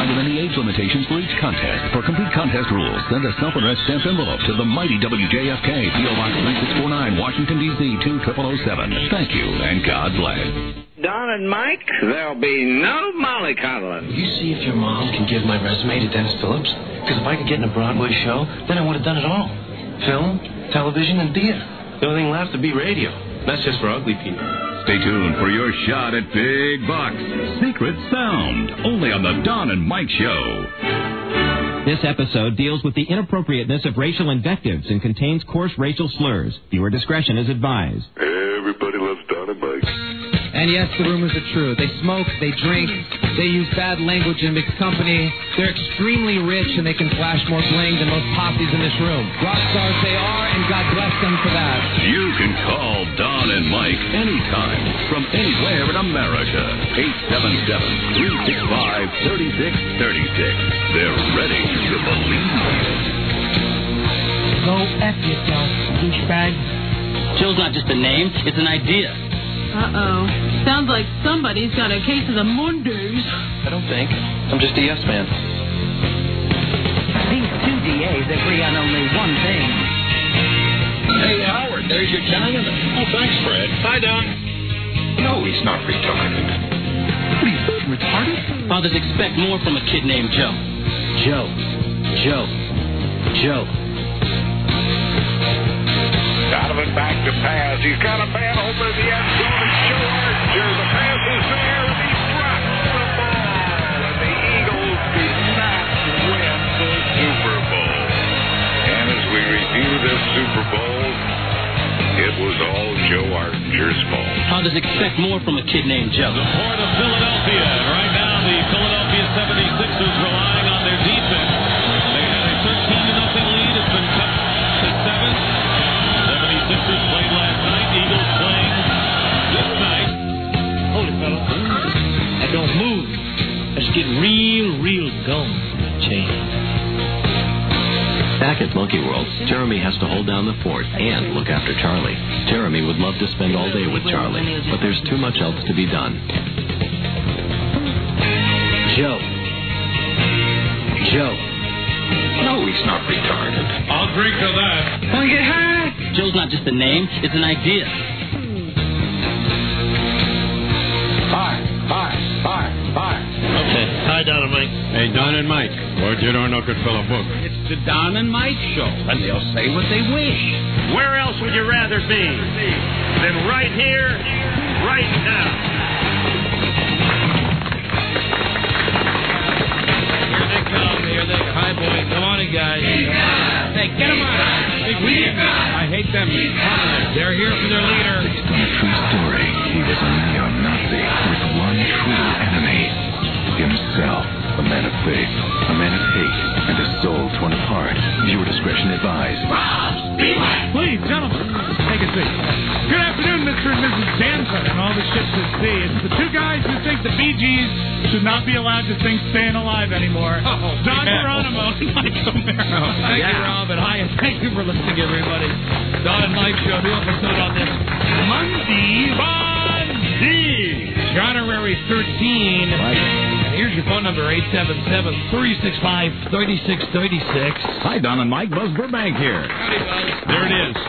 specified in any age limitations for each contest. For complete contest rules, send a self-addressed stamped envelope to the mighty WJFK, P.O. Box 3649, Washington, D.C. 20007. Thank you, and God bless. Don and Mike, there'll be no mollycoddling. You see if your mom can give my resume to Dennis Phillips? Because if I could get in a Broadway show, then I would have done it all. Film, television, and theater. The only thing left would be radio. That's just for ugly people. Stay tuned for your shot at big bucks. Secret Sound, only on the Don and Mike Show. This episode deals with the inappropriateness of racial invectives and contains coarse racial slurs. Viewer discretion is advised. Everybody loves Don and Mike. And yes, the rumors are true. They smoke, they drink, they use bad language in mixed company. They're extremely rich and they can flash more bling than most posses in this room. Rock stars they are, and God bless them for that. You can call Don and Mike anytime from anywhere in America. 877-365-3636. They're ready to believe it. Go F yourself, douchebag. Joe's not just a name, it's an idea. Uh-oh. Sounds like somebody's got a case of the Mondays. I don't think. I'm just a yes man. These two DAs agree on only one thing. Hey, Howard, there's your Chinaman. Oh, thanks, Fred. Hi, Don. No, he's not retarded. What are you, retarded? Fathers expect more from a kid named Joe. Joe. Joe. Joe. Donovan back to pass. He's got a man over the end zone. It's Joe Archer. The pass is there, and he drops the ball. And the Eagles did not win the Super Bowl. And as we review this Super Bowl, it was all Joe Archer's fault. Fathers expect more from a kid named Joe. The port of Philadelphia. And right now, the Philadelphia 76ers relying on their defense. They had a 13-0 lead. It's been cut to 7. 76ers played last night. Eagles playing this night. Hold it, fella. Now don't move. Let's get real going. Change. Back at Monkey World, Jeremy has to hold down the fort and look after Charlie. Jeremy would love to spend all day with Charlie, but there's too much else to be done. Joe. Joe. No, he's not retarded. I'll drink to that. Oh, get high. Joe's not just a name, it's an idea. Fire. Okay. Hi, Don and Mike. Hey, Don and Mike. What you don't know could fill a book. It's the Don and Mike Show, and they'll say what they wish. Where else would you rather be than right here, right now? Here they come. Hi, boys. Come on in, guys. Hey, get them out. I hate them. They're here for their leader. Based on a true story, he was a neo-Nazi with one true enemy. Himself. A man of faith, a man of hate, and a soul torn apart. Viewer discretion advised. Please, gentlemen, take a seat. Good afternoon, Mr. and Mrs. Danson and all the ships at sea. It's the two guys who think the Bee Gees should not be allowed to sing Staying Alive anymore. Don Geronimo and Mike Romero. Thank you, Rob, and hi, and thank you for listening, everybody. Don and Mike Show, new episode on this Monday. January 13. And here's your phone number, 877-365-3636. Hi, Don and Mike. Buzz Burbank here. Howdy, Buzz. There it is,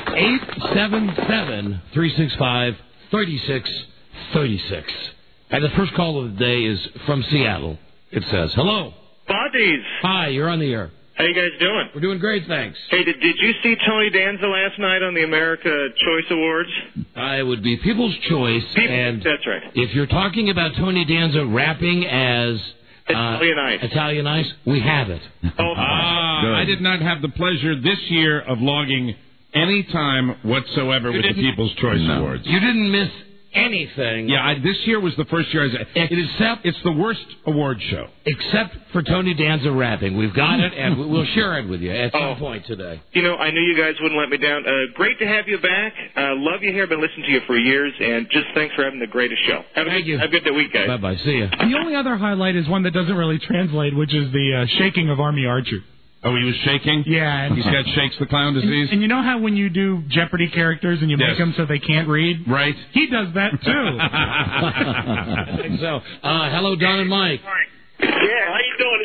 877-365-3636. And the first call of the day is from Seattle. It says, hello. Buddies. Hi, you're on the air. How you guys doing? We're doing great, thanks. Hey, did you see Tony Danza last night on the America Choice Awards? It would be People's Choice. And that's right. If you're talking about Tony Danza rapping as Italian Ice, we have it. I did not have the pleasure this year of logging any time whatsoever with the People's Choice Awards. You didn't miss anything. Yeah, this year was the first year. It's the worst award show. Except for Tony Danza rapping. We've got it, and we'll share it with you at some point today. You know, I knew you guys wouldn't let me down. Great to have you back. Love you here. Been listening to you for years, and just thanks for having the greatest show. Thank you. Have a good week, guys. Bye-bye. See ya. The only other highlight is one that doesn't really translate, which is the shaking of Army Archer. Oh, he was shaking? Yeah. He's got Shakes the Clown disease? And you know how when you do Jeopardy characters and you make them so they can't read? Right. He does that, too. I think so. Hello, Don and Mike. Yeah, how you doing? This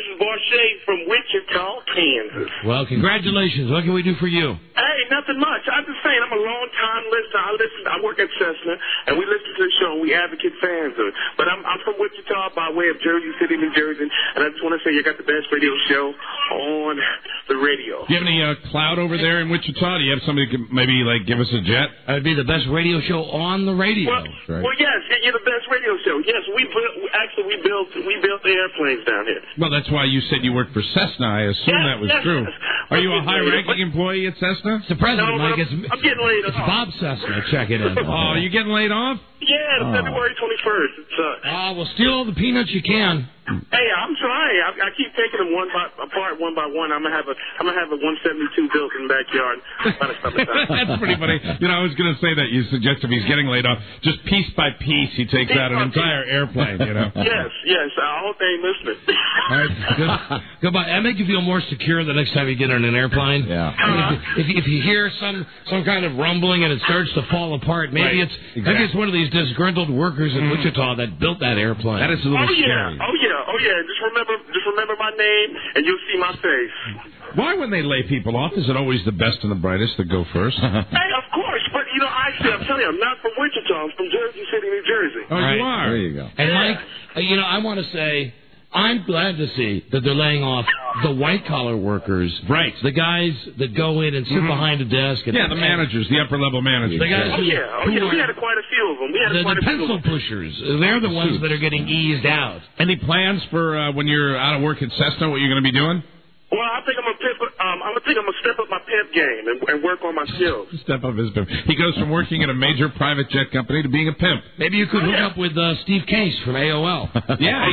Shea from Wichita, Kansas. Well, congratulations. What can we do for you? Hey, nothing much. I'm just saying, I'm a long-time listener. I work at Cessna, and we listen to the show, and we advocate fans of it. But I'm from Wichita by way of Jersey City, New Jersey, and I just want to say you got the best radio show on the radio. Do you have any clout over there in Wichita? Do you have somebody who can maybe like give us a jet? That'd be the best radio show on the radio. Well, yes, you're the best radio show. Yes, we built the airplanes down here. Well, that's why you said you worked for Cessna. I assume that was true. Are you a high-ranking employee at Cessna? The president, No, Mike. I'm getting laid It's off. Bob Cessna checking in. Oh, you getting laid off? Yeah, February 21st. It sucks. Well, steal all the peanuts you can. Hey, I'm trying. I keep taking them apart one by one. I'm gonna have a 172 built in the backyard by the summertime. That's pretty funny. You know, I was going to say that. You suggest if he's getting laid off, just piece by piece, he takes out an entire airplane, you know? Yes. I hope they ain't listening. All right, goodbye. That make you feel more secure the next time you get on an airplane. Yeah. If you hear some kind of rumbling and it starts to fall apart, maybe maybe it's one of these disgruntled workers in Wichita that built that airplane. That is a little scary. Oh yeah. Just remember my name, and you'll see my face. Why, when they lay people off, is it always the best and the brightest that go first? Hey, of course, but I'm telling you, I'm not from Wichita. I'm from Jersey City, New Jersey. Oh, you are. There you go. And Mike, I want to say, I'm glad to see that they're laying off the white-collar workers. Right. The guys that go in and sit behind a desk. And, the managers, the upper-level managers. The guys We had quite a few of them. The pencil pushers. They're the ones that are getting eased out. Any plans for when you're out of work at Cessna, what you're going to be doing? Well, I think I'm gonna step up my pimp game and work on my skills. Step up his pimp. He goes from working at a major private jet company to being a pimp. Maybe you could hook up with Steve Case from AOL. Yeah.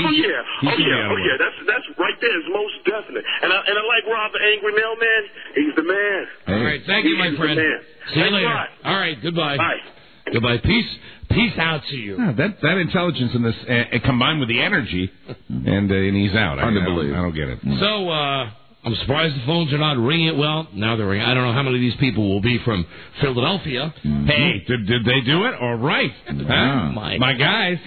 That's right there. Is most definite. And I like Rob the Angry Mailman. He's the man. All right, thank you, my friend. See you later. All right, goodbye. Bye. Goodbye. Peace out to you. Yeah, that intelligence in this, combined with the energy, and he's out. I don't get it. So, I'm surprised the phones are not ringing. Well, now they're ringing. I don't know how many of these people will be from Philadelphia. Hey, did they do it? All right. Huh? My guys.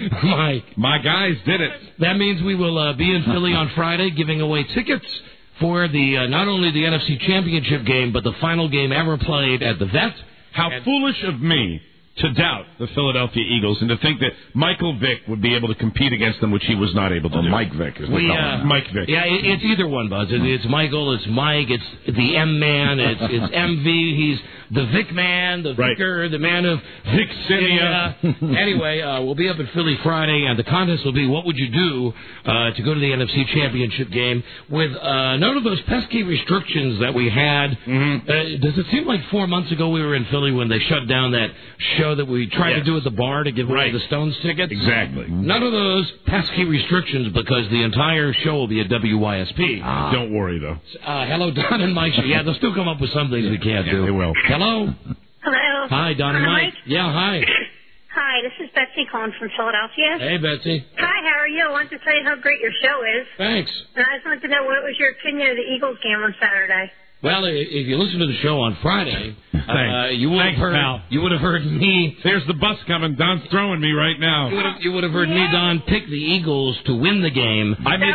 My guys did it. That means we will be in Philly on Friday giving away tickets for the not only the NFC Championship game, but the final game ever played at the Vet. How foolish of me to doubt the Philadelphia Eagles and to think that Michael Vick would be able to compete against them, which he was not able to do. Mike Vick is the Mike Vick. Yeah, it's either one, Buzz. It's Michael, it's Mike, it's the M-Man, it's MV. He's the Vic Man, the Vicar, the man of Vixinia. Anyway, we'll be up at Philly Friday, and the contest will be what would you do to go to the NFC Championship game with none of those pesky restrictions that we had. Does it seem like 4 months ago we were in Philly when they shut down that show that we tried to do at the bar to give away the Stones tickets? Exactly. None of those pesky restrictions because the entire show will be at WYSP. Don't worry, though. Hello, Don and Mike. Yeah, they'll still come up with some things we can't do. They will. Hello. Hello. Hi, Don and Mike. Yeah, hi. Hi, this is Betsy calling from Philadelphia. Hey, Betsy. Hi, how are you? I wanted to tell you how great your show is. Thanks. And I just wanted to know what was your opinion of the Eagles game on Saturday. Well, if you listen to the show on Friday, you would have heard me. There's the bus coming. Don's throwing me right now. You would have heard me, Don, pick the Eagles to win the game. That's what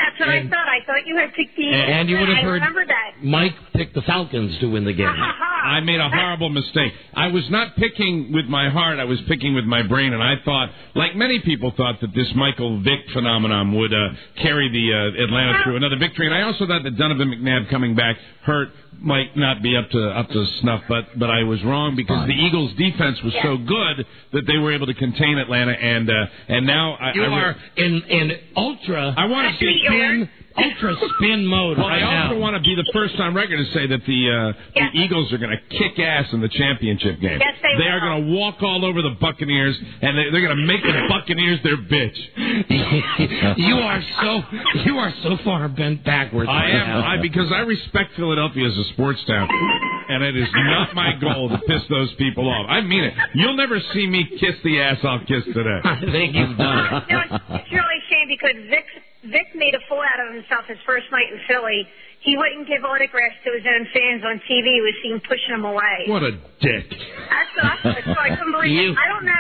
I thought. I thought you had picked the Eagles. And you would have heard remember that. Mike pick the Falcons to win the game. I made a horrible mistake. I was not picking with my heart. I was picking with my brain, and I thought, like many people thought, that this Michael Vick phenomenon would carry the Atlanta through another victory. And I also thought that Donovan McNabb coming back hurt might not be up to snuff, but I was wrong because the Eagles' defense was so good that they were able to contain Atlanta, and now you are in ultra. I want to see ultra spin mode. Well, right I also now. want to be the first on record to say that the Eagles are going to kick ass in the championship game. Yes, they are going to walk all over the Buccaneers, and they're going to make the Buccaneers their bitch. you are so far bent backwards. I am because I respect Philadelphia as a sports town, and it is not my goal to piss those people off. I mean it. You'll never see me kiss the ass I'll kiss today. I think you've done it. It's really a shame because Vic made a fool out of himself his first night in Philly. He wouldn't give autographs to his own fans on TV. He was seen pushing them away. What a dick. That's I couldn't believe it. I don't know.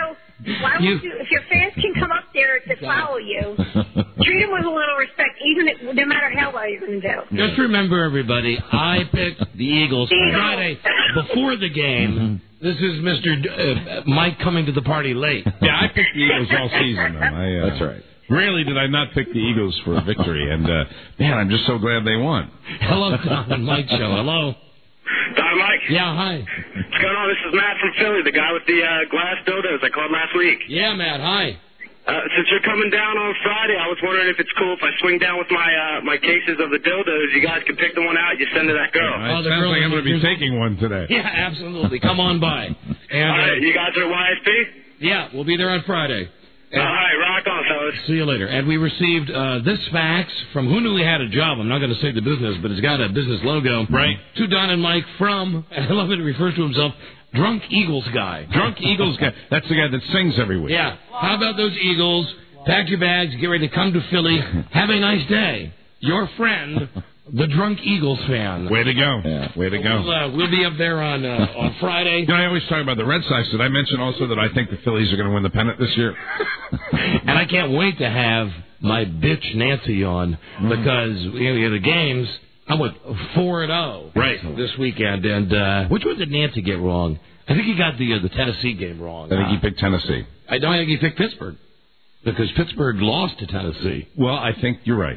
Why would you, if your fans can come up there to follow you, treat them with a little respect, no matter how well you're going to do. Just remember, everybody, I picked the Eagles Friday before the game. This is Mr. Mike coming to the party late. Yeah, I picked the Eagles all season. That's right. Rarely did I not pick the Eagles for a victory, and man, I'm just so glad they won. Hello, Don and Mike Show. Hello. Don, Mike. Yeah, hi. What's going on? This is Matt from Philly, the guy with the glass dodos I called last week. Yeah, Matt, hi. Since you're coming down on Friday, I was wondering if it's cool if I swing down with my cases of the dildos. You guys can pick the one out. You send to that girl. It sounds like I'm going to be taking one today. Yeah, absolutely. Come on by. And, all right, you guys are at YSP? Yeah, we'll be there on Friday. All right, rock on, fellas. See you later. And we received this fax from who knew he had a job. I'm not going to say the business, but it's got a business logo. Right. To Don and Mike from, and I love it, he refers to himself, Drunk Eagles Guy. Drunk Eagles Guy. That's the guy that sings every week. Yeah. How about those Eagles? Pack your bags, get ready to come to Philly. Have a nice day. Your friend, the Drunk Eagles fan. Way to go. Yeah, way to go. We'll be up there on Friday. You know, I always talk about the Red Sox. Did I mention also that I think the Phillies are going to win the pennant this year? And I can't wait to have my bitch Nancy on because the games, I went 4-0 right this weekend. And which one did Nancy get wrong? I think he got the Tennessee game wrong. I think he picked Tennessee. I don't think he picked Pittsburgh because Pittsburgh lost to Tennessee. Well, I think you're right.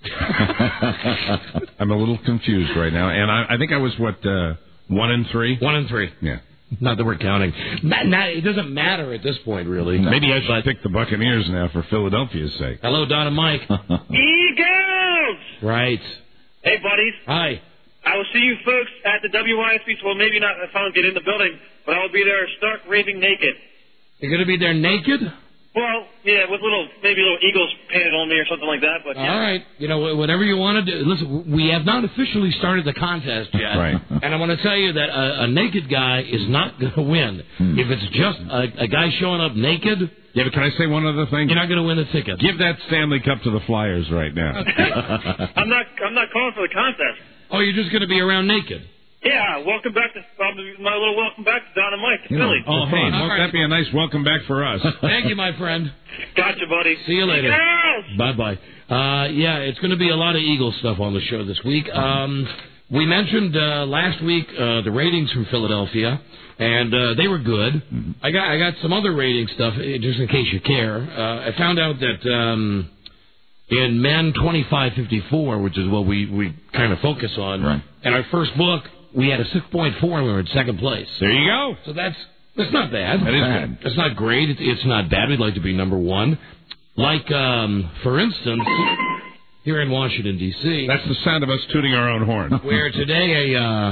I'm a little confused right now, and I think I was 1-3. 1-3. Yeah. Not that we're counting. It doesn't matter at this point, really. No. Maybe I should pick the Buccaneers now for Philadelphia's sake. Hello, Don and Mike. Eagles! Right. Hey, buddies. Hi. I will see you folks at the WYSP. Well, maybe not if I don't get in the building, but I will be there stark raving naked. You're going to be there naked? Well, yeah, with maybe little eagles painted on me or something like that. But yeah. All right. You know, whatever you want to do. Listen, we have not officially started the contest yet. Right. And I want to tell you that a naked guy is not going to win. If it's just a guy showing up naked. Yeah, but can I say one other thing? You're not going to win the ticket. Give that Stanley Cup to the Flyers right now. I'm not calling for the contest. Oh, you're just going to be around naked. Yeah, welcome back to my little welcome back to Don and Mike in Philly. Oh, hey, won't that be a nice welcome back for us? Thank you, my friend. Gotcha, buddy. See you later. Yes! Bye-bye. Yeah, it's going to be a lot of Eagles stuff on the show this week. We mentioned last week the ratings from Philadelphia, and they were good. I got some other rating stuff, just in case you care. I found out that in men 25-54, which is what we kind of focus on, right. In our first book, we had a 6.4 and we were in second place. There you go. So that's not bad. That is good. It's not great. It's not bad. We'd like to be number one. Like, for instance, here in Washington, D.C. That's the sound of us tooting our own horn. Where today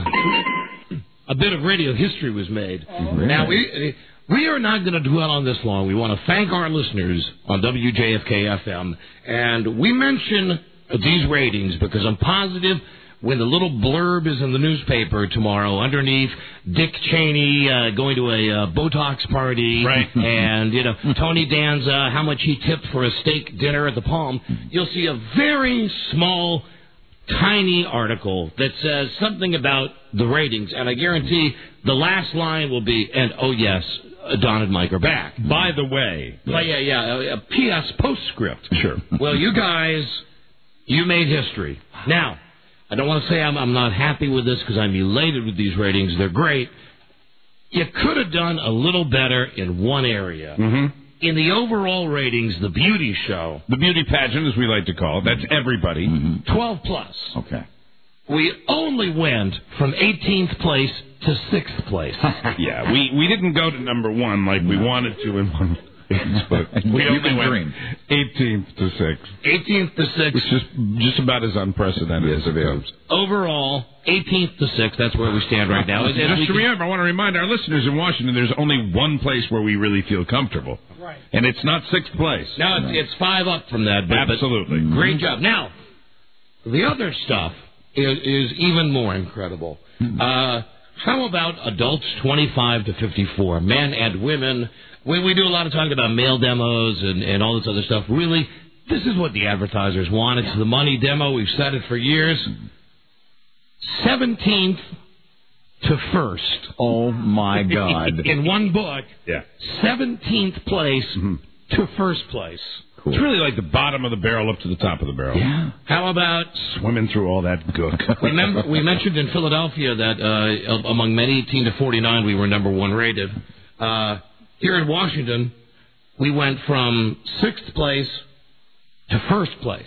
a bit of radio history was made. Really? Now, we are not going to dwell on this long. We want to thank our listeners on WJFK-FM. And we mention these ratings because I'm positive when the little blurb is in the newspaper tomorrow underneath Dick Cheney going to a Botox party, right. And, Tony Danza, how much he tipped for a steak dinner at the Palm, you'll see a very small, tiny article that says something about the ratings, and I guarantee the last line will be, and oh yes, Don and Mike are back. By the way. A P.S. postscript. Sure. Well, you guys, you made history. Now, I don't want to say I'm not happy with this because I'm elated with these ratings. They're great. You could have done a little better in one area. Mm-hmm. In the overall ratings, the beauty show. The beauty pageant, as we like to call it. That's everybody. 12 plus. Okay. We only went from 18th place to 6th place. Yeah, we didn't go to number one like we wanted to in one place, but we only went 18th to 6th. 18th to 6th. Which is just about as unprecedented as it is. Overall, 18th to 6th, that's where we stand right now. Just to remember, I want to remind our listeners in Washington, there's only one place where we really feel comfortable. Right. And it's not 6th place. No, it's 5 up from that. But absolutely. Great job. Now, the other stuff is even more incredible. How about adults 25 to 54, men and women? We do a lot of talking about male demos and all this other stuff. Really, this is what the advertisers want. It's the money demo. We've said it for years. 17th to first. Oh, my God. In one book, Yeah. 17th place to first place. Cool. It's really like the bottom of the barrel up to the top of the barrel. Yeah. How about... Swimming through all that gook. Remember, we mentioned in Philadelphia that among men 18 to 49, we were number one rated. Here in Washington, we went from 6th place to first place.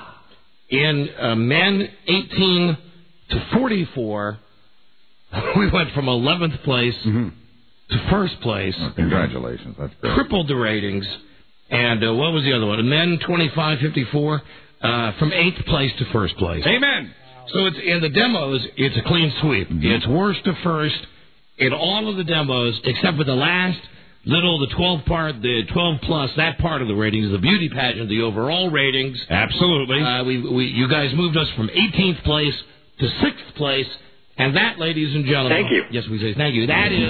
In men 18 to 44, we went from 11th place to first place. Well, congratulations. That's great. Tripled the ratings. And what was the other one? Men 25-54, from 8th place to first place. Amen. So it's in the demos, it's a clean sweep. It's worst to first in all of the demos, except for the last little, the 12 part, the 12 plus, that part of the ratings, the beauty pageant, the overall ratings. Absolutely. You guys moved us from 18th place to 6th place, and that, ladies and gentlemen. Thank you. Yes, we say thank you.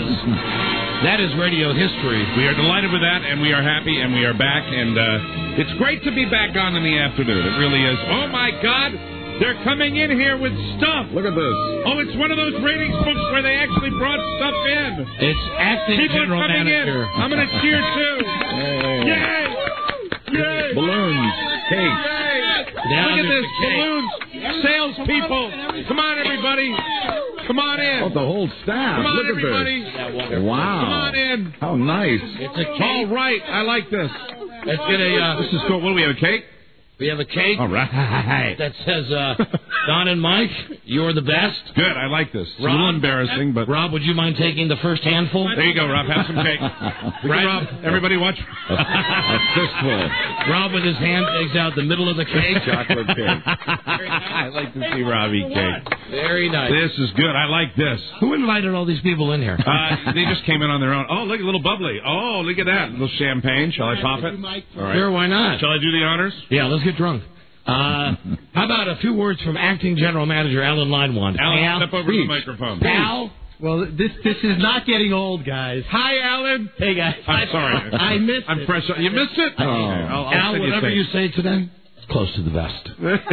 That is radio history. We are delighted with that, and we are happy, and we are back, and it's great to be back on in the afternoon. It really is. Oh, my God. They're coming in here with stuff. Look at this. Oh, it's one of those ratings books where they actually brought stuff in. It's acting People general are coming manager. in. I'm going to cheer, too. Yay! Yay! Balloons. Cake. Look at this. Balloons. Salespeople. Come on, everybody. Come on in. Oh, the whole staff. Come on, Look everybody. at this. Wow. Come on in. How nice. It's a cake. All right. I like this. Let's get a... This is cool. What do we have, a cake? We have a cake. All right. That says, Don and Mike, you're the best. Good. I like this. It's a little embarrassing, but... Rob, would you mind taking the first handful? There you go, Rob. Have some cake. Right, Rob? Everybody watch. A fistful. Rob with his hand takes out the middle of the cake. Chocolate cake. I like to see Rob eat cake. Very nice. This is good. I like this. Who invited all these people in here? They just came in on their own. Oh, look, a little bubbly. Oh, look at that. A little champagne. Shall I pop it? All right. Sure, why not? Shall I do the honors? Yeah, let's get drunk. How about a few words from acting general manager Alan Linewand? Alan, step over to the microphone. Al? Well, this is not getting old, guys. Hi, Alan. Hey, guys. I'm sorry. I missed I'm it. fresh. You missed it? Oh. I'll Al, send whatever tape. you say today, close to the vest.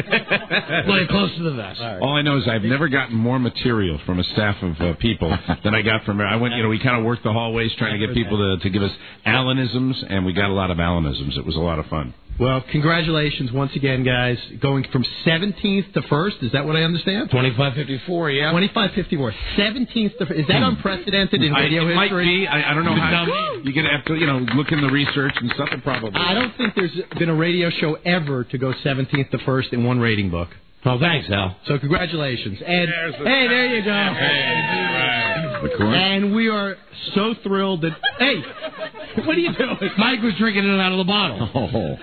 Play close to the vest. All I know is I've never gotten more material from a staff of people than I got from. I went, we kind of worked the hallways trying to get people to give us Alanisms, and we got a lot of Alanisms. It was a lot of fun. Well, congratulations once again, guys. Going from 17th to 1st, is that what I understand? 25-54, yeah. 25-54. 17th to 1st. Is that unprecedented in radio it history? might be. I don't know how. You're going to have to, look in the research and stuff. And probably. I don't think there's been a radio show ever to go 17th to 1st in one rating book. Oh, thanks, Al. So congratulations. And hey, there you go. And we are so thrilled that... Hey, what are you doing? Mike was drinking it out of the bottle. Oh.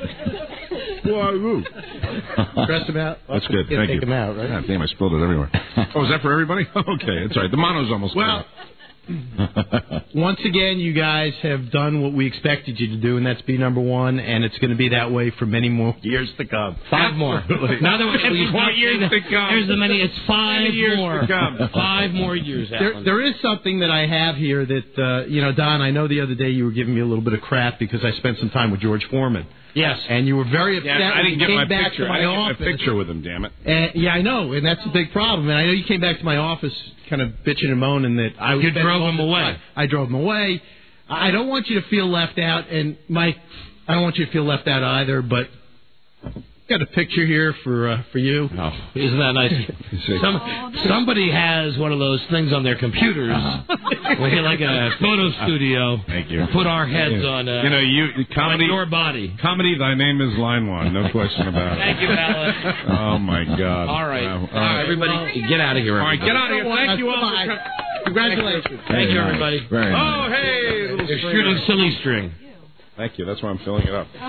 Press him out. That's good. Thank you. Take him out, right? God damn, I spilled it everywhere. Oh, is that for everybody? Okay, that's all right. The mono's almost well. Once again, you guys have done what we expected you to do, and that's be number one, and it's going to be that way for many more years to come. 5 more. Now that we've more years to come. There's the many. It's 5 years more. To come. 5 more years. There is something that I have here that Don. I know the other day you were giving me a little bit of crap because I spent some time with George Foreman. Yes. And you were very upset I didn't get my back picture. to my office. I didn't get a picture with him, damn it. Yeah, I know, and that's a big problem. And I know you came back to my office kind of bitching and moaning that I was... You drove him away. I drove him away. I don't want you to feel left out, and Mike, I don't want you to feel left out either, but... Got a picture here for you. Oh, isn't that nice? Somebody has one of those things on their computers, like a photo studio. Thank you. Put our heads on. Comedy. On your body. Comedy. Thy name is Linewand. No question about it. Thank you, Alan. Oh my God. All right. Wow. All right, everybody, get out of here. All right, get out of here. Thank you all. Congratulations. Thank you, everybody. Very nice. Oh, hey, little They're string. shooting silly string. Thank you. That's why I'm filling it up.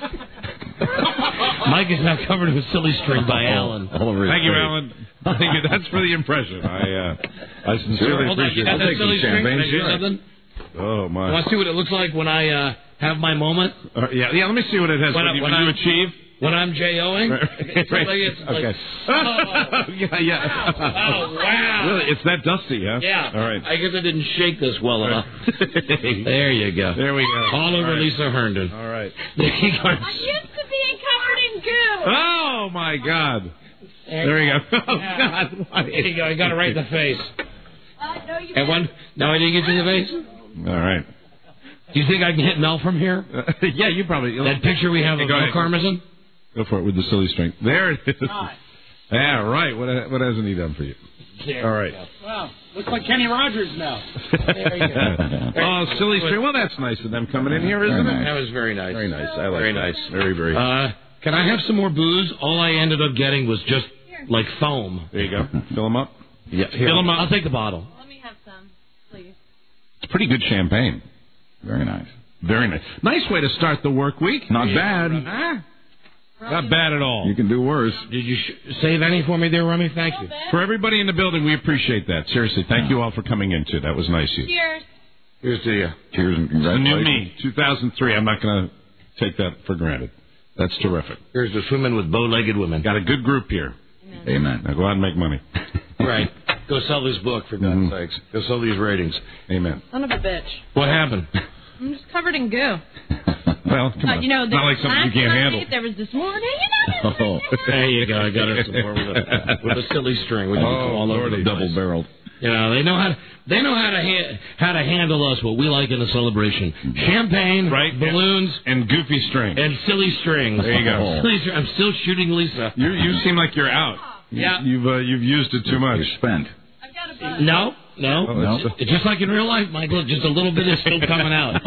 Mike is now covered with silly string by Alan. Thank you, Alan. Thank you. That's for the impression. I sincerely Hold on, you appreciate got it. that silly string? Can I do Sure. something? Oh my! Want to see what it looks like when I have my moment? Yeah. Let me see what it has. When you achieve. When I'm J-O-ing? It's like, Okay. Yeah. Oh, wow. Really? It's that dusty, huh? Yeah. All right. I guess I didn't shake this well enough. There you go. There we go. All over right. Lisa Herndon. All right. There you go. I used to be covered in goo. Oh, my God. There we go. Oh, God. There you go. I got it right in the face. And one, no, I didn't get you in the face? All right. Do you think I can hit Mel from here? Yeah, you probably. That picture we have of Mel Karmazin? Go for it with the silly string. There it is. Yeah, right. What hasn't he done for you? All right. Wow, looks like Kenny Rogers now. There you go. Oh, silly string. Well, that's nice of them coming in here, isn't it? That was very nice. Very nice. I like very that. nice. Very, very. Can I have some more booze? All I ended up getting was just like foam. There you go. Fill them up. Yeah, fill them up. I'll take the bottle. Let me have some, please. It's pretty good champagne. Very nice. Very nice. Nice way to start the work week. Not bad. Not bad at all. You can do worse. Did you save any for me there, Rummy? Thank you. For everybody in the building, we appreciate that. Seriously, thank you all for coming in, too. That was nice of you. Cheers. Here's to you. Cheers and The new congratulations. me, 2003. I'm not going to take that for granted. That's terrific. Here's to swimming with bow-legged women. Got a good group here. Amen. Now go out and make money. Right. Go sell this book, for God's sakes. Go sell these ratings. Amen. Son of a bitch. What happened? I'm just covered in goo. Well, come on. You know, It's not like something you can't handle. There was this morning. Oh. There you go. I got her some more with a silly string. We can go all over the Double barreled. You know, they know how to handle us. What we like in a celebration: champagne, right, balloons, and goofy string, and silly strings. There you go. Silly string. I'm still shooting Lisa. You seem like you're out. Yeah. You've used it too much. You're spent. No. No. It's just like in real life, Michael. Just a little bit is still coming out.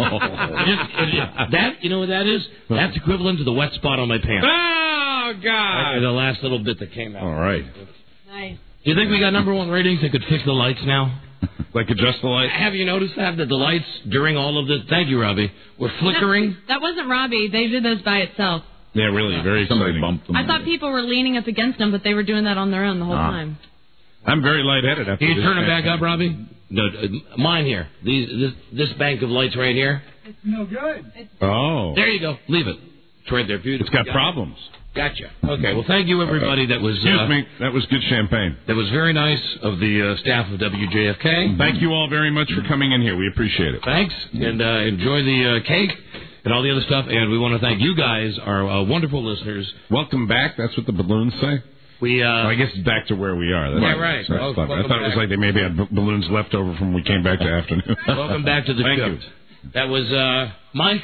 That, you know what that is? That's equivalent to the wet spot on my pants. Oh God! The last little bit that came out. All right. Nice. Do you think we got #1 ratings that could fix the lights now? Like adjust the lights? Have you noticed that the lights during all of this? Thank you, Robbie. Were flickering. That wasn't Robbie. They did those by itself. Yeah, really, very exciting. Bumped them. I thought people were leaning up against them, but they were doing that on their own the whole time. I'm very lightheaded after Can you this. turn them back up, Robbie? No, mine here. This bank of lights right here. It's no good. Oh. There you go. Leave it. It's right there. Beautiful. It's got problems. Gotcha. Okay. Well, thank you, everybody. That was. Excuse me. That was good champagne. That was very nice of the staff of WJFK. Thank you all very much for coming in here. We appreciate it. Thanks, and enjoy the cake and all the other stuff. And we want to thank you guys, our wonderful listeners. Welcome back. That's what the balloons say. We. I guess it's back to where we are. That's right. That's I thought it was like they maybe had balloons left over from when we came back to afternoon. Welcome back to the Thank show. you. That was Mike.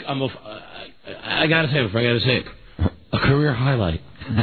I gotta say it. A career highlight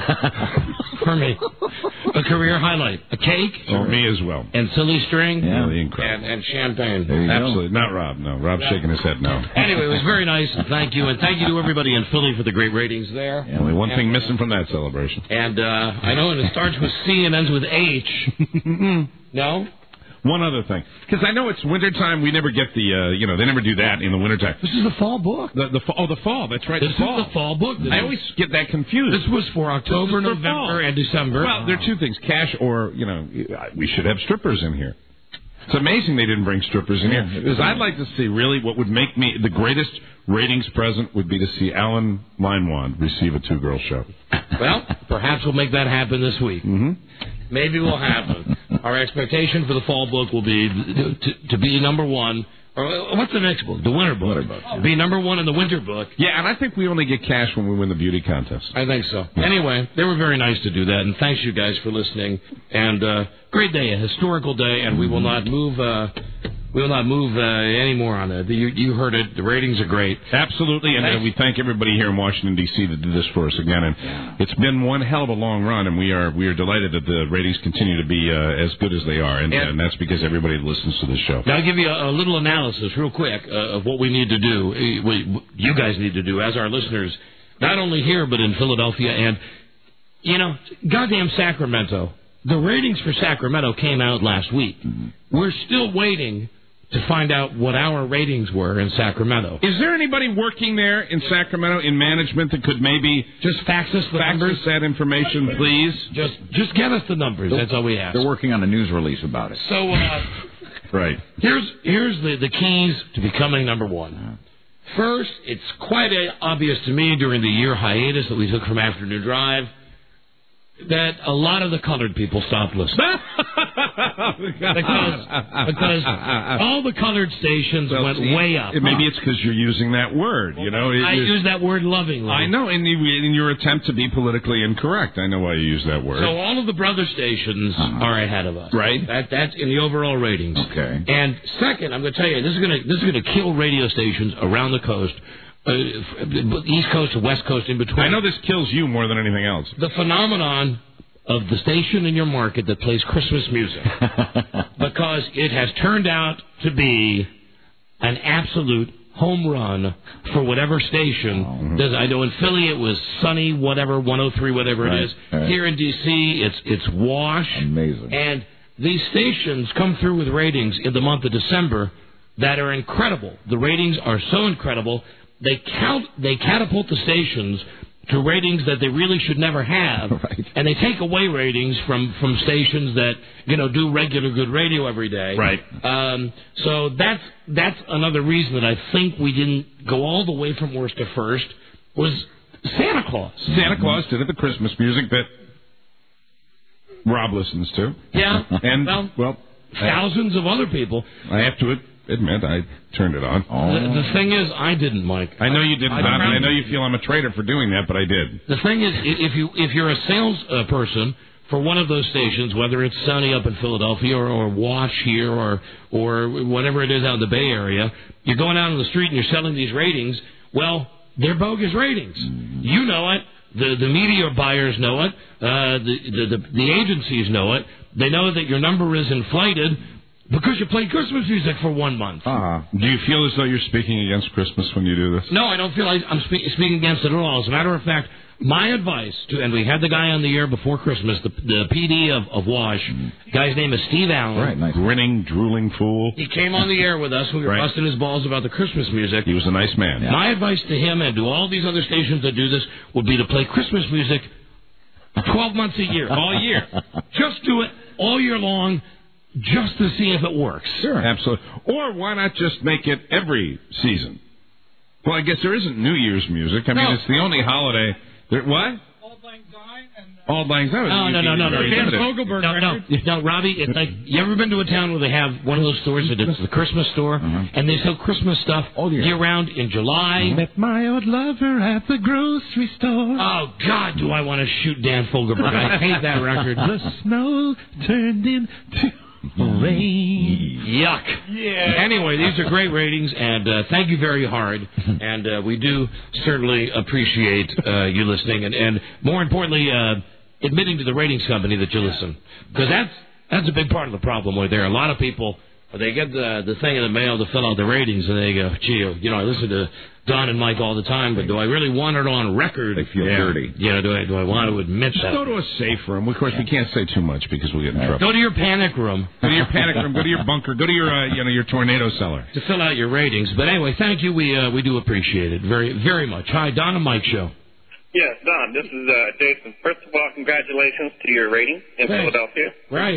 for me. A career highlight. A cake. For me as well. And silly string. Yeah, really incredible. And champagne. Absolutely. Not Rob. No. Rob's shaking his head no. Anyway, it was very nice. Thank you. And thank you to everybody in Philly for the great ratings there. Yeah, only one thing missing from that celebration. And I know it starts with C and ends with H. No? One other thing, because I know it's wintertime, we never get the, they never do that in the wintertime. This is the fall book. The fall, that's right. This is the fall book. I always get that confused. This was for October, November, and December. Well, there are two things, cash or, we should have strippers in here. It's amazing they didn't bring strippers in here. Because I'd like to see, really, what would make me, the greatest ratings present would be to see Alan Leinwand receive a two-girl show. Well, perhaps we'll make that happen this week. Mm-hmm. Maybe we'll happen. Our expectation for the fall book will be to be #1. Or what's the next book? The winter book. Be #1 in the winter book. Yeah, and I think we only get cash when we win the beauty contest. I think so. Anyway, they were very nice to do that, and thanks you guys for listening. And great day, a historical day, and we will not move. We will not move any more on it. You heard it. The ratings are great. Absolutely, and we thank everybody here in Washington, D.C. that did this for us again. And it's been one hell of a long run, and we are delighted that the ratings continue to be as good as they are. And that's because everybody listens to this show. Now, I'll give you a little analysis real quick of what we need to do, you guys need to do as our listeners, not only here but in Philadelphia. And, goddamn Sacramento. The ratings for Sacramento came out last week. We're still waiting to find out what our ratings were in Sacramento. Is there anybody working there in Sacramento in management that could maybe just fax us the numbers? That information, please. Just get us the numbers. That's all we ask. They're working on a news release about it. So, right. Here's the keys to becoming #1. First, it's quite obvious to me during the year hiatus that we took from Afternoon Drive. that a lot of the colored people stopped listening. because all the colored stations went way up. Maybe it's because you're using that word, you know. I use that word lovingly. I know, in your attempt to be politically incorrect. I know why you use that word. So all of the brother stations are ahead of us. Right. That's in the overall ratings. Okay. And second, I'm going to tell you, this is going to kill radio stations around the coast. East Coast to West Coast in between. I know this kills you more than anything else. The phenomenon of the station in your market that plays Christmas music. Because it has turned out to be an absolute home run for whatever station does. I know in Philly it was Sunny, whatever, 103, whatever it is. Right. Here in D.C. it's Wash. Amazing. And these stations come through with ratings in the month of December that are incredible. The ratings are so incredible. They catapult the stations to ratings that they really should never have, right. And they take away ratings from stations that do regular good radio every day. Right. So that's another reason that I think we didn't go all the way from worst to first was Santa Claus. Santa Claus did the Christmas music that Rob listens to. Yeah. And well, thousands of other people. I have to admit, I turned it on. The thing is, I didn't, Mike. I know you didn't, Don, and I know you feel I'm a traitor for doing that, but I did. The thing is, if you're a sales person for one of those stations, whether it's Sunny up in Philadelphia or Watch here or whatever it is out in the Bay Area, you're going out on the street and you're selling these ratings. Well, they're bogus ratings. You know it. The media buyers know it. The agencies know it. They know that your number is inflated because you played Christmas music for 1 month. Do you feel as though you're speaking against Christmas when you do this? No, I don't feel like I'm speaking against it at all. As a matter of fact, my advice and we had the guy on the air before Christmas, the PD of Wash, guy's name is Steve Allen. Right, nice. Grinning, drooling fool. He came on the air with us. We were busting his balls about the Christmas music. He was a nice man. My advice to him and to all these other stations that do this would be to play Christmas music 12 months a year. All year. Just do it all year long. Just to see if it works. Sure. Absolutely. Or why not just make it every season? Well, I guess there isn't New Year's music. I mean, it's the only holiday. What? Auld Lang Syne. No. Dan Fogelberg. No, Robbie, it's like, you ever been to a town where they have one of those stores that it's the Christmas store, and they sell Christmas stuff year-round in July? Met my old lover at the grocery store. Oh, God, do I want to shoot Dan Fogelberg. I hate that record. The snow turned into rain. Yuck. Yeah. Anyway, these are great ratings, and thank you very hard. And we do certainly appreciate you listening, and more importantly, admitting to the ratings company that you listen. Because that's a big part of the problem where there are a lot of people, they get the thing in the mail to fill out the ratings, and they go, gee, I listen to Don and Mike all the time, but do I really want it on record? They feel dirty. Yeah, do I want to admit Just that? go to a safe room. Of course, we can't say too much because we'll get in trouble. Go to your panic room. Go to your panic room. Go to your bunker. Go to your tornado cellar. To fill out your ratings. But anyway, thank you. We do appreciate it very, very much. Hi, Don and Mike Show. Yes, Don, this is Jason. First of all, congratulations to your rating in Philadelphia. Right.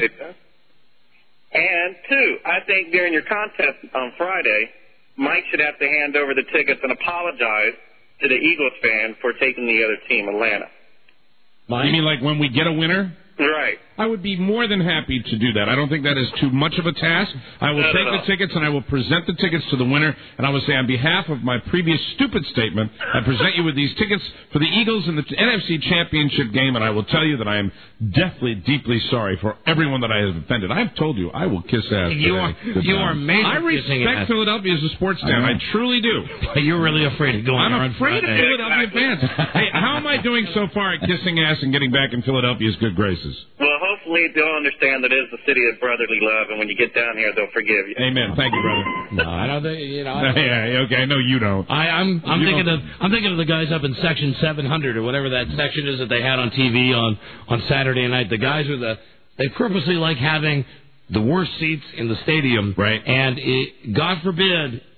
And two, I think during your contest on Friday, Mike should have to hand over the tickets and apologize to the Eagles fan for taking the other team, Atlanta. You mean like when we get a winner? Right. I would be more than happy to do that. I don't think that is too much of a task. I will take the tickets and I will present the tickets to the winner, and I will say on behalf of my previous stupid statement, I present you with these tickets for the Eagles in the NFC Championship game, and I will tell you that I am deeply sorry for everyone that I have offended. I have told you I will kiss ass. You are made I of kissing respect ass. Philadelphia as a sports town. I truly do. You're really afraid of going there on I'm afraid of Friday. Philadelphia fans. Hey, how am I doing so far at kissing ass and getting back in Philadelphia's good graces? Well, hopefully they'll understand that it is the city of brotherly love, and when you get down here, they'll forgive you. Amen. Thank you, brother. No, I don't think Yeah, okay. I know you don't. I'm thinking of the guys up in section 700 or whatever that section is that they had on TV on Saturday night. The guys they purposely like having the worst seats in the stadium. Right. And God forbid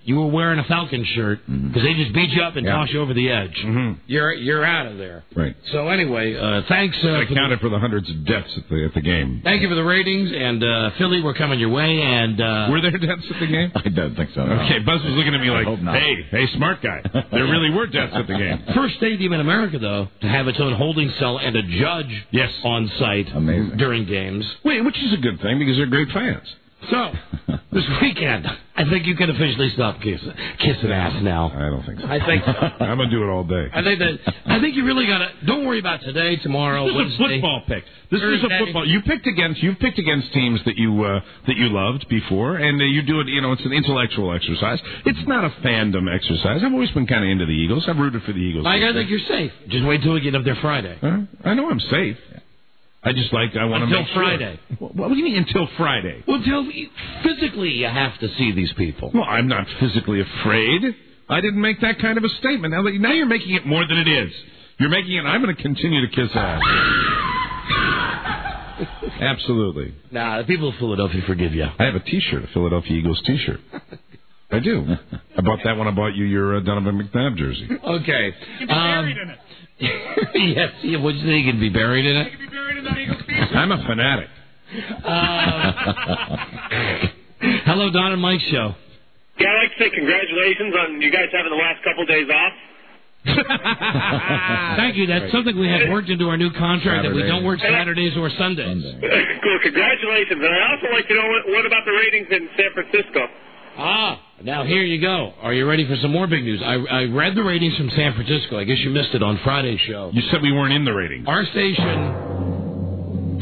you were wearing a Falcon shirt because they just beat you up and toss you over the edge. You're out of there. Right. So anyway, thanks. I counted for the hundreds of deaths at the game. Thank you for the ratings, and Philly, we're coming your way. And were there deaths at the game? I don't think so. No. Okay, Buzz was looking at me like, hope not. hey, smart guy. There really were deaths at the game. First stadium in America, though, to have its own holding cell and a judge on site during games. Wait, which is a good thing because they're great fans. So, this weekend, I think you can officially stop kissing ass now. I don't think so. I think so. I'm going to do it all day. I think you really got to, don't worry about today, tomorrow, This is Wednesday. a football pick. This Thursday. is a football. You've picked against teams that you loved before, and you do it, it's an intellectual exercise. It's not a fandom exercise. I've always been kind of into the Eagles. I've rooted for the Eagles. Mike, I think you're safe. Just wait till we get up there Friday. I know I'm safe. I want to make sure. Friday. What do you mean until Friday? Well, physically you have to see these people. Well, I'm not physically afraid. I didn't make that kind of a statement. Now you're making it more than it is. You're making it, I'm going to continue to kiss ass. Absolutely. Nah, the people of Philadelphia forgive you. I have a T-shirt, a Philadelphia Eagles T-shirt. I do. I bought that when I bought you your Donovan McNabb jersey. Okay. You can be buried in it. Yes. What do you think? You can be buried in it? You can be buried in that Eagles T-shirt. I'm a fanatic. Hello, Don and Mike show. Yeah, I'd like to say congratulations on you guys having the last couple of days off. Thank you. That's something we have worked into our new contract that we don't work Saturdays or Sundays. Cool. Congratulations. And I'd also like to know what about the ratings in San Francisco? Now here you go. Are you ready for some more big news? I read the ratings from San Francisco. I guess you missed it on Friday's show. You said we weren't in the ratings. Our station,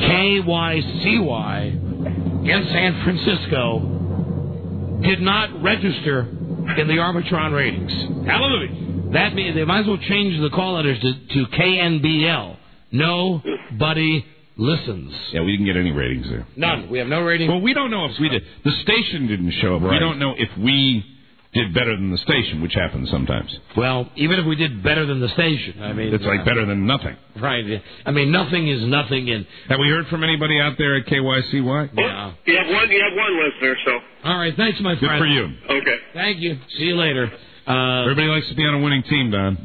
KYCY, in San Francisco, did not register in the Arbitron ratings. Hallelujah. That means they might as well change the call letters to KNBL. Nobody listens. Yeah, we didn't get any ratings there. None. We have no ratings. Well, we don't know if we did. The station didn't show up. Right. We don't know if we did better than the station, which happens sometimes. Well, even if we did better than the station, I mean... It's like better than nothing. Right. I mean, nothing is nothing. And have we heard from anybody out there at KYCY? Yeah. You have one listener, so... All right, thanks, my friend. Good for you. Okay. Thank you. See you later. Everybody likes to be on a winning team, Don.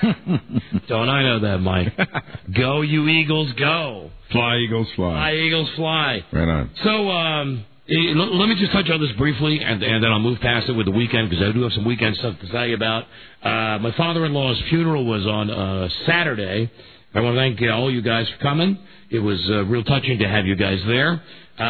Don't I know that, Mike? Go, you Eagles, go. Fly, Eagles, fly. Fly, Eagles, fly. Right on. So, let me just touch on this briefly, and then I'll move past it with the weekend, because I do have some weekend stuff to tell you about. My father-in-law's funeral was on Saturday. I want to thank all you guys for coming. It was real touching to have you guys there.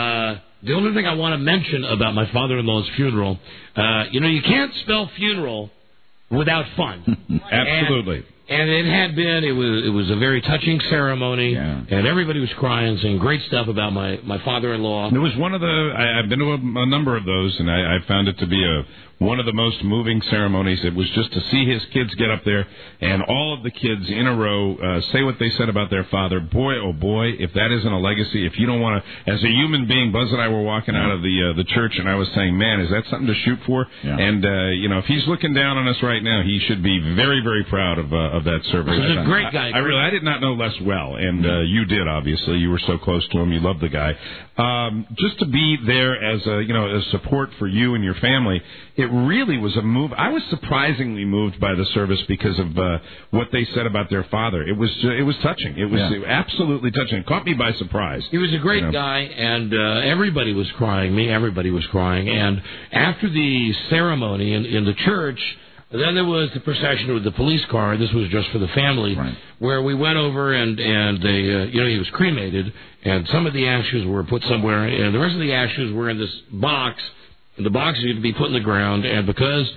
The only thing I want to mention about my father-in-law's funeral, you can't spell funeral without fun. Absolutely. And it had been, it was a very touching ceremony, and everybody was crying, saying great stuff about my father-in-law. It was one of I've been to a number of those, and I found it to be one of the most moving ceremonies. It was just to see his kids get up there, and all of the kids in a row say what they said about their father. Boy, oh boy, if that isn't a legacy, if you don't want to, as a human being, Buzz and I were walking out of the church, and I was saying, man, is that something to shoot for? Yeah. And, if he's looking down on us right now, he should be very, very proud of that service. He's a great guy. I did not know Les well, and you did, obviously. You were so close to him. You loved the guy. Just to be there as a support for you and your family, it really was a move. I was surprisingly moved by the service because of what they said about their father. It was touching. It was absolutely touching. It caught me by surprise. He was a great guy, and everybody was crying. Everybody was crying. And after the ceremony in the church, then there was the procession with the police car. This was just for the family, where we went over and they, he was cremated, and some of the ashes were put somewhere, and the rest of the ashes were in this box. And the box needed to be put in the ground, and because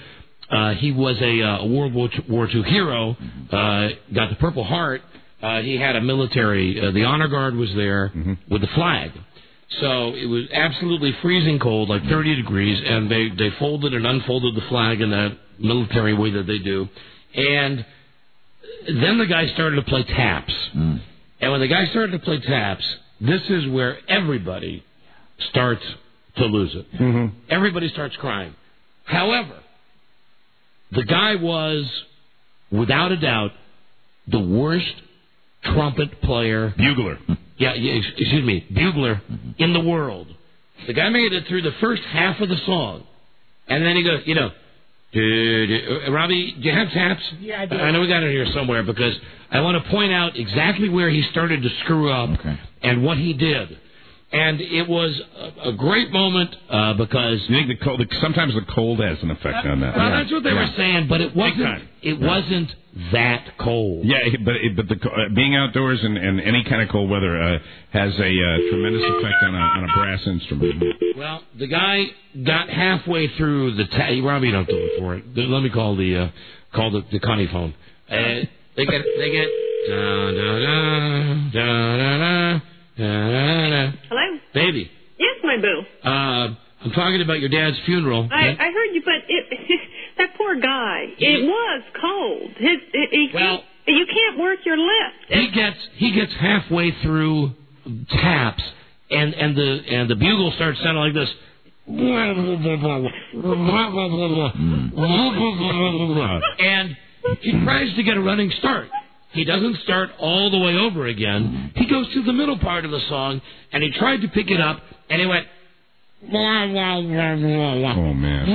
he was a World War II hero, got the Purple Heart, he had a military, the Honor Guard was there with the flag. So it was absolutely freezing cold, like 30 degrees, and they folded and unfolded the flag in that military way that they do. And then the guy started to play taps. And when the guy started to play taps, this is where everybody starts to lose it. Everybody starts crying. However, the guy was, without a doubt, the worst trumpet player. Bugler. Bugler in the world. The guy made it through the first half of the song. And then he goes, Robbie, do you have taps? Yeah, I do. I know we got it here somewhere because I want to point out exactly where he started to screw up and what he did. And it was a great moment because you think the cold? Sometimes the cold has an effect on that. Well, that's what they were saying, but it wasn't. It wasn't that cold. Yeah, but being outdoors and any kind of cold weather has a tremendous effect on a brass instrument. Well, the guy got halfway through the Robbie, you don't have to look for it. Let me call the Connie phone. They get da da da da da da. Hello? Baby. Yes, my boo. I'm talking about your dad's funeral. I heard you, but that poor guy. It was cold. You can't work your lips. He gets halfway through taps, and the bugle starts sounding like this. And he tries to get a running start. He doesn't start all the way over again. He goes to the middle part of the song, and he tried to pick it up, and he went... Oh, man.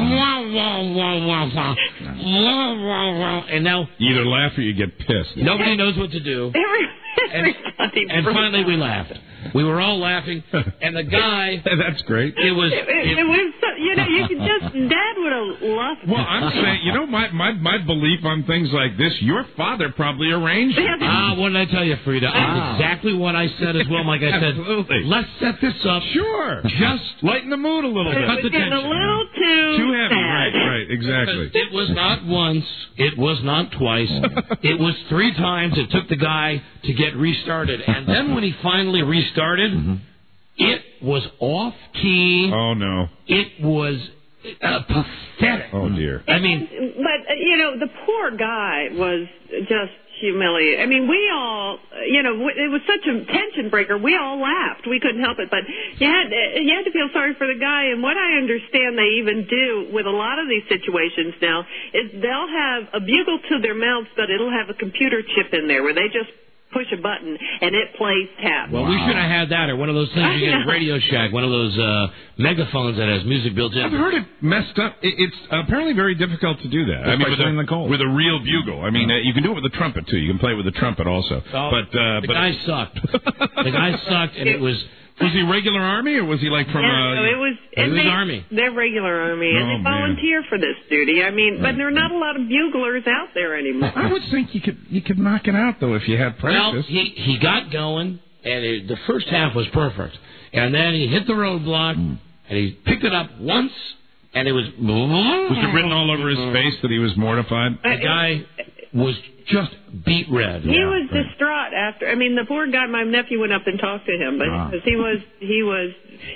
And now... You either laugh or you get pissed. Nobody knows what to do. And finally we laughed. We were all laughing, and the guy... That's great. It was you could just... Dad would have loved it. Well, I'm saying, my belief on things like this, your father probably arranged it. What did I tell you, Frida? Exactly what I said as well, Mike. I said, let's set this up. Sure. Just lighten the mood a little bit. Cut the tension. A little too heavy. sad. Right, exactly. It was not once. It was not twice. It was 3 times it took the guy to get restarted. And then when he finally restarted, it was off key. Oh, no. It was pathetic. Oh, dear. But, the poor guy was just humiliated. I mean, we all, it was such a tension breaker. We all laughed. We couldn't help it. But you had to feel sorry for the guy. And what I understand they even do with a lot of these situations now is they'll have a bugle to their mouths, but it'll have a computer chip in there where they just push a button and it plays tap. Well, we should have had that, or one of those things you get at Radio Shack, one of those megaphones that has music built in. I've heard it messed up. It's apparently very difficult to do that. I mean, with a real bugle. I mean, you can do it with a trumpet too. You can play it with a trumpet also. Oh, the guy sucked. The guy sucked, and it was. Was he regular Army, or was he like from? It was Army. They're regular Army, and they volunteer for this duty. I mean, but there are not a lot of buglers out there anymore. I would think you could knock it out though if you had practice. Well, he got going, and the first half was perfect, and then he hit the roadblock, and he picked it up once, and it was. Was it written all over his face that he was mortified? The guy was just beat red. He was distraught after. I mean, the poor guy. My nephew went up and talked to him, but he was. You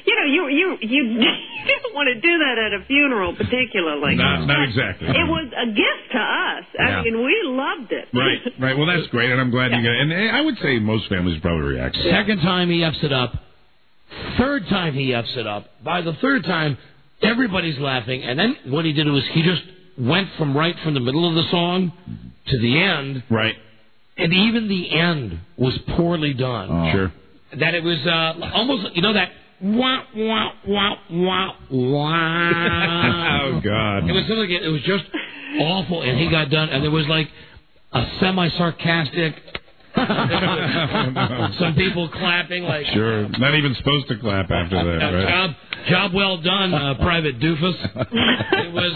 don't want to do that at a funeral, particularly. Not exactly. It was a gift to us. I mean, we loved it. Right. Well, that's great, and I'm glad you got it. And I would say most families probably react. Second time he F's it up. Third time he F's it up. By the third time, everybody's laughing, and then what he did was he just went from the middle of the song to the end. Right. And even the end was poorly done. Oh. Sure. That it was almost, that wah, wah, wah, wah, wah. Oh, God. It was just awful, and he got done, and there was like a semi-sarcastic... Some people clapping like... Sure. Not even supposed to clap after that, right? Job well done, Private Doofus. It was...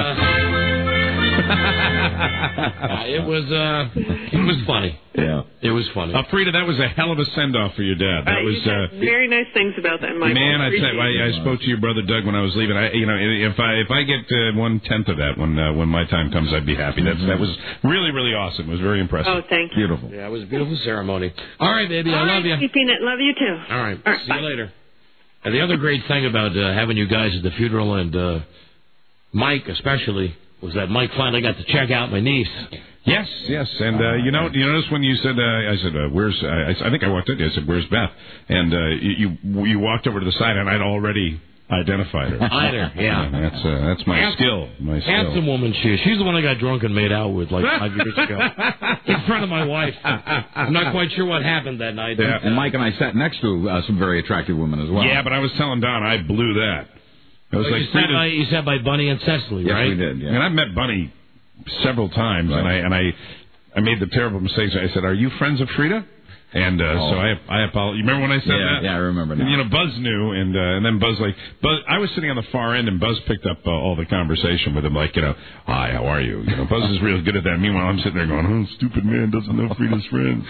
It was funny. Yeah. It was funny. Frida, that was a hell of a send-off for your dad. That was you said very nice things about that, Michael. Man, I spoke to your brother Doug when I was leaving. If I get 1/10 of that when my time comes, I'd be happy. That was really, really awesome. It was very impressive. Oh, thank you. Beautiful. Yeah, it was a beautiful ceremony. All right, baby, I love you. Peanut, love you too. All right, see bye. you later. And the other great thing about having you guys at the funeral and Mike especially was that Mike finally got to check out my niece. Yes, and you notice when you said, I said, where's? I think I walked in. I said, where's Beth? And you walked over to the side, and I'd already identified her. Either, yeah. That's my skill. Handsome woman she is. She's the one I got drunk and made out with like 5 years ago in front of my wife. I'm not quite sure what happened that night. Yeah. And Mike and I sat next to some very attractive women as well. Yeah, but I was telling Don I blew that. It was like you sat by Bunny and Cecily, yes, right? we did. Yeah. And I've met Bunny several times, right. and I made the terrible mistake. I said, "Are you friends of Frida?" And so I apologize. You remember when I said that? Yeah, I remember now. And, Buzz knew, and then Buzz I was sitting on the far end, and Buzz picked up all the conversation with him, like, hi, how are you? Buzz is real good at that. Meanwhile, I'm sitting there going, oh, stupid man doesn't know Frida's friends.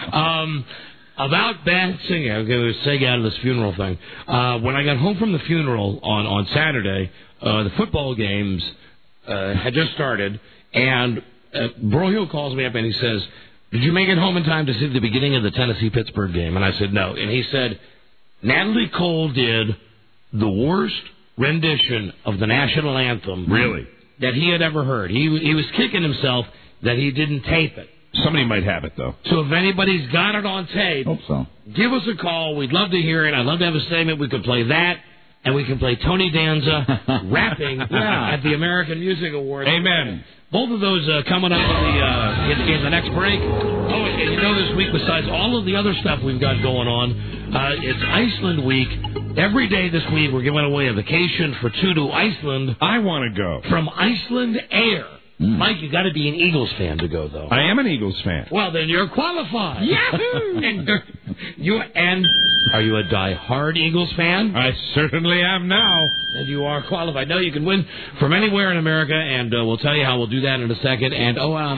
About bad singing, I'm going to seg out of this funeral thing. When I got home from the funeral on Saturday, the football games had just started, and Broyhill calls me up and he says, did you make it home in time to see the beginning of the Tennessee-Pittsburgh game? And I said, no. And he said, Natalie Cole did the worst rendition of the national anthem really that he had ever heard. He was kicking himself that he didn't tape it. Somebody might have it, though. So if anybody's got it on tape, hope so. Give us a call. We'd love to hear it. I'd love to have a segment. We could play that, and we can play Tony Danza rapping at the American Music Awards. Amen. Both of those coming up in the next break. Oh, and this week, besides all of the other stuff we've got going on, it's Iceland week. Every day this week, we're giving away a vacation for two to Iceland. I want to go. From Iceland Air. Mike, you got to be an Eagles fan to go, though. I am an Eagles fan. Well, then you're qualified. Yahoo! And are you a die-hard Eagles fan? I certainly am now. And you are qualified. No, you can win from anywhere in America, and we'll tell you how we'll do that in a second. And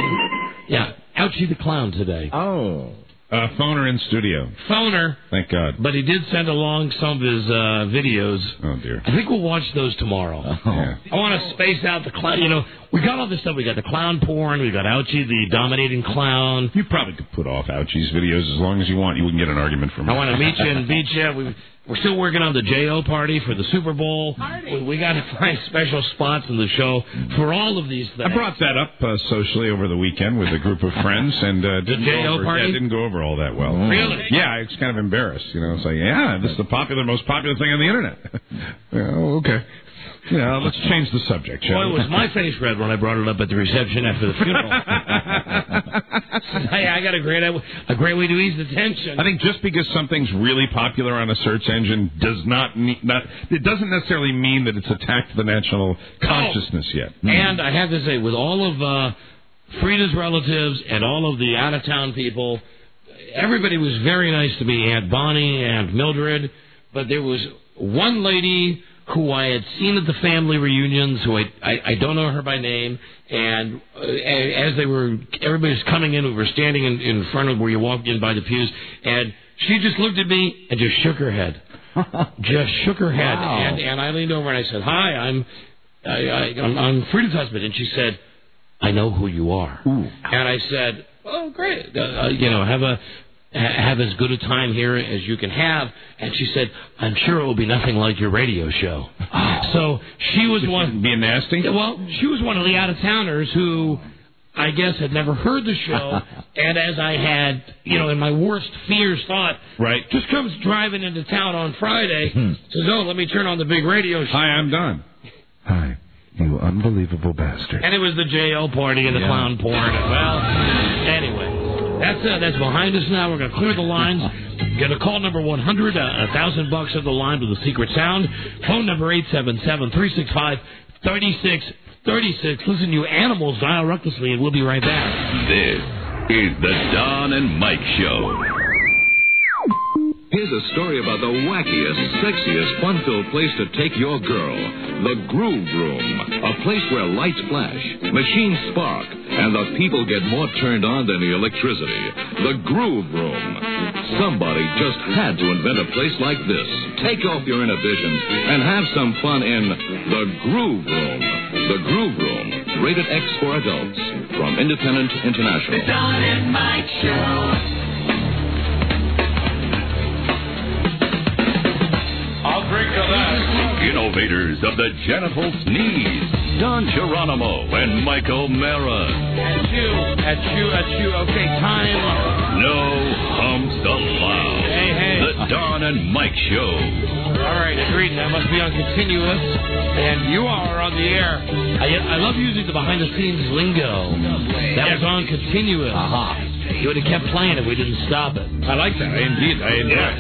Ouchie the Clown today. Oh. Phoner in studio. Phoner. Thank God. But he did send along some of his videos. Oh, dear. I think we'll watch those tomorrow. Oh. Yeah. I want to space out the clown. We got all this stuff. We got the clown porn. We got Ouchie, the dominating clown. You probably could put off Ouchie's videos as long as you want. You wouldn't get an argument from me. I want to meet you and beat you. We're still working on the J.O. party for the Super Bowl. We got to find special spots in the show for all of these things. I brought that up socially over the weekend with a group of friends, and didn't J.O. party? Didn't go over all that well. Really? Yeah, I was kind of embarrassed. It's like, this is the most popular thing on the internet. Okay. Let's change the subject, shall we? Boy, was my face red when I brought it up at the reception after the funeral. Hey, I got a great way to ease the tension. I think just because something's really popular on a search engine it doesn't necessarily mean that it's attacked the national consciousness yet. And I have to say, with all of Frida's relatives and all of the out-of-town people, everybody was very nice to me. Aunt Bonnie, Aunt Mildred, but there was one lady who I had seen at the family reunions, who I don't know her by name, and as everybody was coming in, we were standing in front of where you walked in by the pews, and she just looked at me and just shook her head. Just shook her head. Wow. And I leaned over and I said, hi, I'm Frida's husband. And she said, I know who you are. Ooh. And I said, oh, great. Have as good a time here as you can have. And she said, I'm sure it will be nothing like your radio show. Oh. So she was one... Being nasty? Well, she was one of the out-of-towners who, I guess, had never heard the show. And as I had, in my worst fears thought, right, just comes driving into town on Friday, says, oh, let me turn on the big radio show. Hi, I'm done. Hi, you unbelievable bastard. And it was the J.O. party and the clown porn. Well, anyway... That's behind us now. We're going to clear the lines. Get a call number 100, $1,000 of the line with a secret sound. Phone number 877-365-3636. Listen, you animals, dial recklessly, and we'll be right back. This is the Don and Mike Show. Here's a story about the wackiest, sexiest, fun-filled place to take your girl. The Groove Room. A place where lights flash, machines spark, and the people get more turned on than the electricity. The Groove Room. Somebody just had to invent a place like this. Take off your inhibitions and have some fun in The Groove Room. The Groove Room. Rated X for adults. From Independent International. The Don and Mike Show. I'll drink to that. Innovators of the genital sneeze. Don Geronimo and Mike O'Mara. Achoo. Okay, time. No humps allowed. Hey. The Don and Mike Show. All right, agreed. That must be on continuous. And you are on the air. I love using the behind-the-scenes lingo. That was on continuous. Aha. You would have kept playing if we didn't stop it. I like that. I enjoy it.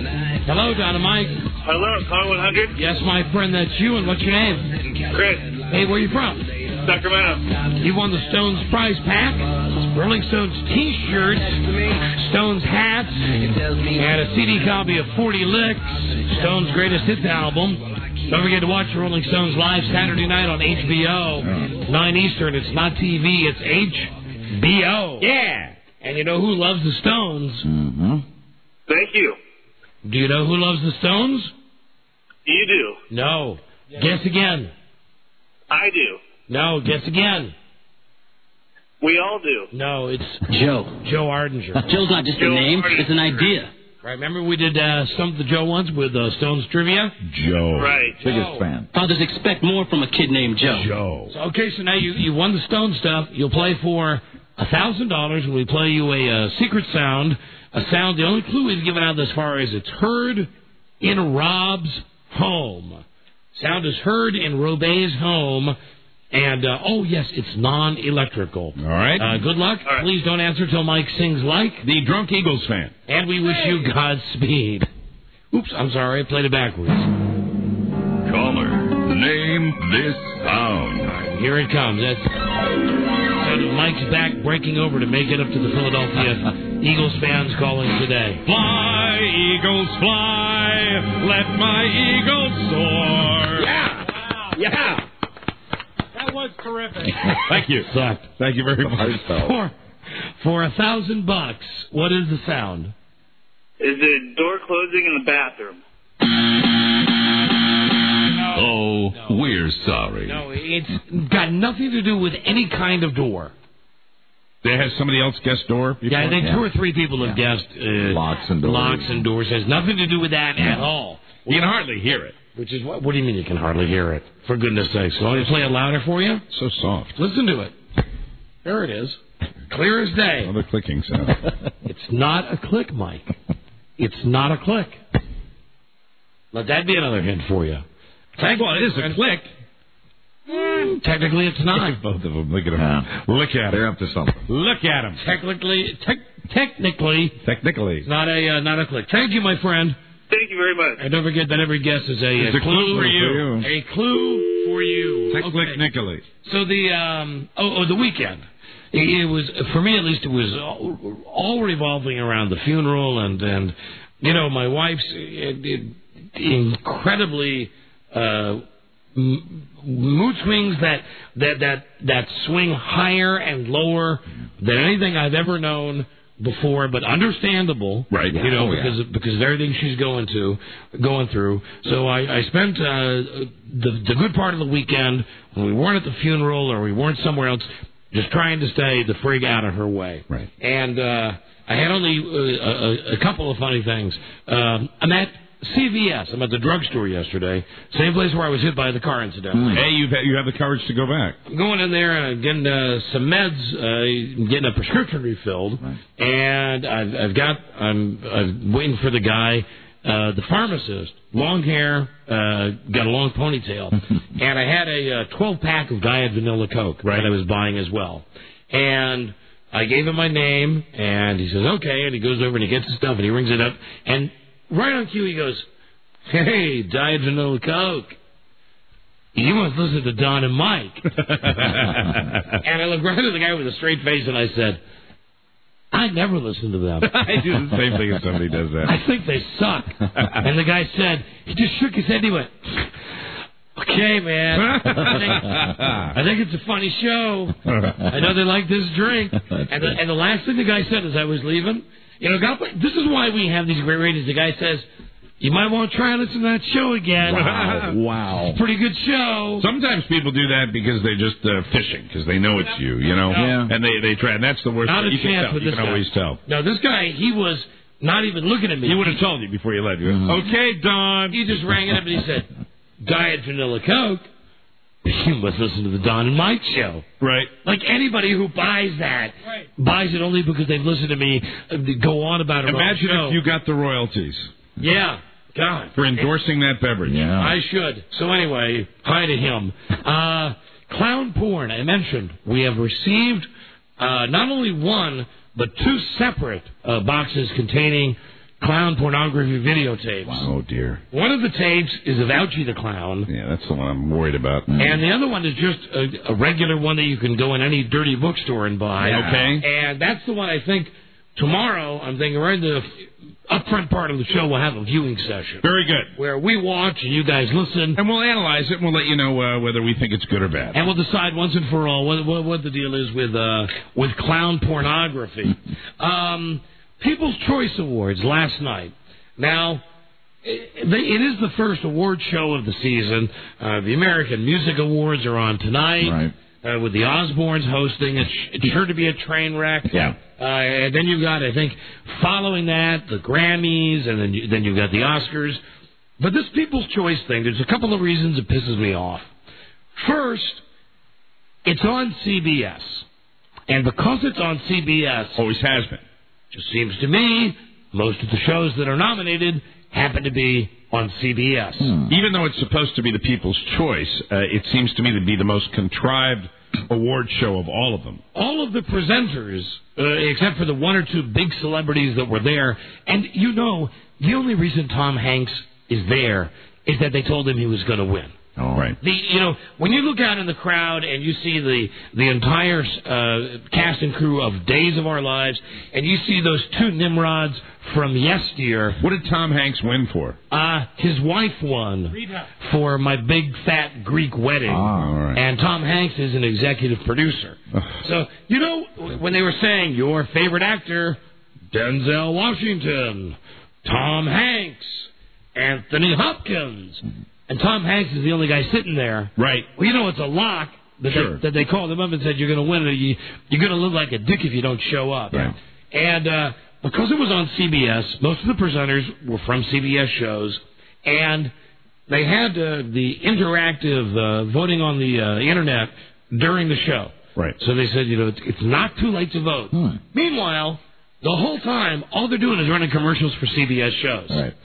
Hello, Don and Mike. Hello, Car 100. Yes, my friend, that's you. And what's your name? Chris. Hey, where you from? Sacramento. You won the Stones prize pack, Rolling Stones T-shirts, Stones hats, and a CD copy of 40 Licks, Stones' greatest hits album. Don't forget to watch Rolling Stones live Saturday night on HBO, 9 Eastern. It's not TV, it's HBO. Yeah. And you know who loves the Stones? Mm-hmm. Thank you. Do you know who loves the Stones? You do. No. Guess again. I do. No, guess again. We all do. No, it's Joe. Joe Ardinger. Joe's not just a name, it's an idea. Right, remember we did Stump the Joe once with Stones Trivia? Joe. Right. Biggest fan. Fathers expect more from a kid named Joe. Joe. So, okay, so now you won the Stone stuff. You'll play for $1,000 when we play you a secret sound. A sound, the only clue we've given out thus far is it's heard in Rob's home. Sound is heard in Robey's home. And, oh, yes, it's non-electrical. All right. Good luck. All right. Please don't answer till Mike sings like. The Drunk Eagles fan. And we wish you Godspeed. Oops, I'm sorry. I played it backwards. Caller, name this sound. All right, here it comes. That's Mike's back breaking over to make it up to the Philadelphia Eagles fans calling today. Fly, Eagles, fly. Let my Eagles soar. Yeah. Yeah. That was terrific. Thank you. Sucked. Thank you very much. For $1,000, what is the sound? Is it door closing in the bathroom? Oh, we're sorry. No, it's got nothing to do with any kind of door. There has somebody else guessed door before? Yeah, I think 2 or 3 people have guessed locks and doors. Locks and doors. Has nothing to do with that at all. You can hardly hear it. Which is what do you mean you can hardly hear it? For goodness sakes. So I'll just play it louder for you? So soft. Listen to it. There it is. Clear as day. Another clicking sound. It's not a click, Mike. It's not a click. Let that be another hint for you. Well, it is a click. Technically, it's not. Both of them. Look at them. Look at them. They're up to something. Look at them. Technically, it's not a click. Thank you, my friend. Thank you very much. And don't forget that every guess is It's a clue for you. A clue for you. Technically. So the weekend. It was, for me at least, it was all revolving around the funeral and you know, my wife's incredibly mood swings that swing higher and lower than anything I've ever known before, but understandable, right? You know, because of everything she's going through. So I spent the good part of the weekend when we weren't at the funeral or we weren't somewhere else, just trying to stay the frig out of her way. Right. And I had only a couple of funny things. I'm at CVS. I'm at the drugstore yesterday. Same place where I was hit by the car, incidentally. Hey, you have the courage to go back. I'm going in there and I'm getting some meds, getting a prescription refilled, and I'm waiting for the guy, the pharmacist, long hair, got a long ponytail, and I had a 12-pack of Diet Vanilla Coke that I was buying as well, and I gave him my name, and he says okay, and he goes over and he gets the stuff and he rings it up, and right on cue, he goes, hey, Diet Vanilla Coke. You must listen to Don and Mike. And I looked right at the guy with a straight face, and I said, I never listen to them. I do the same thing if somebody does that. I think they suck. And the guy said, he just shook his head and he went, okay, man. I think it's a funny show. I know they like this drink. And the last thing the guy said as I was leaving, you know, this is why we have these great ratings. The guy says, you might want to try and listen to that show again. Wow. It's a pretty good show. Sometimes people do that because they're just fishing, because they know it's you know? Yeah. And they try, and that's the worst. Not a you chance with you this can guy. always tell. No, this guy, he was not even looking at me. He would have told you before you left. Okay, Don. He just rang it up and he said, Diet Vanilla Coke. You must listen to the Don and Mike show. Right. Like anybody who buys that, buys it only because they've listened to me go on about it. Imagine if you got the royalties. Yeah. God. For endorsing that beverage. Yeah. I should. So anyway, hi to him. Clown porn, I mentioned. We have received not only one, but 2 separate boxes containing clown pornography videotapes. Oh, dear. One of the tapes is of Ouchie the Clown. Yeah, that's the one I'm worried about. And the other one is just a regular one that you can go in any dirty bookstore and buy. Yeah. Okay. And that's the one I think tomorrow, I'm thinking right in the upfront part of the show, we'll have a viewing session. Very good. Where we watch and you guys listen. And we'll analyze it and we'll let you know whether we think it's good or bad. And we'll decide once and for all what the deal is with clown pornography. People's Choice Awards last night. Now, it is the first award show of the season. The American Music Awards are on tonight. Right. With the Osbournes hosting. It's sure to be a train wreck. Yeah. And then you've got, I think, following that, the Grammys, and then you've got the Oscars. But this People's Choice thing, there's a couple of reasons it pisses me off. First, it's on CBS. And because it's on CBS... Always has been. Just seems to me, most of the shows that are nominated happen to be on CBS. Even though it's supposed to be the People's Choice, it seems to me to be the most contrived award show of all of them. All of the presenters, except for the one or two big celebrities that were there, and the only reason Tom Hanks is there is that they told him he was going to win. Oh, right. When you look out in the crowd and you see the entire cast and crew of Days of Our Lives, and you see those two Nimrods from yesteryear. What did Tom Hanks win for? His wife won for My Big Fat Greek Wedding. All right. And Tom Hanks is an executive producer. So, when they were saying your favorite actor, Denzel Washington, Tom Hanks, Anthony Hopkins... And Tom Hanks is the only guy sitting there. Right. Well, it's a lock that they called him up and said, you're going to win it. You're going to look like a dick if you don't show up. Right. And because it was on CBS, most of the presenters were from CBS shows. And they had the interactive voting on the Internet during the show. Right. So they said, it's not too late to vote. Meanwhile, the whole time, all they're doing is running commercials for CBS shows. Right.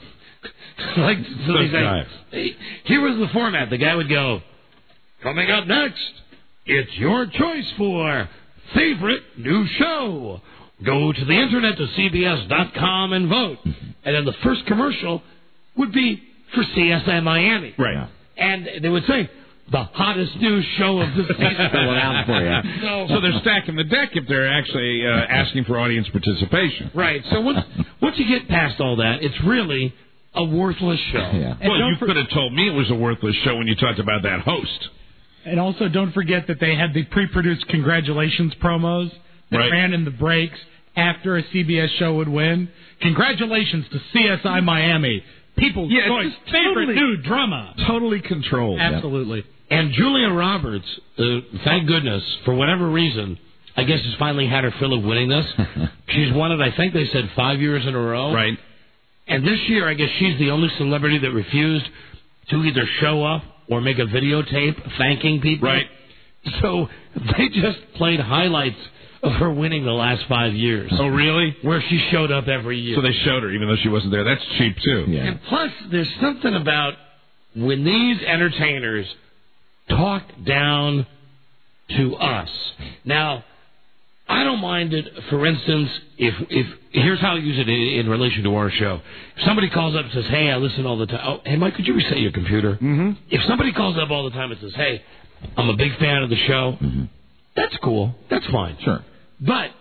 Here was the format. The guy would go, coming up next, it's your choice for favorite new show. Go to the internet to CBS.com and vote. And then the first commercial would be for CSI Miami. Right. And they would say, the hottest new show of the season. So they're stacking the deck if they're actually asking for audience participation. Right. So once you get past all that, it's really... a worthless show. Yeah. Well, you could have told me it was a worthless show when you talked about that host. And also, don't forget that they had the pre-produced congratulations promos that ran in the breaks after a CBS show would win. Congratulations to CSI Miami. People's Choice favorite new drama. Totally controlled. Absolutely. And Julia Roberts, thank goodness, for whatever reason, I guess has finally had her fill of winning this. She's won it, I think they said 5 years in a row. Right. And this year, I guess she's the only celebrity that refused to either show up or make a videotape thanking people. Right. So they just played highlights of her winning the last 5 years. Oh, really? Where she showed up every year. So they showed her even though she wasn't there. That's cheap, too. Yeah. And plus, there's something about when these entertainers talk down to us. Now, I don't mind it, for instance, if here's how I use it in relation to our show. If somebody calls up and says, hey, I listen all the time. Oh, hey, Mike, could you reset your computer? Mm-hmm. If somebody calls up all the time and says, hey, I'm a big fan of the show, that's cool. That's fine. Sure. But,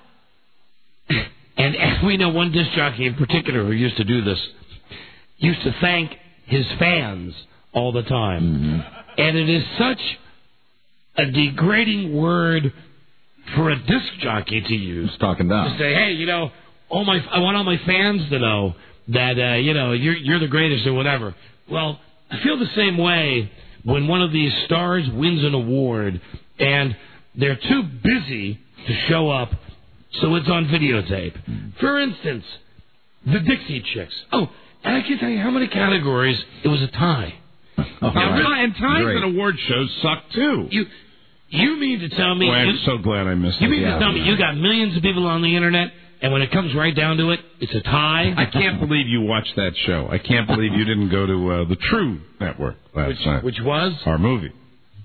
and we know one disc jockey in particular who used to do this, used to thank his fans all the time. And it is such a degrading word for a disc jockey to use. Talking down. To say, hey, I want all my fans to know that, you're the greatest or whatever. Well, I feel the same way when one of these stars wins an award and they're too busy to show up, so it's on videotape. For instance, the Dixie Chicks. Oh, and I can tell you how many categories it was a tie. And ties at award shows suck, too. You mean to tell me... Boy, I'm so glad I missed it. You mean to tell me you got millions of people on the Internet, and when it comes right down to it, it's a tie? I can't believe you watched that show. I can't believe you didn't go to the True Network last night. Which was? Our movie.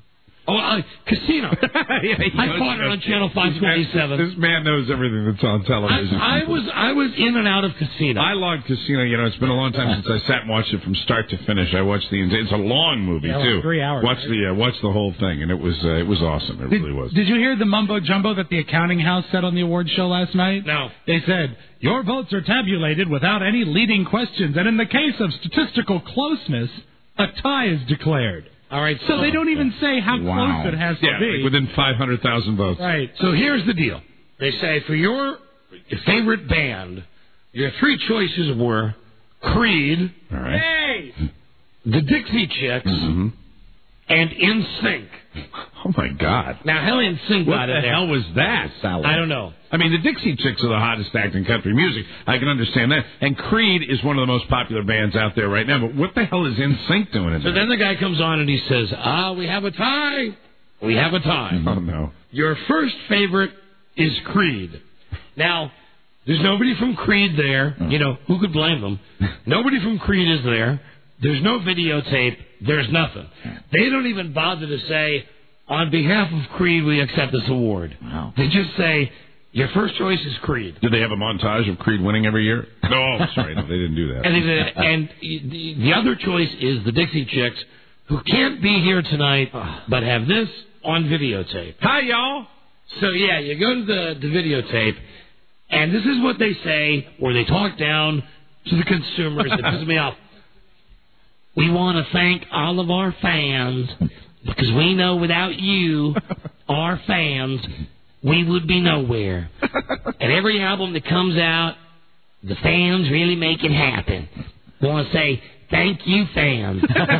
Casino. I caught it on Channel 527. This man knows everything that's on television. I was in and out of Casino. I logged Casino. It's been a long time since I sat and watched it from start to finish. I watched it's a long movie too. 3 hours. Watched the whole thing, and it was awesome. It really was. Did you hear the mumbo jumbo that the accounting house said on the awards show last night? No. They said, your votes are tabulated without any leading questions, and in the case of statistical closeness, a tie is declared. All right. So they don't even say how close it has to be. Like within 500,000 votes. Right. So here's the deal. They say for your favorite band, your three choices were Creed, all right, hey, the Dixie Chicks, and NSYNC. Oh my God! Now hell, NSYNC got in there. What the hell was that? I don't know. I mean, the Dixie Chicks are the hottest act in country music. I can understand that. And Creed is one of the most popular bands out there right now. But what the hell is NSYNC doing in there? So then the guy comes on and he says, we have a tie. We have a tie. Oh, no. Your first favorite is Creed. Now, there's nobody from Creed there. Who could blame them? Nobody from Creed is there. There's no videotape. There's nothing. They don't even bother to say, on behalf of Creed, we accept this award. Wow. They just say, your first choice is Creed. Did they have a montage of Creed winning every year? No, sorry, no, they didn't do that. And the other choice is the Dixie Chicks, who can't be here tonight, but have this on videotape. Hi, y'all. So, yeah, you go to the videotape, and this is what they say, or they talk down to the consumers. It pisses me off. We want to thank all of our fans, because we know without you, our fans, we would be nowhere. And every album that comes out, the fans really make it happen. We want to say, thank you, fans.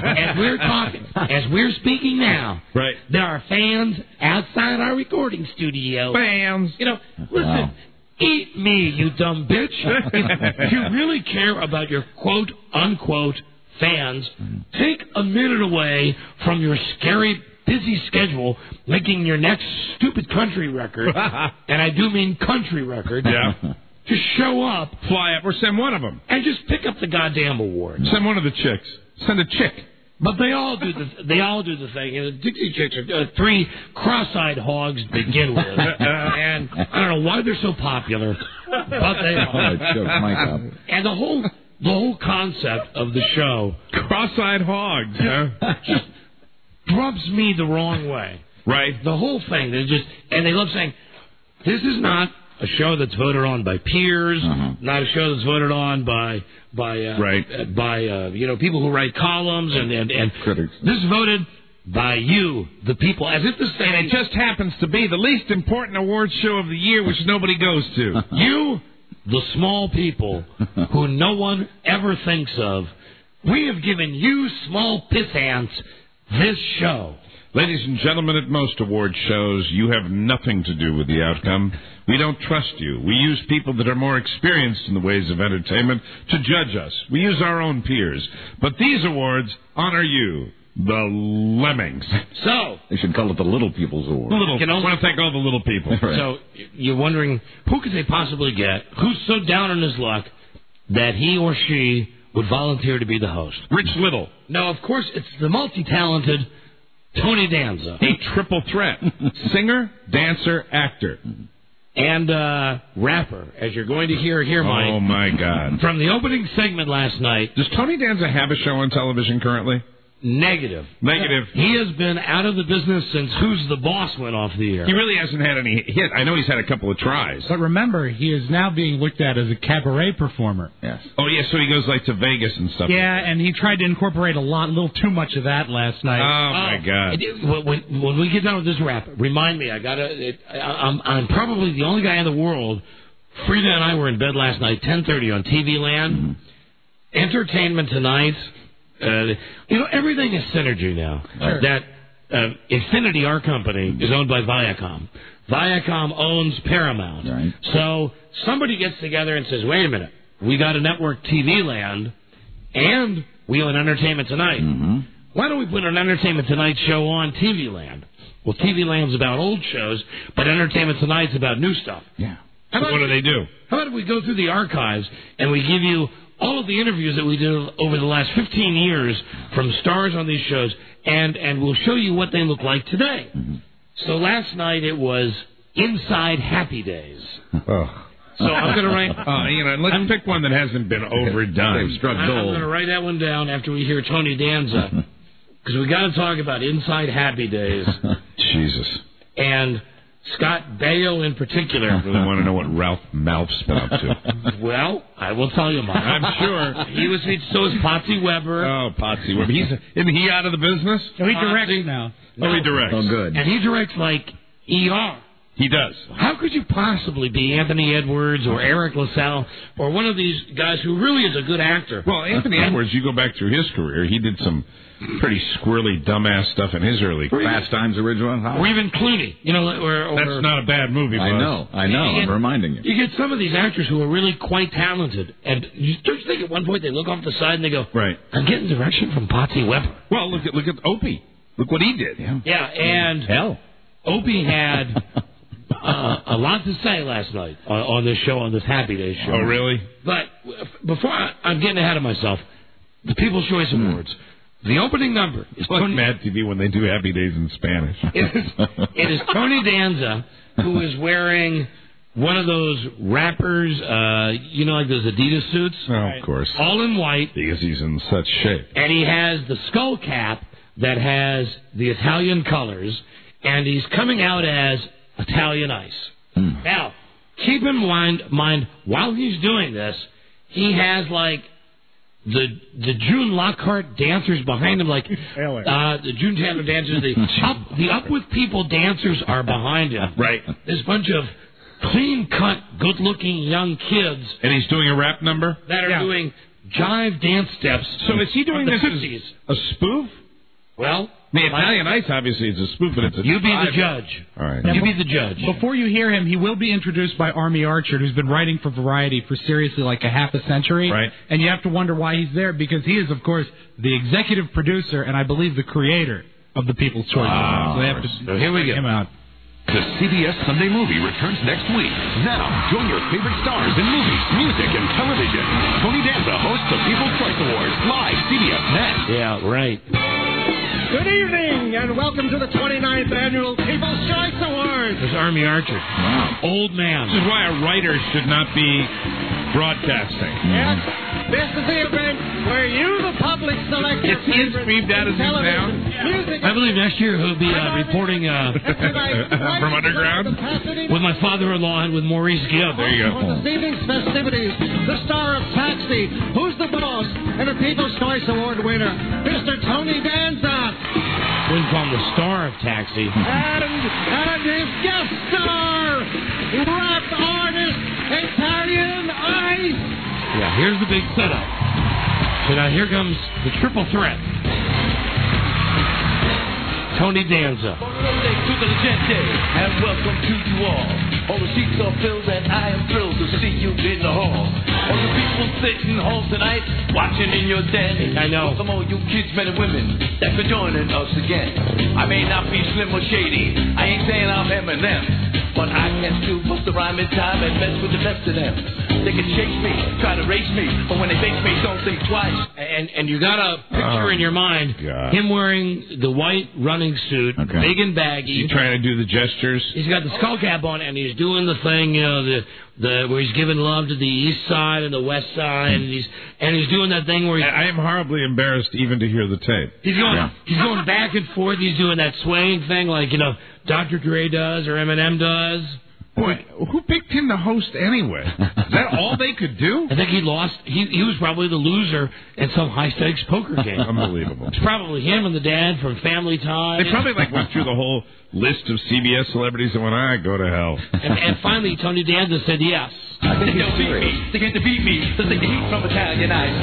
As we're speaking now, right, there are fans outside our recording studio. Fans. Listen, eat me, you dumb bitch. If you really care about your quote-unquote fans, take a minute away from your scary, busy schedule making your next stupid country record, and I do mean country record, to show up. Fly up or send one of them. And just pick up the goddamn award. Send one of the chicks. Send a chick. But they all do the thing. And the Dixie Chicks are three cross-eyed hogs to begin with. And I don't know why they're so popular, but they are. And the whole concept of the show, cross-eyed hogs, just rubs me the wrong way. Right. The whole thing. They love saying, this is not a show that's voted on by peers, not a show that's voted on by people who write columns and critics. This is voted by you, the people, as if to say, and it just happens to be the least important awards show of the year, which nobody goes to. You, the small people who no one ever thinks of, we have given you small pissants this show. Ladies and gentlemen, at most award shows, you have nothing to do with the outcome. We don't trust you. We use people that are more experienced in the ways of entertainment to judge us. We use our own peers. But these awards honor you, the lemmings. So they should call it the Little People's Award. I want to thank all the little people. Right. So you're wondering, who could they possibly get? Who's so down on his luck that he or she would volunteer to be the host? Rich Little. No, of course, it's the multi-talented Tony Danza. A triple threat. Singer, dancer, actor. And rapper, as you're going to hear here, Mike. Oh, my God. From the opening segment last night. Does Tony Danza have a show on television currently? Negative. He has been out of the business since Who's the Boss went off the air. He really hasn't had any hit. I know he's had a couple of tries. But remember, he is now being looked at as a cabaret performer. Yes. Oh, yeah, so he goes like to Vegas and stuff. Yeah, and he tried to incorporate a little too much of that last night. Oh, my God. When we get done with this rap, remind me, I'm probably the only guy in the world. Frida and I were in bed last night, 10:30 on TV Land. Entertainment Tonight. Everything is synergy now. Sure. That Infinity, our company, is owned by Viacom. Viacom owns Paramount. Right. So somebody gets together and says, wait a minute, we got a network TV Land, and we own Entertainment Tonight. Why don't we put an Entertainment Tonight show on TV Land? Well, TV Land's about old shows, but Entertainment Tonight's about new stuff. Yeah. So what do they do? How about if we go through the archives and we give you all of the interviews that we did over the last 15 years from stars on these shows, and we'll show you what they look like today. Mm-hmm. So last night it was Inside Happy Days. Oh. So I'm going to write... let's pick one that hasn't been overdone. They've struck I'm gold. going to write that one down after we hear Tony Danza, because we got to talk about Inside Happy Days. Jesus. And Scott Baio in particular. I really want to know what Ralph Malph's been up to. Well, I will tell you, Mike. I'm sure. So is Potsy Weber. Oh, Potsy Weber. Isn't he out of the business? So he directs now. Oh, he directs. Oh, good. And he directs like ER. He does. How could you possibly be Anthony Edwards or Eric LaSalle or one of these guys who really is a good actor? Well, Anthony Edwards, you go back through his career, he did some pretty squirrely, dumbass stuff in his early career. Fast Times at Ridgemont High. Or even Clooney. That's not a bad movie, I Buzz. know. I'm reminding you. You get some of these actors who are really quite talented, and don't you think at one point they look off the side and they go, right, I'm getting direction from Potsy Weber. Well, look at Opie. Look what he did. Yeah, and hell, Opie had a lot to say last night on this show, on this Happy Days show. Oh, really? But before I'm getting ahead of myself, the People's Choice Awards, the opening number is like Mad TV when they do Happy Days in Spanish. It is Tony Danza, who is wearing one of those rappers, like those Adidas suits. Oh, of course. All in white. Because he's in such shape. And he has the skull cap that has the Italian colors, and he's coming out as Italian Ice. Now, keep in mind, while he's doing this, he has like the June Lockhart dancers behind him, like the June Chandler dancers, the Up With People dancers are behind him. Right. This bunch of clean-cut, good-looking young kids. And he's doing a rap number? That are doing jive dance steps. So is he doing the this 50s. as a spoof? Well, the Italian Ice obviously is a spoof, but it's a you be the judge. All right. You be the judge. Before you hear him, he will be introduced by Army Archer, who's been writing for Variety for seriously like a half a century. Right. And you have to wonder why he's there, because he is, of course, the executive producer and I believe the creator of the People's Choice Awards. So they have to so here we go. him out. The CBS Sunday Movie returns next week. Now, join your favorite stars in movies, music, and television. Tony Danza hosts the People's Choice Awards live CBS Net. Yeah, right. Good evening, and welcome to the 29th Annual People's Choice Awards. There's Army Archer. Wow. Old man. This is why a writer should not be broadcasting. Yes, this is the event where you, the public, select your favorite television, music. I believe next year he'll be reporting from underground Pasadena. with my father-in-law and with Maurice Gibb. There you For go. this evening's festivities, the star of Taxi, Who's the Boss, and a People's Choice Award winner, Mr. Tony Danza. Wouldn't call him the star of Taxi. And his guest star, rap artist, Italian Ice. Yeah, here's the big setup. So now here comes the triple threat. Tony Danza. And welcome to you all. All the seats are filled and I am thrilled to see you in the hall. All the people sitting home tonight, watching in your den. I know. Welcome all you kids, men and women, thanks for joining us again. I may not be slim or shady, I ain't saying I'm Eminem, but I can still bust a rhyme in time and mess with the best of them. They can chase me, try to race me, but when they face me, don't think twice. And you got a picture in your mind, him wearing the white running suit, big and baggy. He's trying to do the gestures. He's got the skull cap on, and he's doing the thing, where he's giving love to the east side and the west side, and he's doing that thing where I am horribly embarrassed even to hear the tape. He's going back and forth. He's doing that swaying thing like Dr. Dre does or Eminem does. Boy, who picked him to host anyway? Is that all they could do? I think he lost. He was probably the loser in some high-stakes poker game. Unbelievable. It's probably him and the dad from Family Time. They probably went through the whole list of CBS celebrities and went, go to hell. And finally, Tony Danza said yes. I think they'll beat me. They can't defeat me. So take the heat from Italian Ice.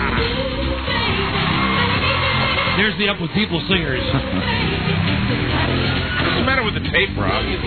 There's the Up With People singers. What's the matter with the tape, Rob? This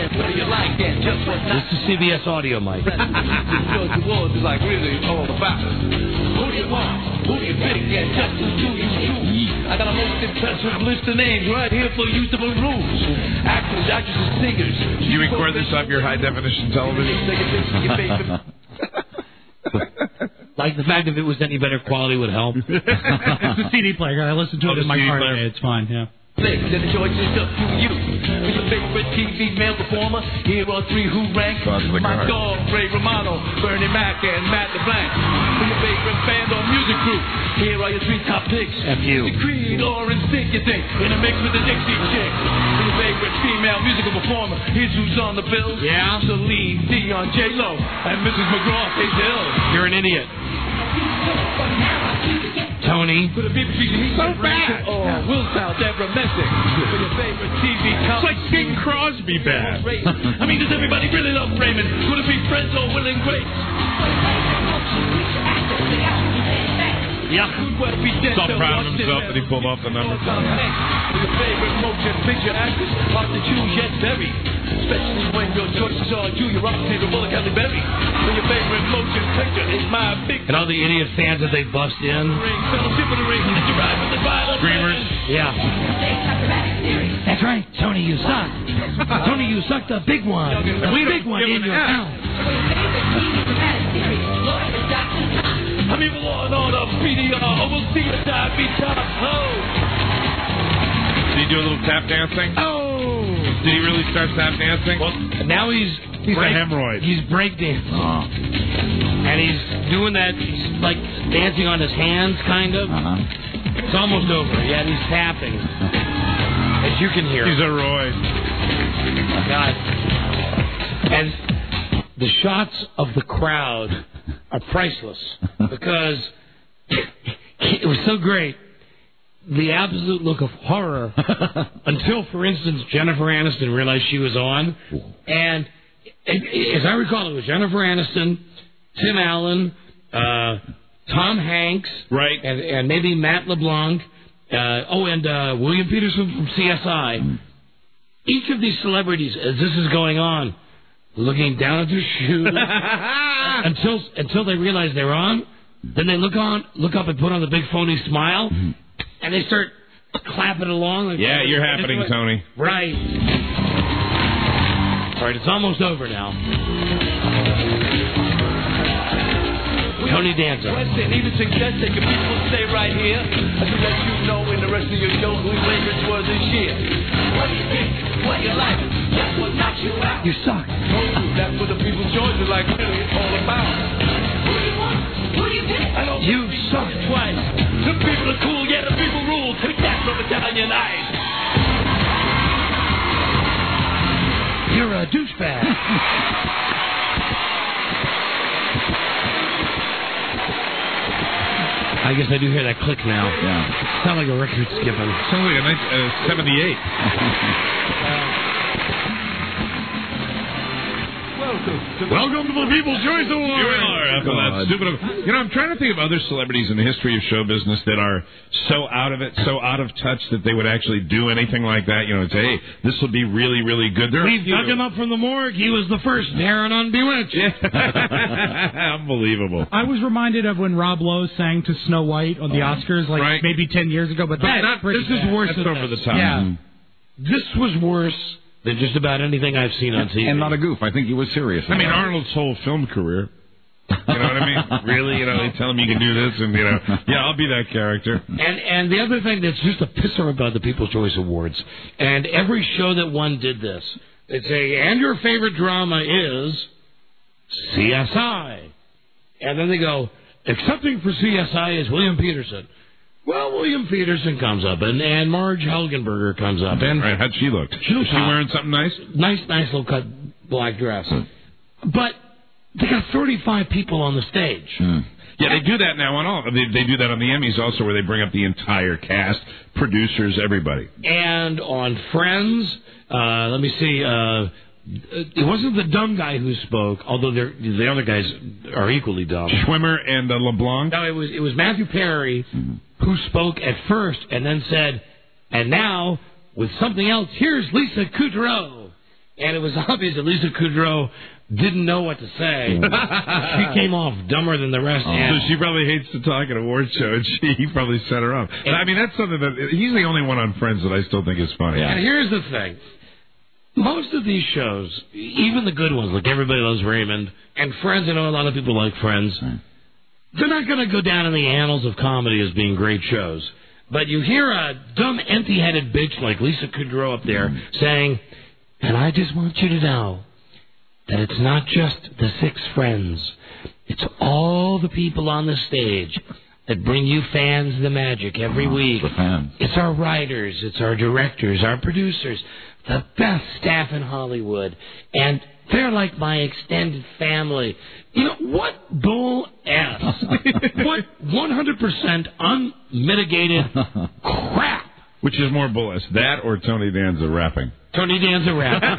is CBS Audio, Mike. George Awards is like really all about it. Who do you want? Who do you pick? And just who do you choose? I got a most impressive list of names right here for you to peruse. Actors, actresses, singers. Do you record this off your high-definition television? A Like the fact if it was any better quality would help. It's a CD player. I listen to it in my car today. It's fine, yeah. Then the choice is up to you. Who's your favorite TV male performer? Here are three who rank. My dog, Ray Romano, Bernie Mac, and Matt LeBlanc. For your favorite band or music group, here are your three top picks. F.U. The Creed or NSYNC, you think, in a mix with the Dixie Chicks. For your favorite female musical performer, here's who's on the bill. Yeah. Celine Dion, J-Lo, and Mrs. McGraw, Kate Hill. You're an idiot. Tony. For the BBC, so bad. Or Will South, Deborah Messick. For your favorite TV It's like Bing Crosby bad. I mean, does everybody really love Raymond? Could it be Friends or Will and Grace? Yeah. Could well be He's all proud of himself that he pulled off the number. For your favorite motion picture actress, hard to choose yet very. Especially when your choices are Julia Roberts, Sandra Bullock, Halle Berry. For your favorite motion picture is my big. And all the idiot fans that they bust in. Fellowship of the Ring, and you ride with the violent Screamers. Yeah. That's right, Tony, you suck. Tony, you suck the big one. The big one in your house. I'm even on a PDR. We'll see you die, be top. Did he do a little tap dancing? Oh! Did he really start tap dancing? Well, now he's a hemorrhoid. He's breakdancing. And he's doing that, he's like dancing on his hands, kind of. It's almost over. Yeah, and he's tapping. As you can hear. He's a roid. God. And the shots of the crowd are priceless because it was so great. The absolute look of horror until, for instance, Jennifer Aniston realized she was on. And as I recall, it was Jennifer Aniston, Tim Allen, Tom Hanks, right, and maybe Matt LeBlanc, and William Peterson from CSI. Each of these celebrities, as this is going on, looking down at their shoes until they realize they're on. Then they look up and put on the big phony smile, and they start clapping along. Like, yeah, you're happening, Tony. Right. All right, it's almost over now. Tony Danza. Question, even suggesting if people stay right here, I can let you know in the rest of your show who your favorites were this year. What do you think? What do you like? That's what knocks you out. You suck. That's what the people's choice is like really all about. Who do you want? Who do you pick? I don't you suck twice. The people are cool, yeah, the people rule. Take that from Italian Ice. You're a douchebag. I guess I do hear that click now. Yeah. Sound like a record skipping. Sounds like a nice 78. Welcome to the People's Choice Award. Here we are after that stupid. I'm trying to think of other celebrities in the history of show business that are so out of it, so out of touch that they would actually do anything like that. And say, hey, this will be really, really good. We've dug him up from the morgue. He was the first Darren on Bewitched. Yeah. Unbelievable. I was reminded of when Rob Lowe sang to Snow White on the Oscars, maybe 10 years ago. But this is worse than over the top. Yeah. This was worse than just about anything I've seen on TV. And not a goof. I think he was serious. I mean, Arnold's whole film career. You know what I mean? Really? They tell him you can do this, and yeah, I'll be that character. And the other thing that's just a pisser about the People's Choice Awards, and every show that won did this. They'd say, and your favorite drama is CSI. And then they go, accepting for CSI is William Peterson. Well, William Peterson comes up, and Marge Helgenberger comes up. And right, how'd she look? She was wearing something nice? Nice little cut black dress. But they got 35 people on the stage. Yeah, they do that now on all. They do that on the Emmys also, where they bring up the entire cast, producers, everybody. And on Friends, let me see. It wasn't the dumb guy who spoke, although the other guys are equally dumb. Schwimmer and LeBlanc. No, it was Matthew Perry who spoke at first and then said, and now with something else, here's Lisa Kudrow. And it was obvious that Lisa Kudrow didn't know what to say. She came off dumber than the rest. So she probably hates to talk at award show, and he probably set her up. And I mean, that's something that he's the only one on Friends that I still think is funny. And here's the thing. Most of these shows, even the good ones, like Everybody Loves Raymond, and Friends, I know a lot of people like Friends, they're not going to go down in the annals of comedy as being great shows. But you hear a dumb, empty-headed bitch like Lisa Kudrow up there saying, and I just want you to know that it's not just the 6 friends. It's all the people on the stage that bring you fans the magic every week. The fans. It's our writers, it's our directors, our producers, the best staff in Hollywood. And they're like my extended family. You know, what bull ass. What 100% unmitigated crap. Which is more bull ass, that or Tony Danza rapping? Tony Danza rapping.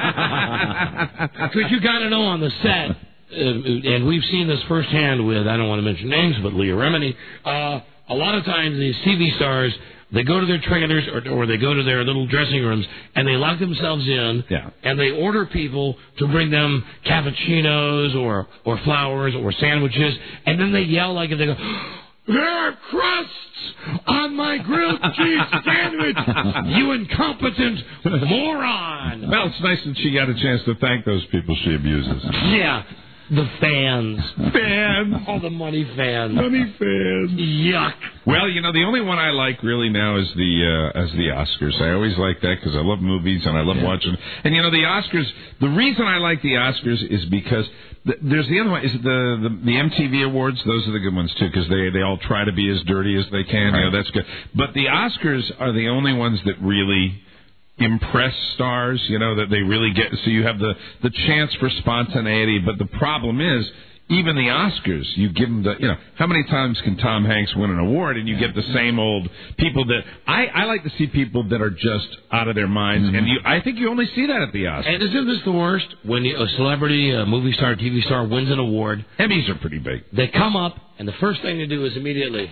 Because you got to know on the set, and we've seen this firsthand with, I don't want to mention names, but Leah Remini, a lot of times these TV stars, they go to their trailers or they go to their little dressing rooms and they lock themselves in and they order people to bring them cappuccinos or flowers or sandwiches, and then they yell like if they go, there are crusts on my grilled cheese sandwich, you incompetent moron. Well, it's nice that she got a chance to thank those people she abuses. Yeah. The fans. Fans. All the money fans. Money fans. Yuck. Well, you know, the only one I like really now is the Oscars. I always like that because I love movies and I love watching. And, you know, the Oscars, the reason I like the Oscars is because there's the other one. Is it the MTV Awards? Those are the good ones, too, because they all try to be as dirty as they can. Right. You know, that's good. But the Oscars are the only ones that really impress stars, you know, that they really get. So you have the chance for spontaneity, but the problem is, even the Oscars, you give them the, you know, how many times can Tom Hanks win an award and you get the same old people that, I like to see people that are just out of their minds, and I think you only see that at the Oscars. And isn't this the worst? When a celebrity, a movie star, TV star wins an award. Emmys are pretty big. They come up, and the first thing they do is immediately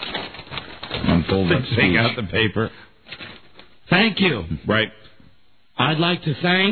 unfold that take out the paper. Thank you. Right. I'd like to thank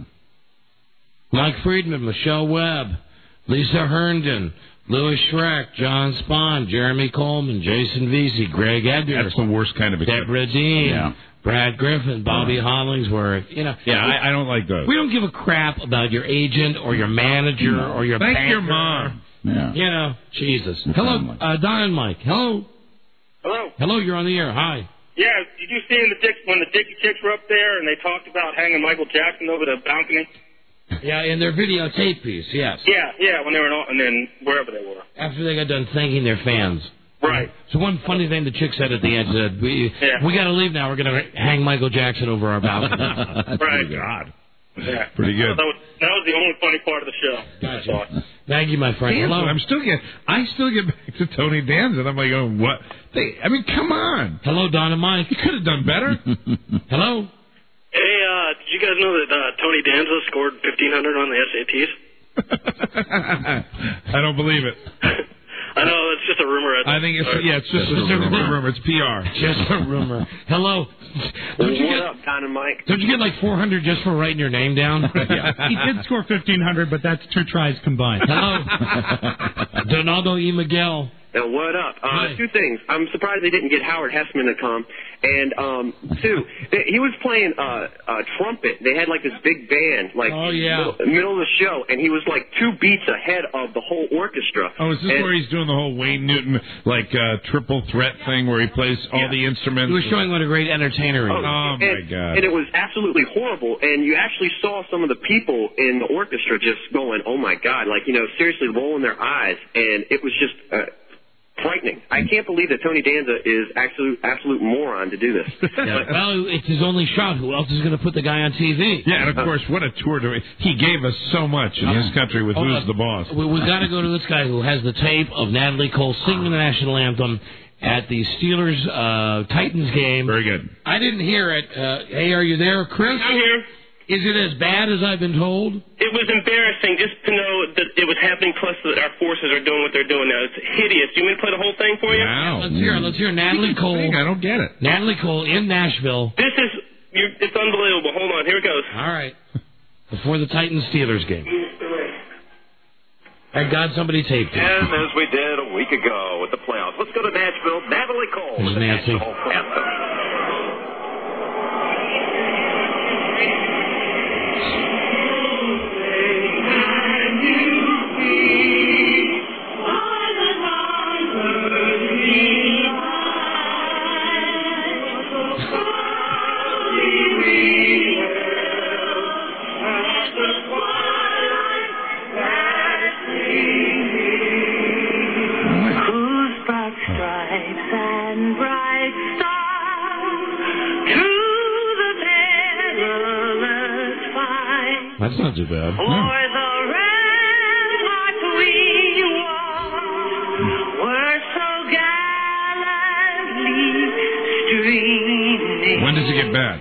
Mike Friedman, Michelle Webb, Lisa Herndon, Louis Schreck, John Spahn, Jeremy Coleman, Jason Vesey, Greg Edgar. That's the worst kind of Deborah Dean, Brad Griffin, Bobby Hollingsworth. You know. Yeah, I don't like those. We don't give a crap about your agent or your manager or your Thank banker. your mom. Yeah. You know, Jesus. Hello, Don and Mike. Hello. Hello. Hello, you're on the air. Hi. Yeah, did you see when the Dixie Chicks were up there and they talked about hanging Michael Jackson over the balcony? Yeah, in their videotape piece, yes. Yeah, when they were and then wherever they were. After they got done thanking their fans. Right. So one funny thing the chick said at the end said, we got to leave now. We're going to hang Michael Jackson over our balcony. Right. God. Yeah. Pretty good. That was the only funny part of the show. Gotcha. Thank you, my friend. Danza, Hello. I still get back to Tony Danza, and I'm like, oh, what? Come on. Hello, Don and Mike. You could have done better. Hello. Hey, did you guys know that Tony Danza scored 1,500 on the SATs? I don't believe it. I know, it's just a rumor. I think it's just a rumor. It's PR. Just a rumor. Hello. What up, Don and Mike? Don't you get like 400 just for writing your name down? He did score 1,500, but that's 2 tries combined. Hello. Donaldo E. Miguel. Now, what up? 2 things. I'm surprised they didn't get Howard Hessman to come. And 2, he was playing trumpet. They had like this big band, like middle of the show, and he was like 2 beats ahead of the whole orchestra. Oh, is this where he's doing the whole Wayne Newton like triple threat thing where he plays all the instruments? He was showing what a great entertainer he is. Oh my God! And it was absolutely horrible. And you actually saw some of the people in the orchestra just going, "Oh my God!" Like seriously rolling their eyes, and it was just. Frightening. I can't believe that Tony Danza is absolute moron to do this. Well, it's his only shot. Who else is going to put the guy on TV? Yeah, and of course, what a tour. He gave us so much in this country with Who's the Boss. We've got to go to this guy who has the tape of Natalie Cole singing the national anthem at the Steelers-Titans game. Very good. I didn't hear it. Hey, are you there, Chris? I'm here. Is it as bad as I've been told? It was embarrassing just to know that it was happening, plus that our forces are doing what they're doing now. It's hideous. You want me to play the whole thing for you? Wow. Let's hear Natalie Cole. I don't get it. Natalie Cole in Nashville. It's unbelievable. Hold on. Here it goes. All right. Before the Titans-Steelers game. Thank God somebody taped it. And as we did a week ago with the playoffs, let's go to Nashville. Natalie Cole with the Nancy. national anthem. That's not too bad. O'er the ramparts we walked were so gallantly streaming. When does it get bad?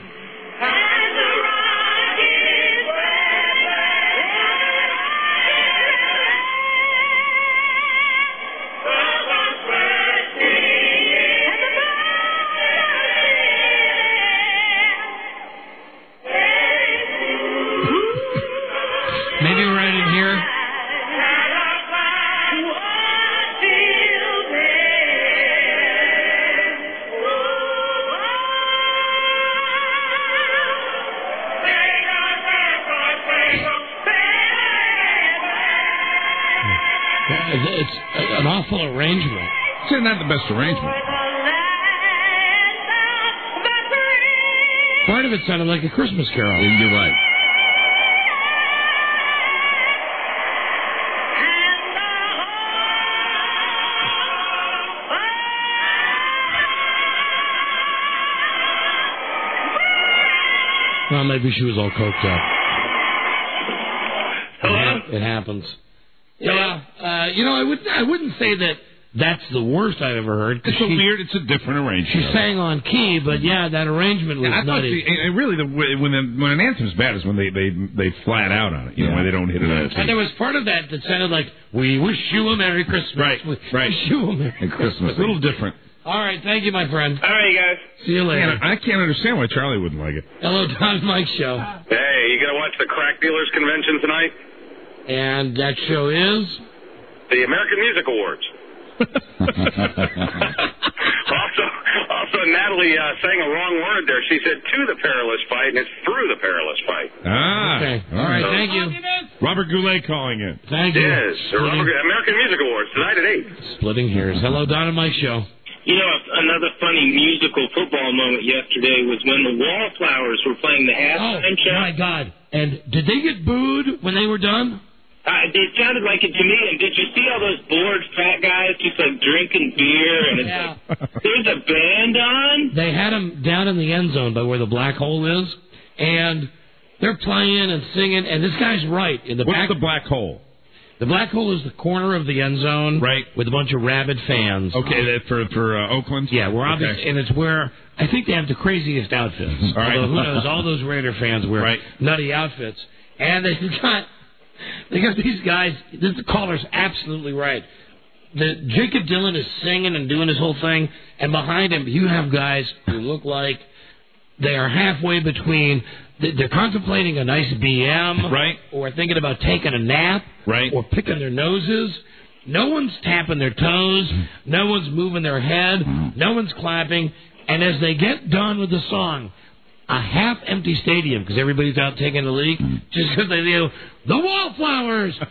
Maybe right in here. It's an awful arrangement. It's not the best arrangement. Part of it sounded like a Christmas carol. You're right. Well, maybe she was all coked up. Hello? It happens. Yeah, I wouldn't say that that's the worst I've ever heard. It's a different arrangement. She sang on key, but yeah, that arrangement was nutty. Really, when an anthem's bad is when they flat out on it. You know, when they don't hit it on key. And there was part of that sounded like, "We wish you a Merry Christmas." Right. We wish you a Merry Christmas. It's a little different. All right, thank you, my friend. All right, guys. See you later. Man, I can't understand why Charlie wouldn't like it. Hello, Don Mike Show. Hey, you gonna watch the Crack Dealers Convention tonight? And that show is? The American Music Awards. Also, Natalie sang a wrong word there. She said to the perilous fight, and it's through the perilous fight. Okay. All right, thank you. Robert Goulet calling in. Thank you. Yes, the American Music Awards tonight at 8. Splitting hairs. Hello, Don and Mike Show. You know, another funny musical football moment yesterday was when the Wallflowers were playing the halftime show. Oh, my God. And did they get booed when they were done? It sounded like it to me. And did you see all those bored fat guys just like drinking beer? And it's like, there's a band on? They had them down in the end zone by where the black hole is. And they're playing and singing. And this guy's right. What's the black hole? The black hole is the corner of the end zone, right, with a bunch of rabid fans. Okay, for Oakland. Yeah, we're obvious, and it's where I think they have the craziest outfits. All right. Although who knows? All those Raider fans wear nutty outfits, and they got these guys. The caller's absolutely right. Jacob Dylan is singing and doing his whole thing, and behind him you have guys who look like they are halfway between. They're contemplating a nice BM, right? Or thinking about taking a nap, right? Or picking their noses. No one's tapping their toes. No one's moving their head. No one's clapping. And as they get done with the song, a half-empty stadium because everybody's out taking a leak, just because they yell, "The Wallflowers!" They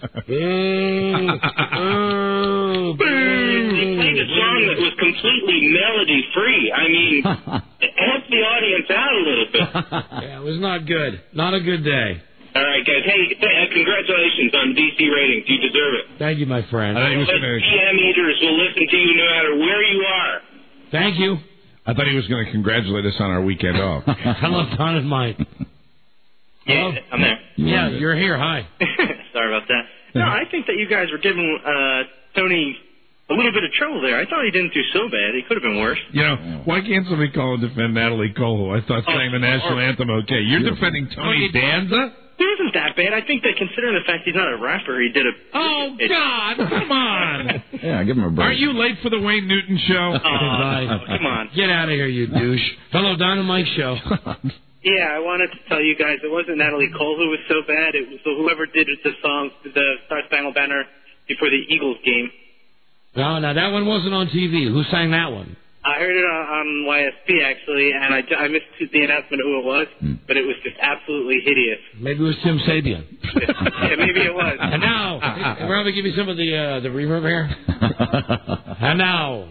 played a song that was completely melody-free. I mean, it helped the audience out a little bit. Yeah, it was not good. Not a good day. All right, guys. Hey, congratulations on DC ratings. You deserve it. Thank you, my friend. PM eaters will listen to you no matter where you are. Thank you. I thought he was going to congratulate us on our weekend off. Hello, Don and Mike. Yeah, I'm there. Yeah, you're here. Hi. Sorry about that. No, I think that you guys were giving Tony a little bit of trouble there. I thought he didn't do so bad. He could have been worse. You know, why can't somebody call and defend Natalie Cole, who I thought sang the national anthem okay? You're defending Tony Danza? It wasn't that bad. I think that considering the fact he's not a rapper, he did a... Oh, God, come on. Yeah, give him a break. Aren't you late for the Wayne Newton show? Come on. Get out of here, you douche. Hello, Don and Mike Show. Yeah, I wanted to tell you guys, it wasn't Natalie Cole who was so bad. It was whoever did the song, the Star Spangled Banner, before the Eagles game. No, that one wasn't on TV. Who sang that one? I heard it on YSP, actually, and I missed the announcement of who it was, but it was just absolutely hideous. Maybe it was Tim Sabian. Yeah, maybe it was. And now, Robbie, give me some of the reverb here. And now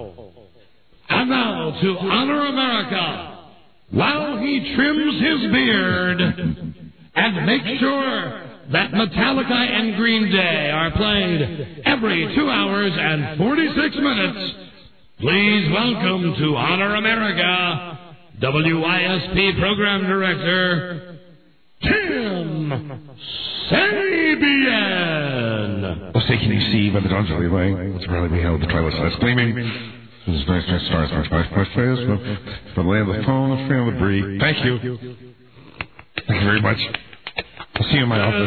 to honor America while he trims his beard and makes sure that Metallica and Green Day are played every 2 hours and 46 minutes. Please welcome to Honor America, WISP Program Director, Tim Sabian. Forsaken AC by the dawn's early light. What's rarely beheld the trellis lights gleaming. There's nice stars, for the land of the phone, the frame of the brie. Thank you. Thank you very much. I'll see you in my office.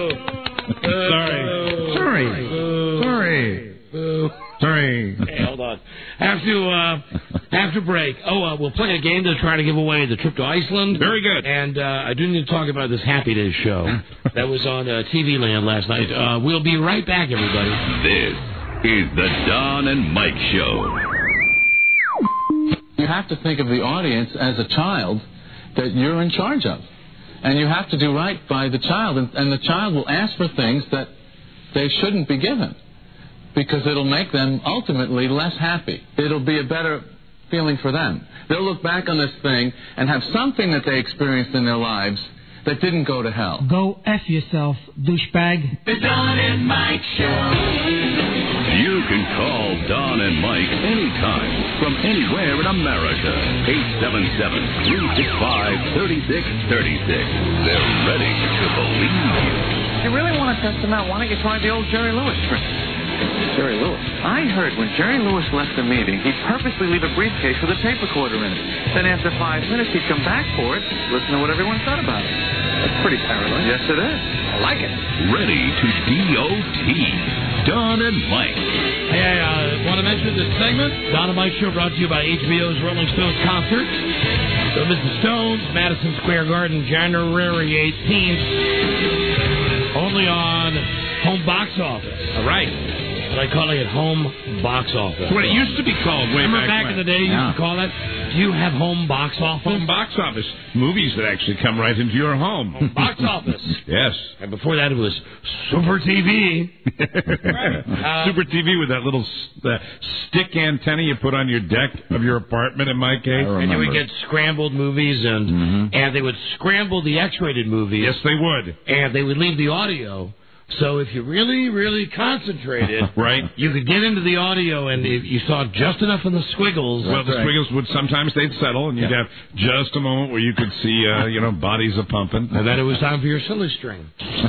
Sorry. Hey, hold on. Have to break. We'll play a game to try to give away the trip to Iceland. Very good. And I do need to talk about this Happy Days show that was on TV Land last night. We'll be right back, everybody. This is the Don and Mike Show. You have to think of the audience as a child that you're in charge of. And you have to do right by the child. And the child will ask for things that they shouldn't be given, because it'll make them ultimately less happy. It'll be a better feeling for them. They'll look back on this thing and have something that they experienced in their lives that didn't go to hell. Go F yourself, douchebag. The Don and Mike Show. You can call Don and Mike anytime from anywhere in America. 877-365-3636. They're ready to believe you. If you really want to test them out, why don't you try the old Jerry Lewis trick? Jerry Lewis? I heard when Jerry Lewis left the meeting, he'd purposely leave a briefcase with a tape recorder in it. Then after 5 minutes, he'd come back for it, listen to what everyone said about it. That's pretty paranoid. Yes, it is. I like it. Ready to DOT. Don and Mike. Hey, I want to mention this segment. Don and Mike Show brought to you by HBO's Rolling Stones concert. So Mr. Stones, Madison Square Garden, January 18th. Only on home box office. All right. But I call it home box office. That's what it used to be called way Remember back in the day you used to call that? Do you have home box office? Home box office. Movies that actually come right into your home. Home box office. Yes. And before that it was Super TV. Super TV with that little stick antenna you put on your deck of your apartment, in my case. And you would get scrambled movies, and they would scramble the X-rated movies. Yes, they would. And they would leave the audio. So if you really, really concentrated, right, you could get into the audio, and if you saw just enough in the squiggles. Well, the squiggles would sometimes they'd settle, and you'd have just a moment where you could see, bodies a pumping, and then it was time for your silly string.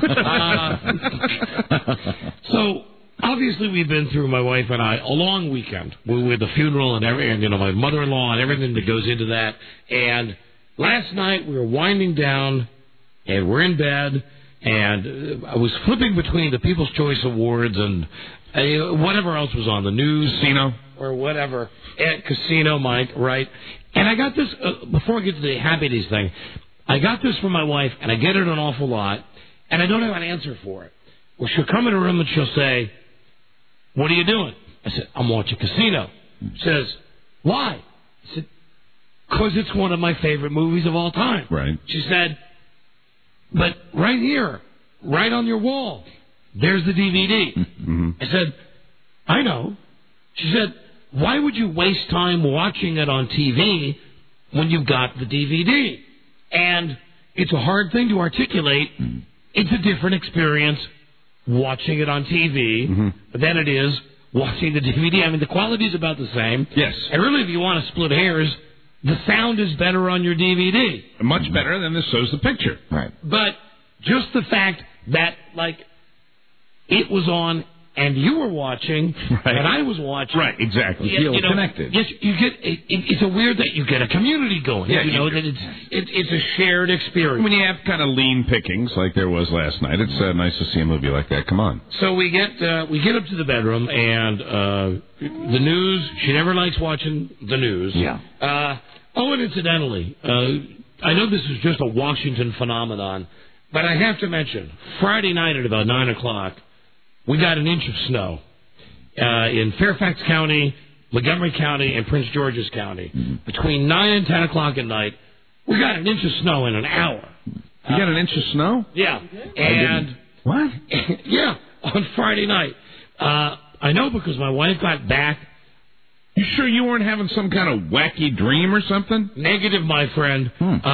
So obviously, we've been through, my wife and I, a long weekend with the funeral and my mother-in-law and everything that goes into that. And last night we were winding down, and we're in bed. And I was flipping between the People's Choice Awards and whatever else was on the news. Casino. Or whatever. Casino, Mike, right? And I got this, before I get to the Happy Days thing, I got this from my wife, and I get it an awful lot, and I don't have an answer for it. Well, she'll come in a room and she'll say, "What are you doing?" I said, "I'm watching Casino." She says, "Why?" I said, "'Cause it's one of my favorite movies of all time." Right. She said, "But right here, right on your wall, there's the DVD. Mm-hmm. I said, "I know." She said, "Why would you waste time watching it on TV when you've got the DVD?" And it's a hard thing to articulate. It's a different experience watching it on TV than it is watching the DVD. I mean, the quality is about the same. Yes. And really, if you want to split hairs, the sound is better on your DVD. Much better than so's the picture. Right. But just the fact that, it was on and you were watching and I was watching. Right, exactly. You feel connected. Yes, you get. It's a weird that you get a community going. Yeah, that it's a shared experience. When you have kind of lean pickings like there was last night, it's nice to see a movie like that. Come on. So we get up to the bedroom, and the news. She never likes watching the news. Yeah. And incidentally, I know this is just a Washington phenomenon, but I have to mention, Friday night at about 9 o'clock, we got an inch of snow in Fairfax County, Montgomery County, and Prince George's County. Between 9 and 10 o'clock at night, we got an inch of snow in an hour. You got an inch of snow? Yeah. And what? Yeah, on Friday night. I know because my wife got back. You sure you weren't having some kind of wacky dream or something? Negative, my friend.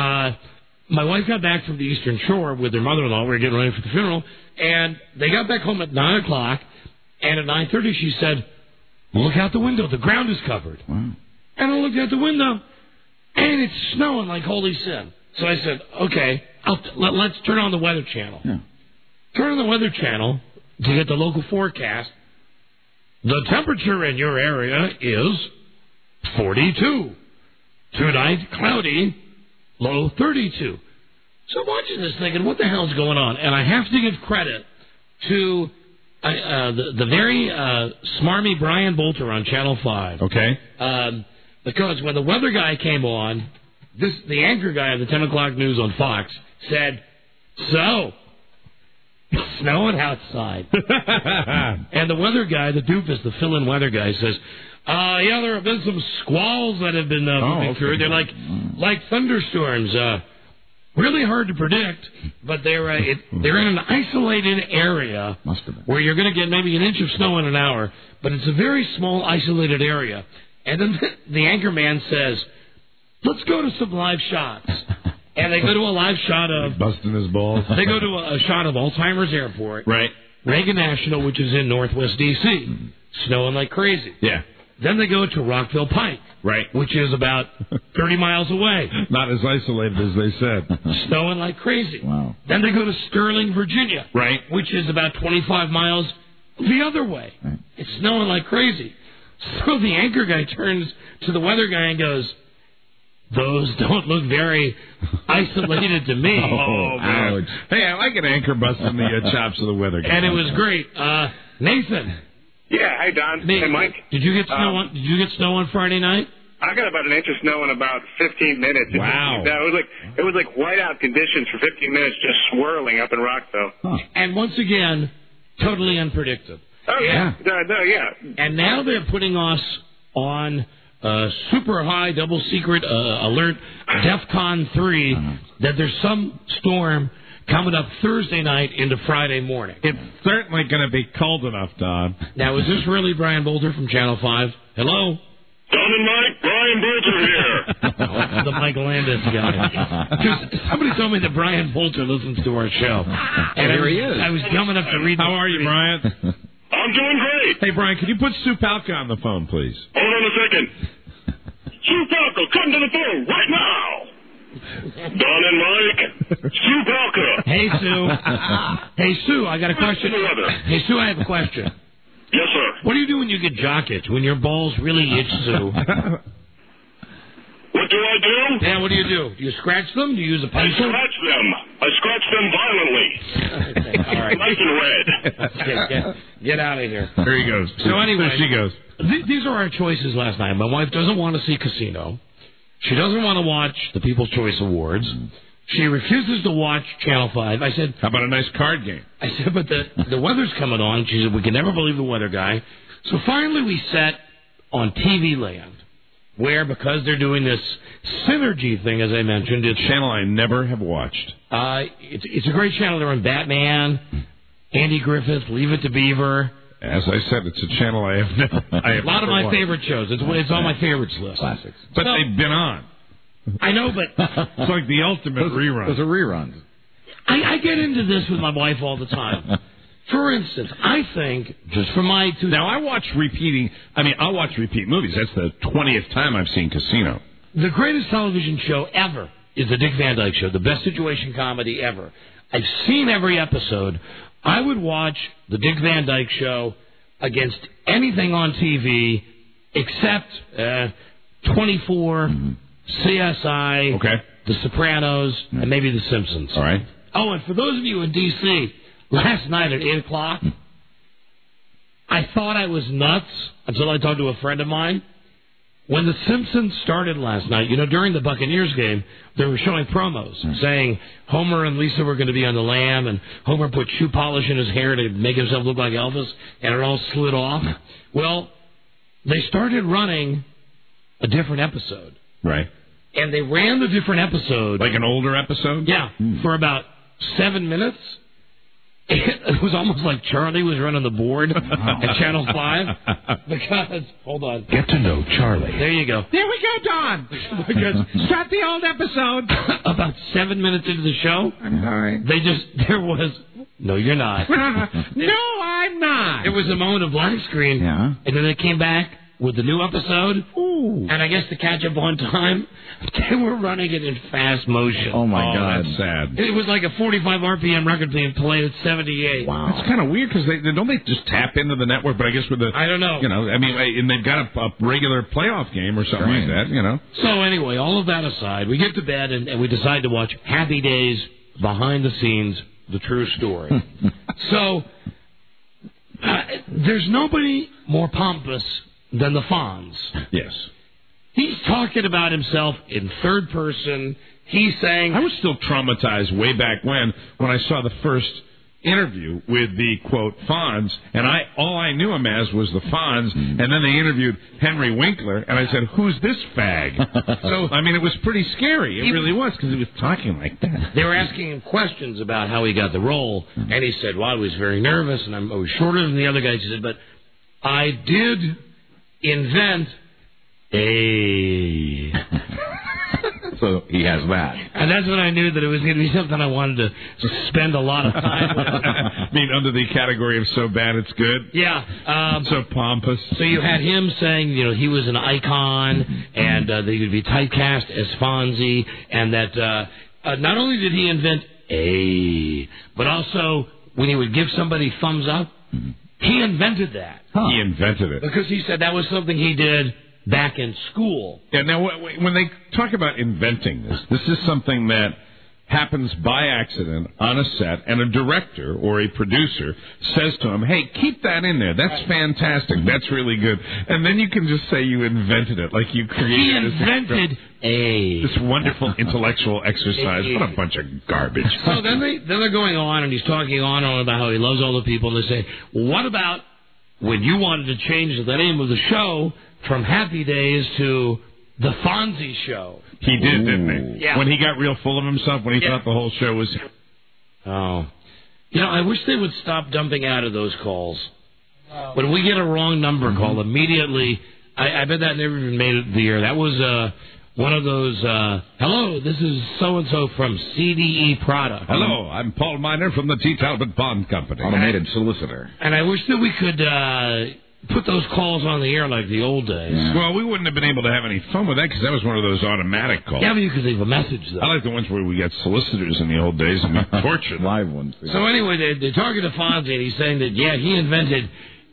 My wife got back from the Eastern Shore with her mother-in-law. We were getting ready for the funeral. And they got back home at 9 o'clock. And at 9:30, she said, "Look out the window. The ground is covered." Wow. And I looked out the window, and it's snowing like holy sin. So I said, okay, let's turn on the Weather Channel. Yeah. Turn on the Weather Channel to get the local forecast. The temperature in your area is 42. Tonight, cloudy, low 32. So I'm watching this thinking, what the hell's going on? And I have to give credit to the very smarmy Brian Bolter on Channel 5. Okay. Because when the weather guy came on, the anchor guy of the 10 o'clock news on Fox said, so, it's snowing outside. And the weather guy, the doofus, the fill-in weather guy, says, yeah, there have been some squalls that have been moving through. They're like thunderstorms. Really hard to predict, but they're in an isolated area where you're going to get maybe an inch of snow in an hour, but it's a very small, isolated area. And then the anchor man says, let's go to some live shots. And they go to a live shot of... busting his balls. They go to a shot of Alzheimer's Airport. Right. Reagan National, which is in northwest D.C. Snowing like crazy. Yeah. Then they go to Rockville Pike. Right. Which is about 30 miles away. Not as isolated as they said. Snowing like crazy. Wow. Then they go to Sterling, Virginia. Right. Which is about 25 miles the other way. Right. It's snowing like crazy. So the anchor guy turns to the weather guy and goes, those don't look very isolated to me. Oh, man. Ouch. Hey, I like an anchor busting the chops of the weather guy. And it was great. Nathan. Yeah, hey Don. Hey Mike. Did you get snow on Friday night? I got about an inch of snow in about 15 minutes. Wow. It was like whiteout conditions for 15 minutes, just swirling up in Rockville. Huh. And once again, totally unpredictable. Oh yeah. Yeah. And now they're putting us on super high, double secret alert, DEFCON 3, that there's some storm coming up Thursday night into Friday morning. It's certainly going to be cold enough, Don. Now, is this really Brian Bolter from Channel 5? Hello? Don and Mike, Brian Bolter here. The Mike Landis guy. Somebody told me that Brian Bolter listens to our show. And here he is. I was dumb enough to read. How are you, Brian? I'm doing great. Hey, Brian, could you put Sue Palka on the phone, please? Hold on a second. Sue Palka, come to the phone right now. Don and Mike, Sue Palka. Hey, Sue. Hey, Sue, I got a question. Hey, Sue, I have a question. Yes, sir. What do you do when you get jock itch, when your balls really itch, Sue? What do I do? Yeah, what do? Do you scratch them? Do you use a pencil? I scratch them violently. All right. Nice and red. Get out of here. There he goes. So anyway, there she goes. These are our choices last night. My wife doesn't want to see Casino. She doesn't want to watch the People's Choice Awards. She refuses to watch Channel 5. I said, how about a nice card game? I said, but the weather's coming on. She said, we can never believe the weather guy. So finally we sat on TV Land, where, because they're doing this synergy thing, as I mentioned, it's channel I never have watched. It's a great channel. They're on Batman, Andy Griffith, Leave It to Beaver. As I said, it's a channel I have never. A lot of my favorite shows. It's on my favorites list. Classics. But they've been on. I know, but it's like the ultimate rerun. Those are reruns. I get into this with my wife all the time. For instance, I think, just for my two... Now, I'll watch repeat movies. That's the 20th time I've seen Casino. The greatest television show ever is the Dick Van Dyke Show, the best situation comedy ever. I've seen every episode. I would watch the Dick Van Dyke Show against anything on TV except 24, CSI, The Sopranos, and maybe The Simpsons. All right. Oh, and for those of you in D.C., last night at 8 o'clock, I thought I was nuts until I talked to a friend of mine. When The Simpsons started last night, during the Buccaneers game, they were showing promos saying Homer and Lisa were going to be on the lam, and Homer put shoe polish in his hair to make himself look like Elvis, and it all slid off. Well, they started running a different episode. Right. And they ran the different episode. Like an older episode? Yeah, for about 7 minutes. It was almost like Charlie was running the board at Channel 5. Because, hold on. Get to know Charlie. There you go. There we go, Don. Start the old episode. About 7 minutes into the show. I'm sorry. No, you're not. No, I'm not. There was a moment of black screen. Yeah. And then they came back with the new episode. Ooh. Oh. And I guess to catch up on time, they were running it in fast motion. Oh, my God. That's sad. It was like a 45 RPM record being played at 78. Wow. It's kind of weird because don't they just tap into the network? But I guess with the I don't know. You know, I mean, and they've got a regular playoff game or something like that. You know. So anyway, all of that aside, we get to bed and we decide to watch Happy Days Behind the Scenes, the true story. So there's nobody more pompous than the Fonz. Yes. He's talking about himself in third person. He's saying... I was still traumatized way back when I saw the first interview with the, quote, Fonz, and all I knew him as was the Fonz, and then they interviewed Henry Winkler, and I said, who's this fag? So, I mean, it was pretty scary. It really was, because he was talking like that. They were asking him questions about how he got the role, and he said, well, I was very nervous, and I was shorter than the other guys. He said, but I did invent a... So he has that. And that's when I knew that it was going to be something I wanted to spend a lot of time with. I mean, under the category of so bad it's good? Yeah. So pompous. So you had him saying, you know, he was an icon, and that he would be typecast as Fonzie, and that not only did he invent a, but also when he would give somebody thumbs up, he invented that. He invented it. Because he said that was something he did back in school. Yeah, now, when they talk about inventing this is something that happens by accident on a set, and a director or a producer says to him, hey, keep that in there. That's fantastic. That's really good. And then you can just say you invented it, like you created this wonderful intellectual exercise. What a bunch of garbage. So then they're going on, and he's talking on and on about how he loves all the people, and they say, well, what about when you wanted to change the name of the show from Happy Days to The Fonzie Show? He did, didn't he? Yeah. When he got real full of himself, when he thought the whole show was... Oh. You know, I wish they would stop dumping out of those calls. When we get a wrong number call, immediately, I bet that never even made it the air. That was one of those, hello, this is so-and-so from CDE Product. Hello, I'm Paul Miner from the T. Talbot Bond Company. Automated solicitor. And I wish that we could... put those calls on the air like the old days. Yeah. Well, we wouldn't have been able to have any fun with that because that was one of those automatic calls. Yeah, but you could leave a message, though. I like the ones where we got solicitors in the old days and we tortured live ones. Yeah. So anyway, they targeted Fonzie, and he's saying that, yeah, he invented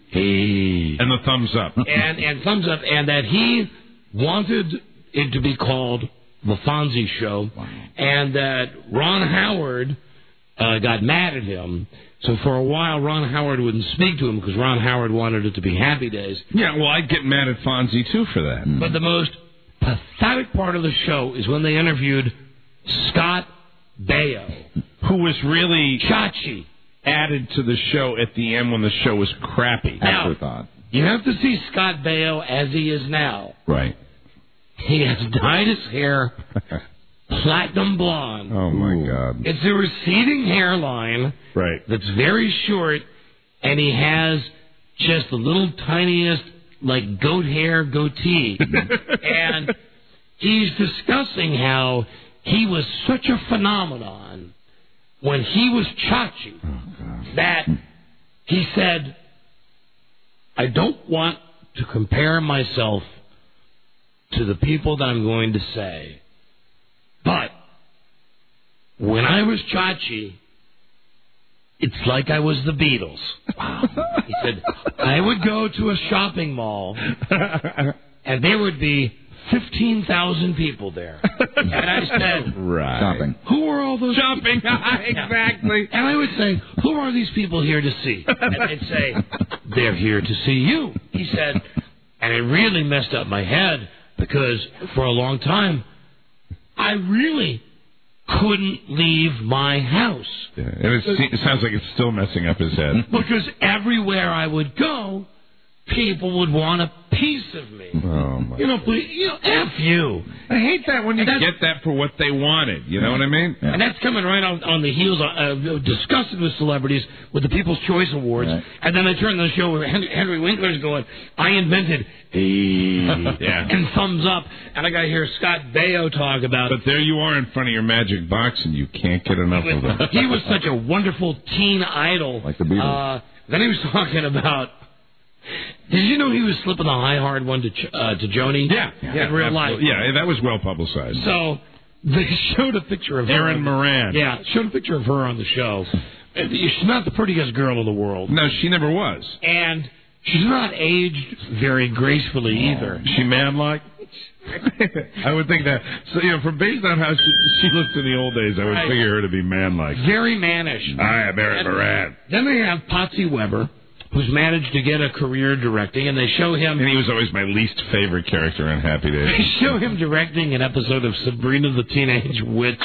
and the thumbs up. and thumbs up, and that he wanted it to be called The Fonzie Show, and that Ron Howard got mad at him. So for a while, Ron Howard wouldn't speak to him because Ron Howard wanted it to be Happy Days. Yeah, well, I'd get mad at Fonzie, too, for that. But the most pathetic part of the show is when they interviewed Scott Baio, who was really Chachi, added to the show at the end when the show was crappy. Now, you have to see Scott Baio as he is now. Right. He has dyed his hair platinum blonde. Oh, my God. It's a receding hairline. Right. That's very short, and he has just the little tiniest, like, goat hair goatee. And he's discussing how he was such a phenomenon when he was Chachi that he said, I don't want to compare myself to the people that I'm going to say. But when I was Chachi, it's like I was the Beatles. Wow. He said, I would go to a shopping mall, and there would be 15,000 people there. And I said, right. Shopping. Who are all those shopping? Exactly. And I would say, who are these people here to see? And they'd say, they're here to see you. He said, and it really messed up my head because for a long time, I really couldn't leave my house. Yeah, and it sounds like it's still messing up his head. Because everywhere I would go, people would want a piece of me. Oh, my F you. I hate that when you get that for what they wanted. You know what I mean? Yeah. And that's coming right on the heels of discussing with celebrities with the People's Choice Awards. Right. And then they turn the show where Henry Winkler's going, I invented and thumbs up. And I got to hear Scott Baio talk about But there you are in front of your magic box, and you can't get enough of it. He was such a wonderful teen idol. Like the Beatles. Then he was talking about Did you know he was slipping the high hard one to Joni? Yeah, in real life. Yeah, that was well publicized. So they showed a picture of Erin her. Moran. Yeah, showed a picture of her on the show. She's not the prettiest girl in the world. No, she never was. And she's not aged very gracefully either. Is she man-like? I would think that. So, based on how she looked in the old days, I would figure her to be man-like. Very mannish. I am Erin Moran. Then they have Patsy Weber, who's managed to get a career directing, and they show him... And he was always my least favorite character on Happy Days. They show him directing an episode of Sabrina the Teenage Witch.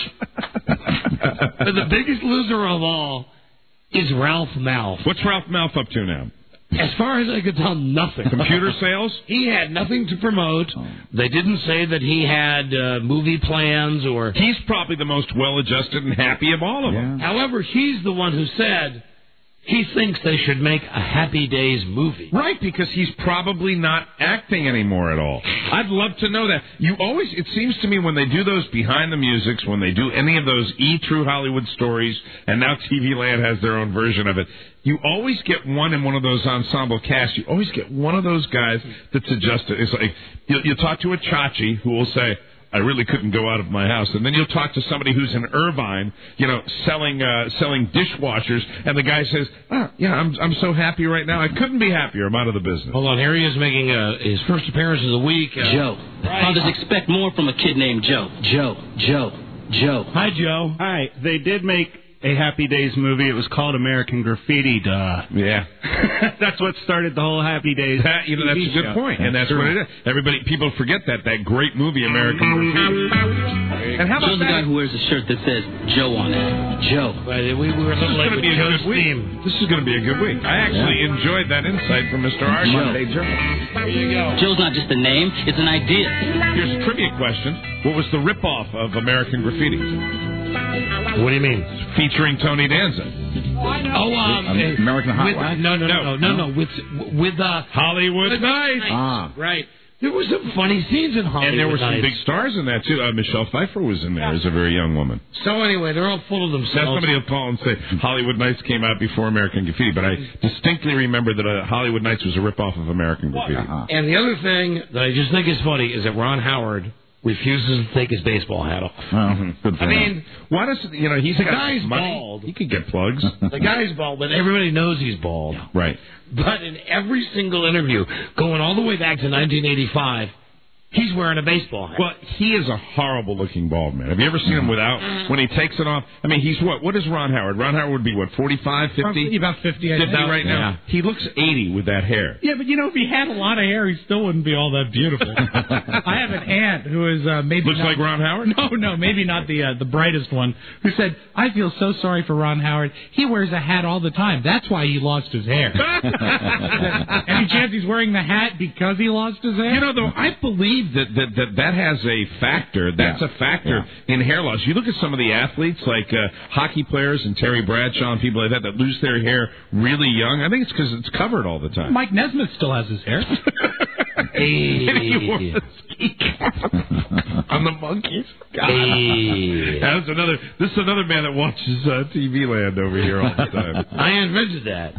But the biggest loser of all is Ralph Malph. What's Ralph Malph up to now? As far as I could tell, nothing. Computer sales? He had nothing to promote. They didn't say that he had movie plans or... He's probably the most well-adjusted and happy of all of them. However, he's the one who said he thinks they should make a Happy Days movie. Right, because he's probably not acting anymore at all. I'd love to know that. It seems to me when they do those behind the musics, when they do any of those True Hollywood stories, and now TV Land has their own version of it, you always get one in one of those ensemble casts. You always get one of those guys that's adjusted. It's like, you'll talk to a Chachi who will say, I really couldn't go out of my house. And then you'll talk to somebody who's in Irvine, selling dishwashers, and the guy says, I'm so happy right now. I couldn't be happier. I'm out of the business. Hold on, here he is making his first appearance of the week. Joe. Fathers expect more from a kid named Joe. Joe. Hi, Joe. Hi. They did make a Happy Days movie. It was called American Graffiti. Duh. Yeah. That's what started the whole Happy Days. That's a good point. And that's what it is. People forget that great movie, American Graffiti. And how about Joe's the guy who wears a shirt that says Joe on it. Joe. Right, we were a little late with Joe's theme. This is going to be a good week. I actually enjoyed that insight from Mr. Arshon. There you go. Joe's not just a name, it's an idea. Here's a trivia question. What was the ripoff of American Graffiti? What do you mean? Featuring Tony Danza. American Hot Wife? No. With Hollywood Nights. Right. There were some funny scenes in Hollywood And there were some Nights. big stars in that, too. Michelle Pfeiffer was in there as a very young woman. So anyway, they're all full of themselves. Now somebody will call and say Hollywood Nights came out before American Graffiti, but I distinctly remember that Hollywood Nights was a ripoff of American Graffiti. And the other thing that I just think is funny is that Ron Howard refuses to take his baseball hat off. Good for him. Why does he's the guy's bald. He could get plugs. The guy's bald, but everybody knows he's bald. Right. But in every single interview, going all the way back to 1985, he's wearing a baseball hat. Well, he is a horrible-looking bald man. Have you ever seen him without? When he takes it off, I mean, he's what? What is Ron Howard? Ron Howard would be, 45, 50? Probably about 50, I think. right now? Yeah. He looks 80 with that hair. Yeah, but if he had a lot of hair, he still wouldn't be all that beautiful. I have an aunt who is maybe looks like Ron Howard? No, maybe not the brightest one, who said, I feel so sorry for Ron Howard. He wears a hat all the time. That's why he lost his hair. Any chance he's wearing the hat because he lost his hair? Though, I believe that has a factor. That's a factor in hair loss. You look at some of the athletes, like hockey players and Terry Bradshaw and people like that lose their hair really young. I think it's because it's covered all the time. Mike Nesmith still has his hair. Hey. And he wore the ski cap on the Monkees. Hey. This is another man that watches TV Land over here all the time. I invented that.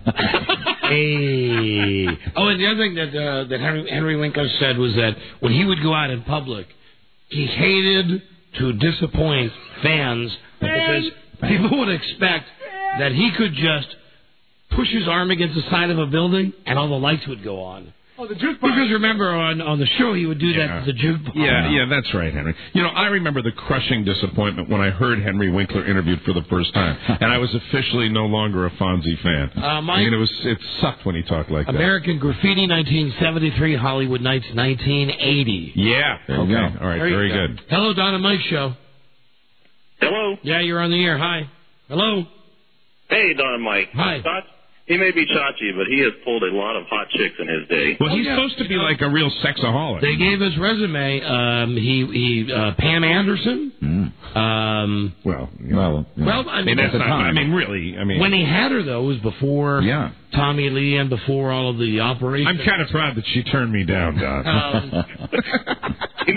Hey. Oh, and the other thing that Henry Winkler said was that when he would go out in public, he hated to disappoint fans because people would expect that he could just push his arm against the side of a building and all the lights would go on. Oh, the jukebox. Because remember, on the show, he would do that to the jukebox. Yeah, that's right, Henry. I remember the crushing disappointment when I heard Henry Winkler interviewed for the first time, and I was officially no longer a Fonzie fan. Mike, it sucked when he talked like that. American Graffiti, 1973, Hollywood Nights, 1980. Yeah. Okay. All right. Very good. Hello, Don and Mike Show. Hello. Yeah, you're on the air. Hi. Hello. Hey, Don and Mike. Hi. He may be Chachi, but he has pulled a lot of hot chicks in his day. Well, he's supposed to be like a real sexaholic. They gave his resume. Pam Anderson. Well, I mean, that's not. I mean, really. I mean, when he had her though, it was before Tommy Lee and before all of the operations. I'm kind of proud that she turned me down, Don. He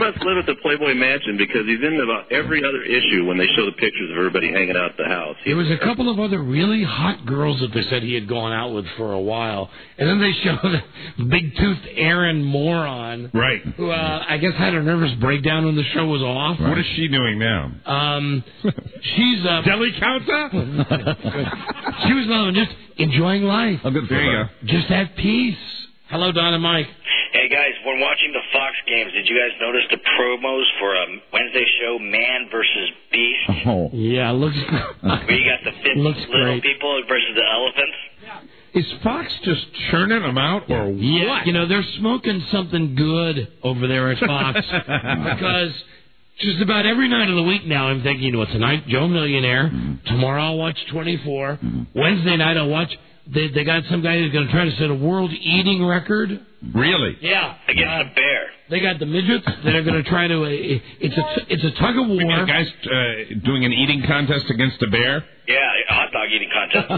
must live at the Playboy Mansion because he's in about every other issue when they show the pictures of everybody hanging out at the house. There was a couple of other really hot girls that they said he had gone out with for a while. And then they showed big-toothed Aaron Moron. Right. Who, I guess, had a nervous breakdown when the show was off. What is she doing now? She's... Deli counter? She was just enjoying life. Oh, good for her. Just at peace. Hello, Don and Mike. Hey, guys, when watching the Fox games, did you guys notice the promos for a Wednesday show, Man versus Beast? Oh. Yeah, looks... Where you got the 50 little people versus the elephants? Is Fox just churning them out, or what? You know, they're smoking something good over there at Fox. Because just about every night of the week now, I'm thinking, well, tonight, Joe Millionaire. Tomorrow, I'll watch 24. Wednesday night, I'll watch... They got some guy who's going to try to set a world eating record. Really? Yeah. Against a bear. They got the midgets that are going to try to... It's a tug of war. We got guys doing an eating contest against a bear? Yeah, a hot dog eating contest.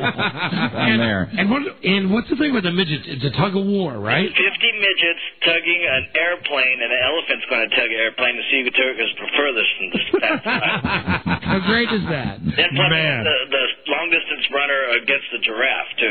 And what's the thing with the midgets? It's a tug of war, right? 50 midgets tugging an airplane, and an elephant's going to tug an airplane to see who goes furthest from the fast. How great is that? Then plus the long-distance runner against the giraffe, too.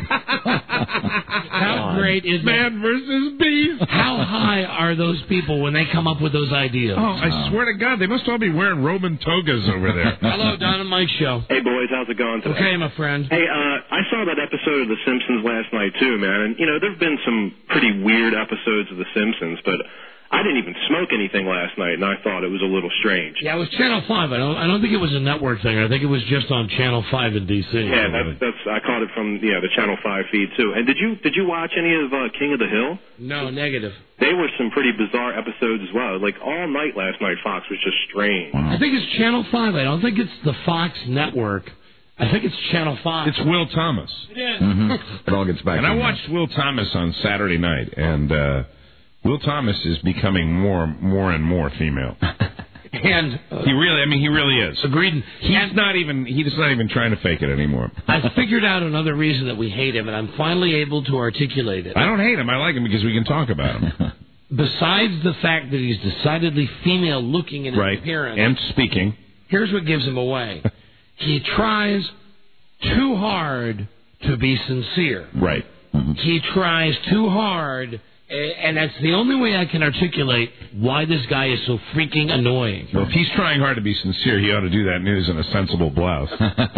How great is Man versus Beast? How high are those people when they come up with those ideas? Oh, I swear to God, they must all be wearing Roman togas over there. Hello, Don and Mike Show. Hey, boys, how's it going today? Okay, my friend. Hey, I saw that episode of The Simpsons last night, too, man. And, you know, there have been some pretty weird episodes of The Simpsons, but I didn't even smoke anything last night, and I thought it was a little strange. Yeah, it was Channel 5. I don't think it was a network thing. I think it was just on Channel 5 in D.C. Yeah, that's I caught it from the Channel 5 feed, too. And did you watch any of King of the Hill? No, negative. They were some pretty bizarre episodes as well. Like, all night last night, Fox was just strange. I think it's Channel 5. I don't think it's the Fox network. I think it's Channel 5. It's Will Thomas. It is. It all gets back. And I watched Will Thomas on Saturday night, and Will Thomas is becoming more and more female. And he really is. Agreed. He's not even trying to fake it anymore. I figured out another reason that we hate him, and I'm finally able to articulate it. I don't hate him. I like him because we can talk about him. Besides the fact that he's decidedly female-looking in his appearance and speaking, here's what gives him away. He tries too hard to be sincere. Right. He tries too hard, and that's the only way I can articulate why this guy is so freaking annoying. Well, if he's trying hard to be sincere, he ought to do that news in a sensible blouse.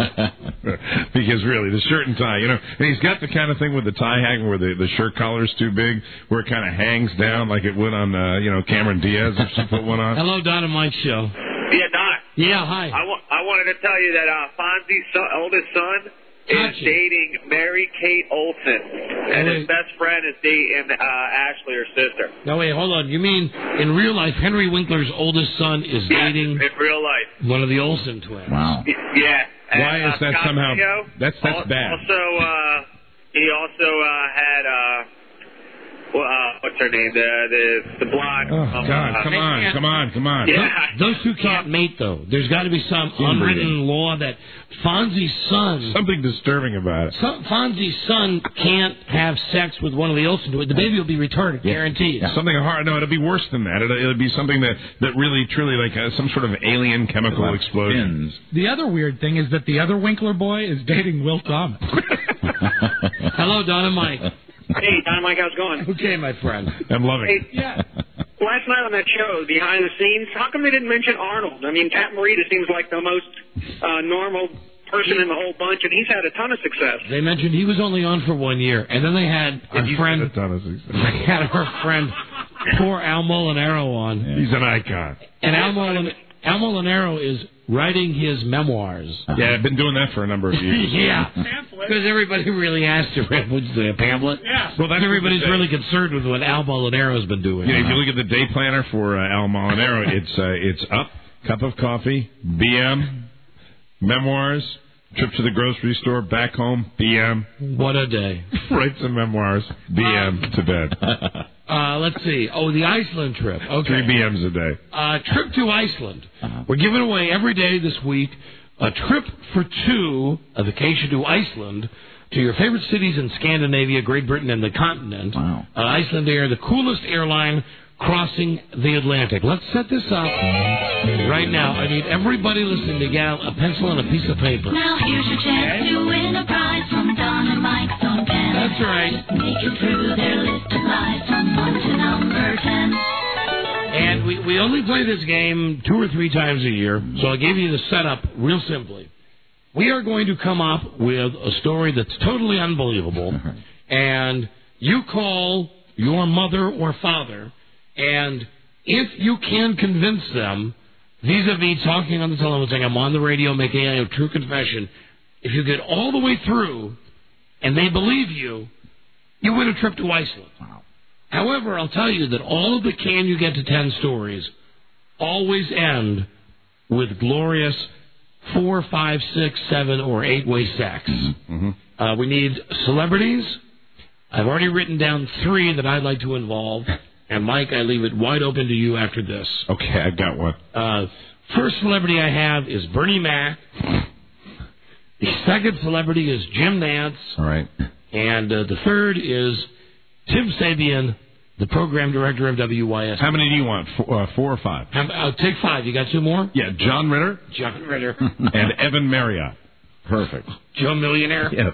Because really, the shirt and tie, and he's got the kind of thing with the tie hang where the shirt collar's too big, where it kind of hangs down like it would on, Cameron Diaz if she put one on. Hello, Don and Mike Show. Yeah, Don. Yeah, hi. I wanted to tell you that Fonzie's oldest son is dating Mary Kate Olsen, and his best friend is dating Ashley, her sister. No, wait, hold on. You mean in real life, Henry Winkler's oldest son is dating in real life one of the Olsen twins? Wow. Yeah. And, why is that Scott somehow? Video, That's bad. Also, he also had. What's her name? The blonde. Oh, God. Come on. Yeah. Those two can't mate, though. There's got to be some unwritten law that Fonzie's son... Something disturbing about it. Fonzie's son can't have sex with one of the Olsen twins. The baby will be retarded, guaranteed. Yeah. Something hard. No, it'll be worse than that. It'll be something that really, truly, like some sort of alien chemical explosion. The other weird thing is that the other Winkler boy is dating Will Thomas. Hello, Don and Mike. Hey, Don and Mike, how's it going? Okay, my friend. I'm loving it. Yeah. Last night on that show, behind the scenes, how come they didn't mention Arnold? I mean, Pat Morita seems like the most normal person in the whole bunch, and he's had a ton of success. They mentioned he was only on for 1 year, and then they had our friend. Had a ton of success. They had our friend, poor Al Molinaro on. Yeah. He's an icon. And Al Molinaro is writing his memoirs. Yeah, I've been doing that for a number of years. Yeah. Because everybody really asked to read a pamphlet. Yeah. Well, that's everybody's really concerned with what Al Molinaro's been doing. Yeah, if you look at the day planner for Al Molinaro, it's up, cup of coffee, BM, memoirs, trip to the grocery store, back home, BM. What a day. Write some memoirs, BM to bed. Let's see. Oh, the Iceland trip. Okay. 3 BMs a day. Trip to Iceland. We're giving away every day this week a trip for two, a vacation to Iceland, to your favorite cities in Scandinavia, Great Britain, and the continent. Wow. Iceland Air, the coolest airline crossing the Atlantic. Let's set this up right now. I need everybody listening to get out a pencil and a piece of paper. Now here's your chance to win a prize from Don and Mike's own pen. That's right. Make it through their list of lies from 1 to number 10. And we only play this game 2 or 3 times a year, so I'll give you the setup real simply. We are going to come up with a story that's totally unbelievable, and you call your mother or father, and if you can convince them, vis-a-vis talking on the telephone, saying, I'm on the radio making a true confession, if you get all the way through and they believe you, you win a trip to Iceland. Wow. However, I'll tell you that all of the Can You Get to 10 stories always end with glorious 4, 5, 6, 7, or 8-way sex. Mm-hmm. We need celebrities. I've already written down 3 that I'd like to involve. And, Mike, I leave it wide open to you after this. Okay, I've got one. First celebrity I have is Bernie Mac. The second celebrity is Jim Nance. All right. And the third is Tim Sabian, the program director of WYS. How many do you want? 4 or 5? I'll take 5. You got 2 more? Yeah, John Ritter. John Ritter. And Evan Marriott. Perfect. Joe Millionaire? Yes.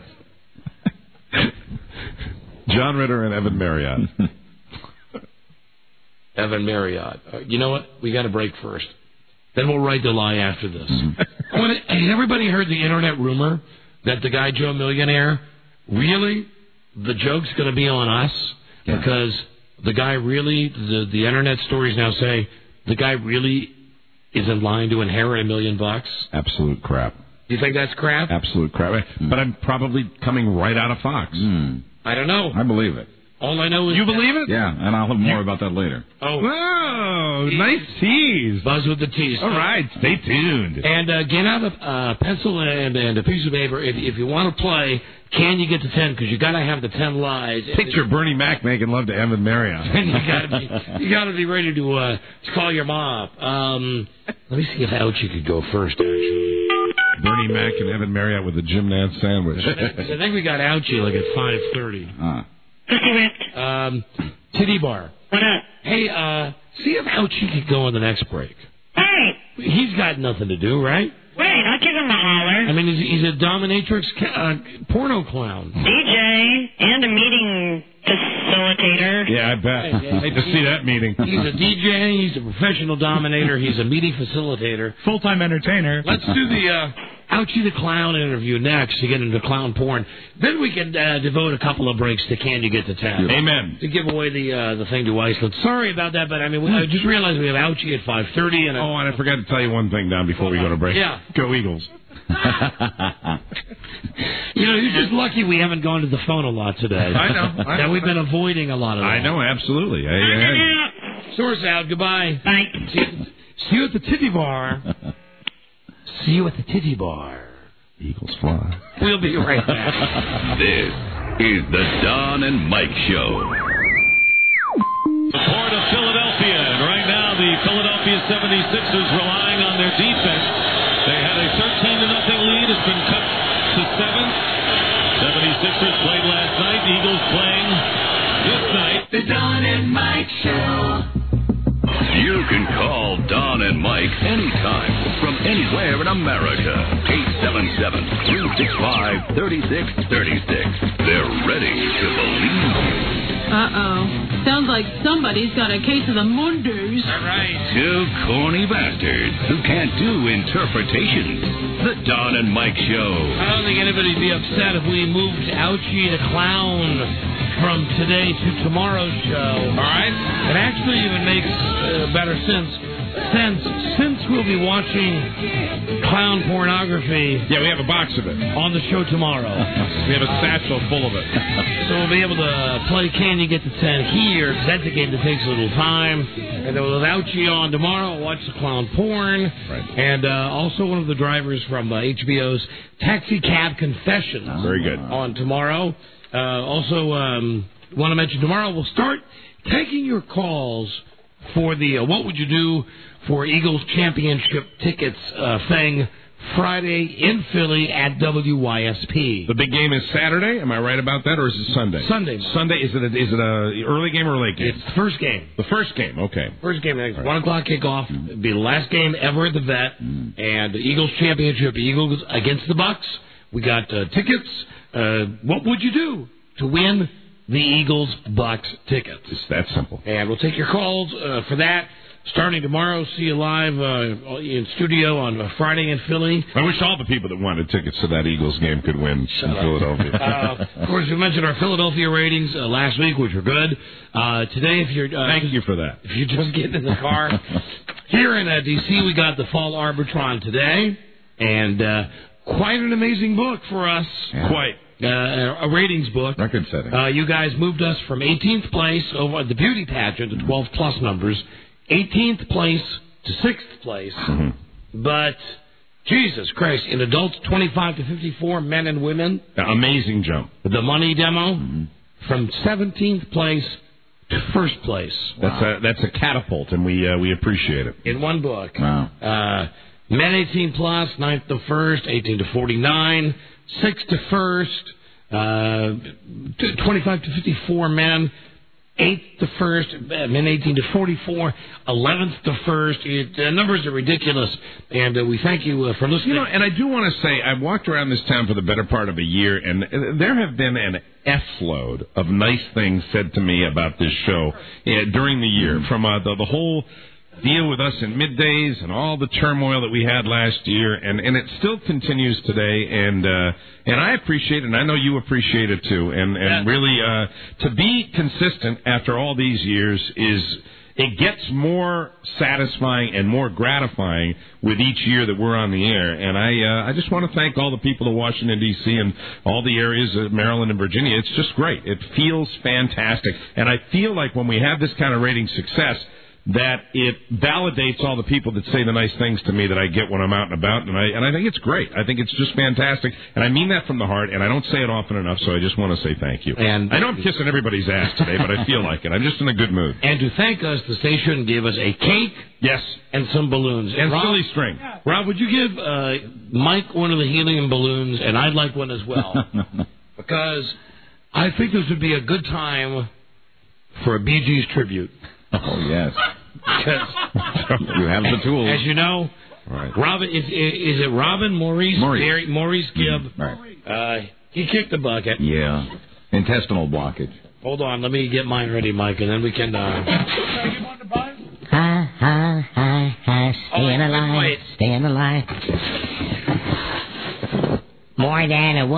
John Ritter and Evan Marriott. Evan Marriott. You know what? We got a break first. Then we'll write the lie after this. Has everybody heard the internet rumor that the guy Joe Millionaire, really, the joke's going to be on us? Yeah. Because the guy really, the internet stories now say, the guy really is in line to inherit $1 million. Absolute crap. You think that's crap? Absolute crap. But I'm probably coming right out of Fox. I don't know. I believe it. All I know is... You believe it? Yeah, and I'll have more about that later. Oh, nice tease. Buzz with the tease. All right, stay tuned. And get out a pencil and a piece of paper if you want to play. Can you get to 10? Because you got to have the 10 lies. Picture Bernie Mac making love to Evan Marriott. you got to be ready to call your mom. Let me see if Ouchie could go first. Actually, Bernie Mac and Evan Marriott with a Jim Nance sandwich. I think we got Ouchie like at 5:30. Titty Bar. What up? Hey, see if Ouchie could go on the next break. Hey! He's got nothing to do, right? Wait, I'll give him a holler. I mean, he's a dominatrix porno clown. DJ and a meeting facilitator. Yeah, I bet. I hate to see that meeting. He's a DJ, he's a professional dominator, he's a meeting facilitator. Full-time entertainer. Let's do the Ouchie the Clown interview next to get into clown porn. Then we can devote a couple of breaks to Can You Get to 10. Amen. To give away the thing to Iceland. Sorry about that, but I mean, I just realized we have Ouchie at 5:30. And I forgot to tell you one thing, Don, before we go to break. Yeah. Go Eagles. You're just lucky we haven't gone to the phone a lot today. I know. That we've been avoiding a lot of that. I know, absolutely. Source out. Goodbye. Bye. See you at the titty bar. See you at the titty bar. Eagles fly. We'll be right back. This is the Don and Mike Show. The port of Philadelphia, and right now the Philadelphia 76ers relying on their defense. They had a 13-0 lead. It's been cut to 7. 76ers played last night. The Eagles playing this night. The Don and Mike Show. You can call Don and Mike anytime from anywhere in America. 877-365-3636. They're ready to believe you. Uh-oh. Sounds like somebody's got a case of the Mondays. All right. Two corny bastards who can't do interpretations. The Don and Mike Show. I don't think anybody'd be upset if we moved Ouchie the Clown from today to tomorrow's show. All right. It actually even makes better sense since we'll be watching clown pornography. Yeah, we have a box of it on the show tomorrow. We have a satchel full of it. So we'll be able to play Can You Get to 10 here. That's a game that takes a little time. And then with Ouchie on tomorrow, we'll watch the clown porn. Right. And also one of the drivers from HBO's Taxi Cab Confessions. Very good. On tomorrow. Also, want to mention tomorrow we'll start taking your calls for the What Would You Do for Eagles Championship Tickets thing Friday in Philly at WYSP. The big game is Saturday. Am I right about that, or is it Sunday? Sunday. Sunday. Is it a early game or a late game? It's the first game. The first game. Okay. First game. It's 1 o'clock kickoff. It'll be the last game ever at the Vet, and the Eagles championship. Eagles against the Bucks. We got tickets. What would you do to win the Eagles-Bucks tickets? It's that simple. And we'll take your calls for that. Starting tomorrow, see you live in studio on Friday in Philly. I wish all the people that wanted tickets to that Eagles game could win in Philadelphia. Of course, we mentioned our Philadelphia ratings last week, which were good. Today, if you're thank you for that. If you're just getting in the car, here in D.C., we got the Fall Arbitron today, and quite an amazing book for us. Yeah. Quite. A ratings book. Record setting. You guys moved us from 18th place over the beauty pageant to 12 plus numbers. 18th place to 6th place. But, Jesus Christ, in adults 25 to 54, men and women. Amazing jump. The money demo from 17th place to 1st place. That's a catapult, and we appreciate it. In one book. Wow. Men 18 plus, 9th to 1st, 18 to 49, 6th to 1st, 25 to 54 men. 8th to 1st, men 18 to 44, 11th to 1st. The numbers are ridiculous, and we thank you for listening. You know, and I do want to say, I've walked around this town for the better part of a year, and there have been an F-load of nice things said to me about this show during the year, from the whole deal with us in middays and all the turmoil that we had last year, and it still continues today, and I appreciate it, and I know you appreciate it too, and really to be consistent after all these years it gets more satisfying and more gratifying with each year that we're on the air, and I just want to thank all the people of Washington, D.C. and all the areas of Maryland and Virginia. It's just great. It feels fantastic, and I feel like when we have this kind of rating success, that it validates all the people that say the nice things to me that I get when I'm out and about, and I think it's great. I think it's just fantastic, and I mean that from the heart, and I don't say it often enough, so I just want to say thank you. And I know I'm kissing everybody's ass today, but I feel like it. I'm just in a good mood. And to thank us, the station gave us a cake. Yes. And some balloons. And Rob, silly string. Rob, would you give Mike one of the helium balloons, and I'd like one as well, because I think this would be a good time for a Bee Gees tribute. Oh, yes. You have the tools. As you know, right. Robin, is it Robin Maurice Gibb? Right. He kicked the bucket. Yeah. Intestinal blockage. Hold on, let me get mine ready, Mike, and then we can... Staying alive. More than a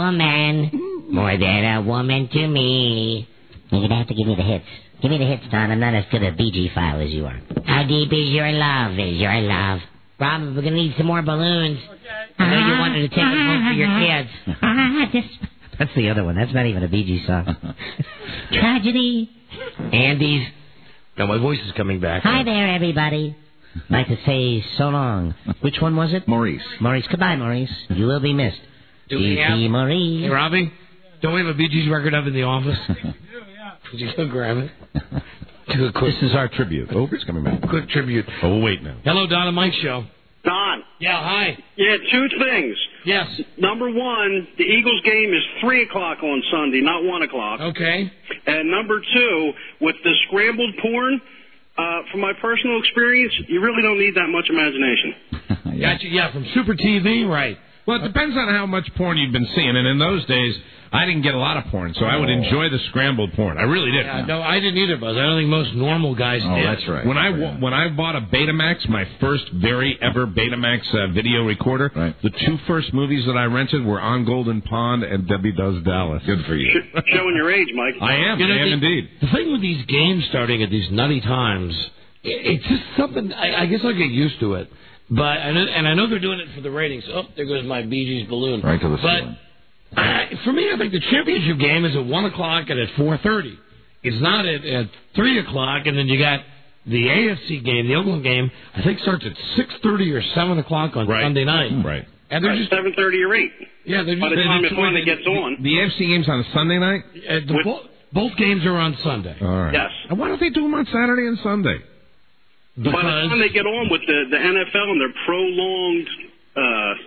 woman to me. You're going to have to give me the hits. Give me the hits, Don. I'm not as good a BG file as you are. How deep is your love? Rob, we're going to need some more balloons. I know you wanted to take them home for your kids. That's the other one. That's not even a BG song. Tragedy. Andy's. No, my voice is coming back. Hi there, everybody. I'd like to say so long. Which one was it? Maurice. Goodbye, Maurice. You will be missed. Do we have... Maurice. Hey, Robbie, don't we have a Bee Gees record up in the office? Could you go grab it? This is our tribute. Oh, it's coming back. Quick tribute. Oh, wait now. Hello, Don and Mike Show. Don. Yeah, hi. Yeah, two things. Yes. Number one, the Eagles game is 3 o'clock on Sunday, not 1 o'clock. Okay. And number two, with the scrambled porn, from my personal experience, you really don't need that much imagination. Gotcha. Yeah, from Super TV, right. Well, it depends on how much porn you've been seeing. And in those days, I didn't get a lot of porn, so I would enjoy the scrambled porn. I really did. Yeah, no, I didn't either, Buzz. I don't think most normal guys did. Oh, that's right. When I bought a Betamax, my first very ever Betamax video recorder, the two first movies that I rented were On Golden Pond and Debbie Does Dallas. Good for you. Showing your age, Mike. I am indeed. The thing with these games starting at these nutty times, it's just something, I guess I'll get used to it. But I know they're doing it for the ratings. Oh, there goes my Bee Gees balloon. Right to the ceiling. For me, I think the championship game is at 1 o'clock and at 4:30. It's not at 3 o'clock, and then you got the AFC game, the Oakland game. I think starts at 6:30 or 7 o'clock on Sunday night. Right. And they're just 7:30 or 8. Yeah, they're just by the time it finally gets on. The AFC game's on a Sunday night. Both games are on Sunday. All right. Yes. And why don't they do them on Saturday and Sunday? By the time they get on with the NFL and their prolonged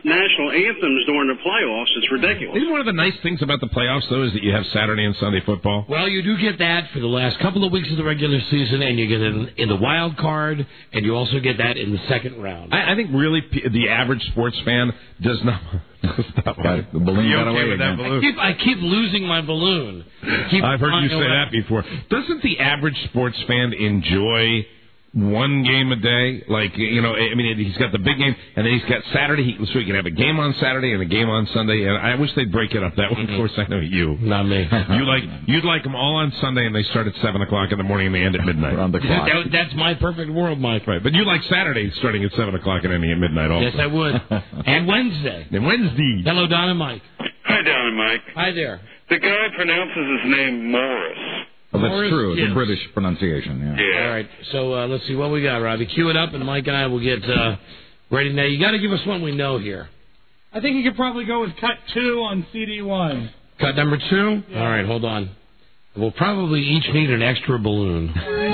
national anthems during the playoffs. It's ridiculous. Isn't one of the nice things about the playoffs, though, is that you have Saturday and Sunday football? Well, you do get that for the last couple of weeks of the regular season, and you get it in the wild card, and you also get that in the second round. I think really the average sports fan does not. The balloon got away with that again. balloon? I keep losing my balloon. I've heard you say that before. Doesn't the average sports fan enjoy one game a day? Like, you know, I mean, he's got the big game, and then he's got Saturday, so he can have a game on Saturday and a game on Sunday, and I wish they'd break it up that way. Of course, I know you. Not me. You'd like them all on Sunday, and they start at 7 o'clock in the morning, and they end at midnight. On the clock. That's my perfect world, Mike. Right, but you like Saturday starting at 7 o'clock and ending at midnight also. Yes, I would. And Wednesday. And Wednesday. Hello, Don and Mike. Hi, Don and Mike. Hi there. The guy pronounces his name Morris. Well, that's Morris true. Gibbs. The British pronunciation, yeah. All right, so let's see what we got, Robbie. Cue it up, and Mike and I will get ready now. You got to give us one we know here. I think you could probably go with cut 2 on CD1. Cut number 2? Yeah. All right, hold on. We'll probably each need an extra balloon.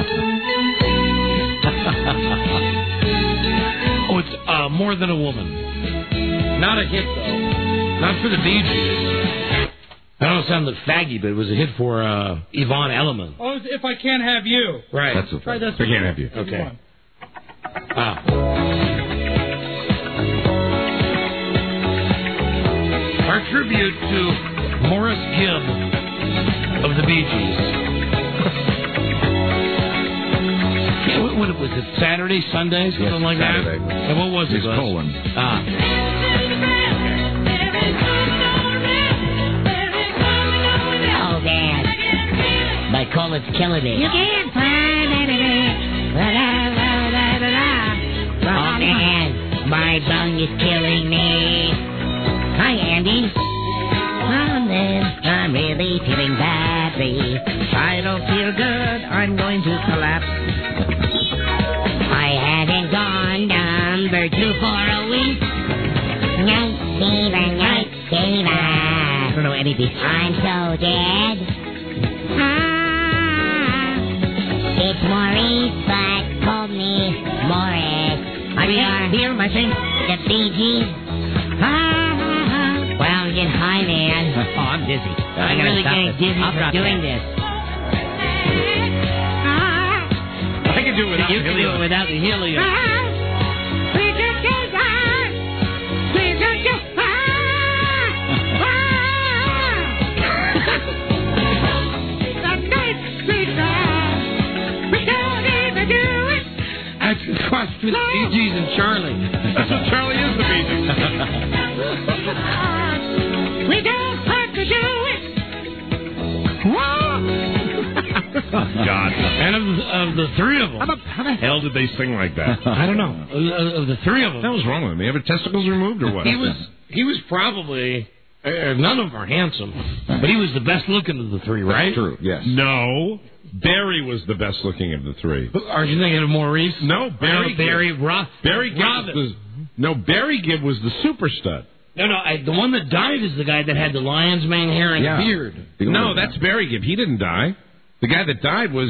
Oh, it's More Than a Woman. Not a hit, though. Not for the Bee Gees. I don't sound like faggy, but it was a hit for Yvonne Elliman. Oh, it's If I Can't Have You. Right. That's a Try this I can't have you. Okay. Our tribute to Morris Gibb of the Bee Gees. What was it? Saturday, Sunday, something like Saturday. that? And what was it? He's colon. Oh, Dad. My colon's killing me. You can't find anything. Oh, Dad. My bung is killing me. Hi, Andy. Oh, man. I'm really feeling badly. I don't feel good. I'm going to collapse. I haven't gone number 2 for a week. Night fever, night fever. I don't know anything. I'm so dead. It's Maurice, but call me Morris. We are here, my thing. The Bee Gees. Well, I'm getting high, man. Oh, I'm dizzy. I'm really getting dizzy from doing this. I can do it without You can do it without the helium. That's cross between the Bee Gees and Charlie. That's what Charlie is, the Bee Gees. We don't have to do it. God. And of the three of them. How the hell did they sing like that? I don't know. Of the three of them. What was wrong with him? They have testicles removed or what? He was probably... none of them are handsome. But he was the best looking of the three, right? That's true, yes. No. Barry was the best looking of the three. Are you thinking of Maurice? No, Barry. Barry Gibb. Barry Gibb was the super stud. No, the one that died is the guy that had the lion's mane hair and beard. No, that's Barry Gibb. He didn't die. The guy that died was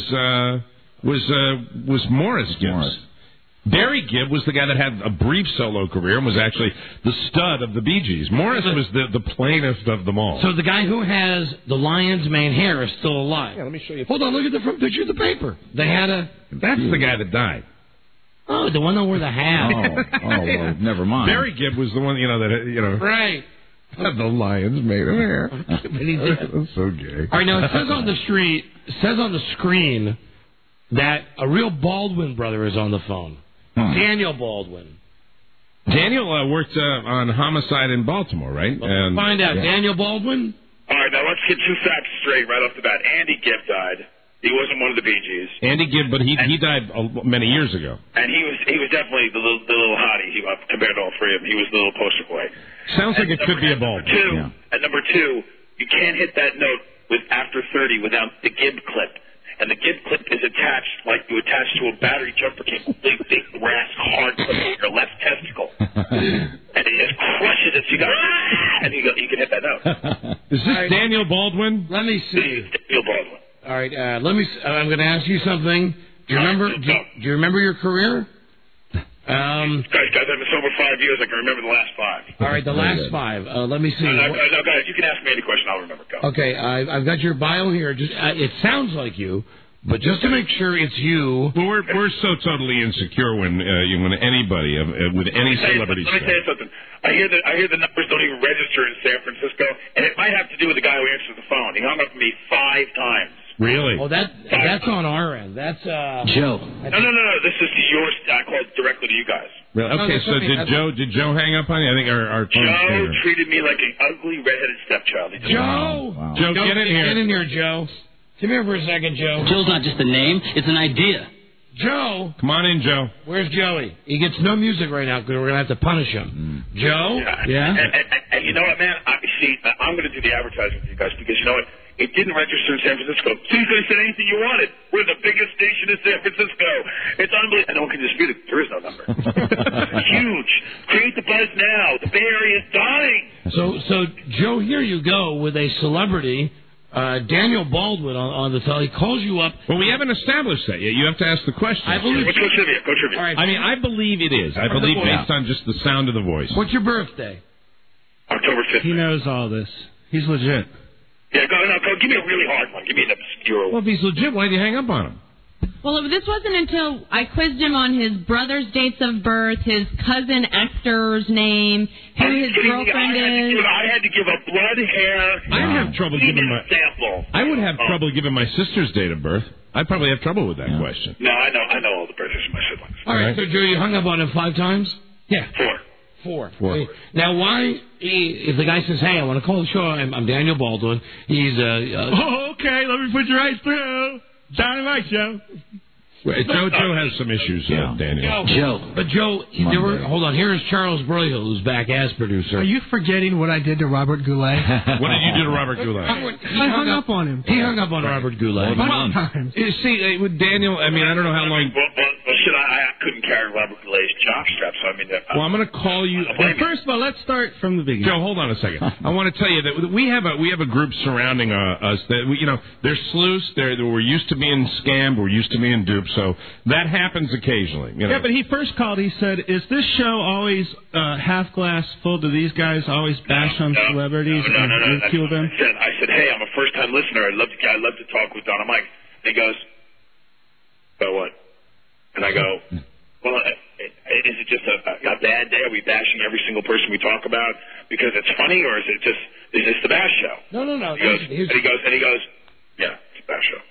Morris Gibbs. Morris. Barry Gibb was the guy that had a brief solo career and was actually the stud of the Bee Gees. Morris was the plainest of them all. So the guy who has the lion's mane hair is still alive. Yeah, let me show you. Hold on, look at the front picture of the paper. They had a... That's the guy that died. Oh, the one that wore the hat. Well, never mind. Barry Gibb was the one, Right. Had the lion's mane of hair. But he did. That's so gay. All right, now it says on the screen that a real Baldwin brother is on the phone. Daniel Baldwin. Daniel worked on Homicide in Baltimore, right? And find out. Yeah. Daniel Baldwin? All right, now let's get 2 facts straight right off the bat. Andy Gibb died. He wasn't one of the Bee Gees. Andy Gibb, but he died many years ago. And he was definitely the little hottie compared to all three of them. He was the little poster boy. Sounds like it could be a Baldwin. At number 2, you can't hit that note with after 30 without the Gibb clip. And the Gibb clip is attached like you attach to a battery jumper cable. Big brass hard clip on your left testicle. And it just crushes it. So you go, and you can hit that note. Is this Daniel Baldwin? Let me see. Daniel Baldwin. All right, let me. I'm going to ask you something. Do you remember? Do you remember your career? Guys, I've been sober 5 years. I can remember the last 5. All right, the last 5. Let me see. No, guys, you can ask me any question. I'll remember. Go. Okay, I've got your bio here. Just it sounds like you, but just to make sure it's you. Well, we're so totally insecure when anybody with any celebrity. Let me tell you something. I hear the numbers don't even register in San Francisco, and it might have to do with the guy who answers the phone. He hung up on me 5 times. Really? Oh, that's on our end. That's Joe. No. This is yours. I called directly to you guys. Really? Okay, so did Joe hang up on you? I think our Joe treated me like an ugly redheaded stepchild. Joe, wow. Joe, get in here. Get in here, Joe. Come here for a second, Joe. Joe's not just a name; it's an idea. Joe. Come on in, Joe. Where's Joey? He gets no music right now because we're going to have to punish him. Joe? Yeah? And you know what, man? I'm going to do the advertising for you guys because you know what? It didn't register in San Francisco. So you could have said anything you wanted. We're the biggest station in San Francisco. It's unbelievable. And no one can dispute it. There is no number. It's huge. Create the buzz now. The Bay Area is dying. So Joe, here you go with a celebrity. Daniel Baldwin on the phone. He calls you up. Well, we haven't established that yet. You have to ask the question. I believe. Go trivia. All right. I mean, I believe it is. I believe based on just the sound of the voice. What's your birthday? October 5th. He knows all this. He's legit. Yeah, go. Give me a really hard one. Give me an obscure one. Well, if he's legit, why did you hang up on him? Well, this wasn't until I quizzed him on his brother's dates of birth, his cousin Esther's name, who his girlfriend is. I had to give a blood hair. I'd have trouble giving my sample. I would have trouble giving my sister's date of birth. I'd probably have trouble with that question. No, I know all the birthdays of my siblings. All right, so Joe, you hung up on him 5 times? Yeah. 4. Now, why, if the guy says, hey, I want to call the show, I'm Daniel Baldwin, he's, okay, let me put you right through. Johnny Mike Show. Joe has some issues, Daniel. Joe. But Joe, hold on, here is Charles Broyhill, who's back as producer. Are you forgetting what I did to Robert Goulet? What did you do to Robert Goulet? I hung up on him. He hung up on Robert Goulet. 5 times. You see, with Daniel, I mean, I don't know how long... Well, shit, I couldn't carry Robert Goulet's jockstrap, so I mean... Well, I'm going to call you... Well, first of all, let's start from the beginning. Joe, hold on a second. I want to tell you that we have a group surrounding us that, they're sleuths, we're used to being scammed, we're used to being duped, so that happens occasionally. Yeah, but he first called, he said, is this show always half glass full? Do these guys always bash on celebrities and ridicule them? I said, hey, I'm a first-time listener. I'd love to talk with Don and Mike. And he goes, so what? And I go, well, is it just a bad day? Are we bashing every single person we talk about because it's funny, or is this the bash show? No. He goes, yeah, it's a bash show.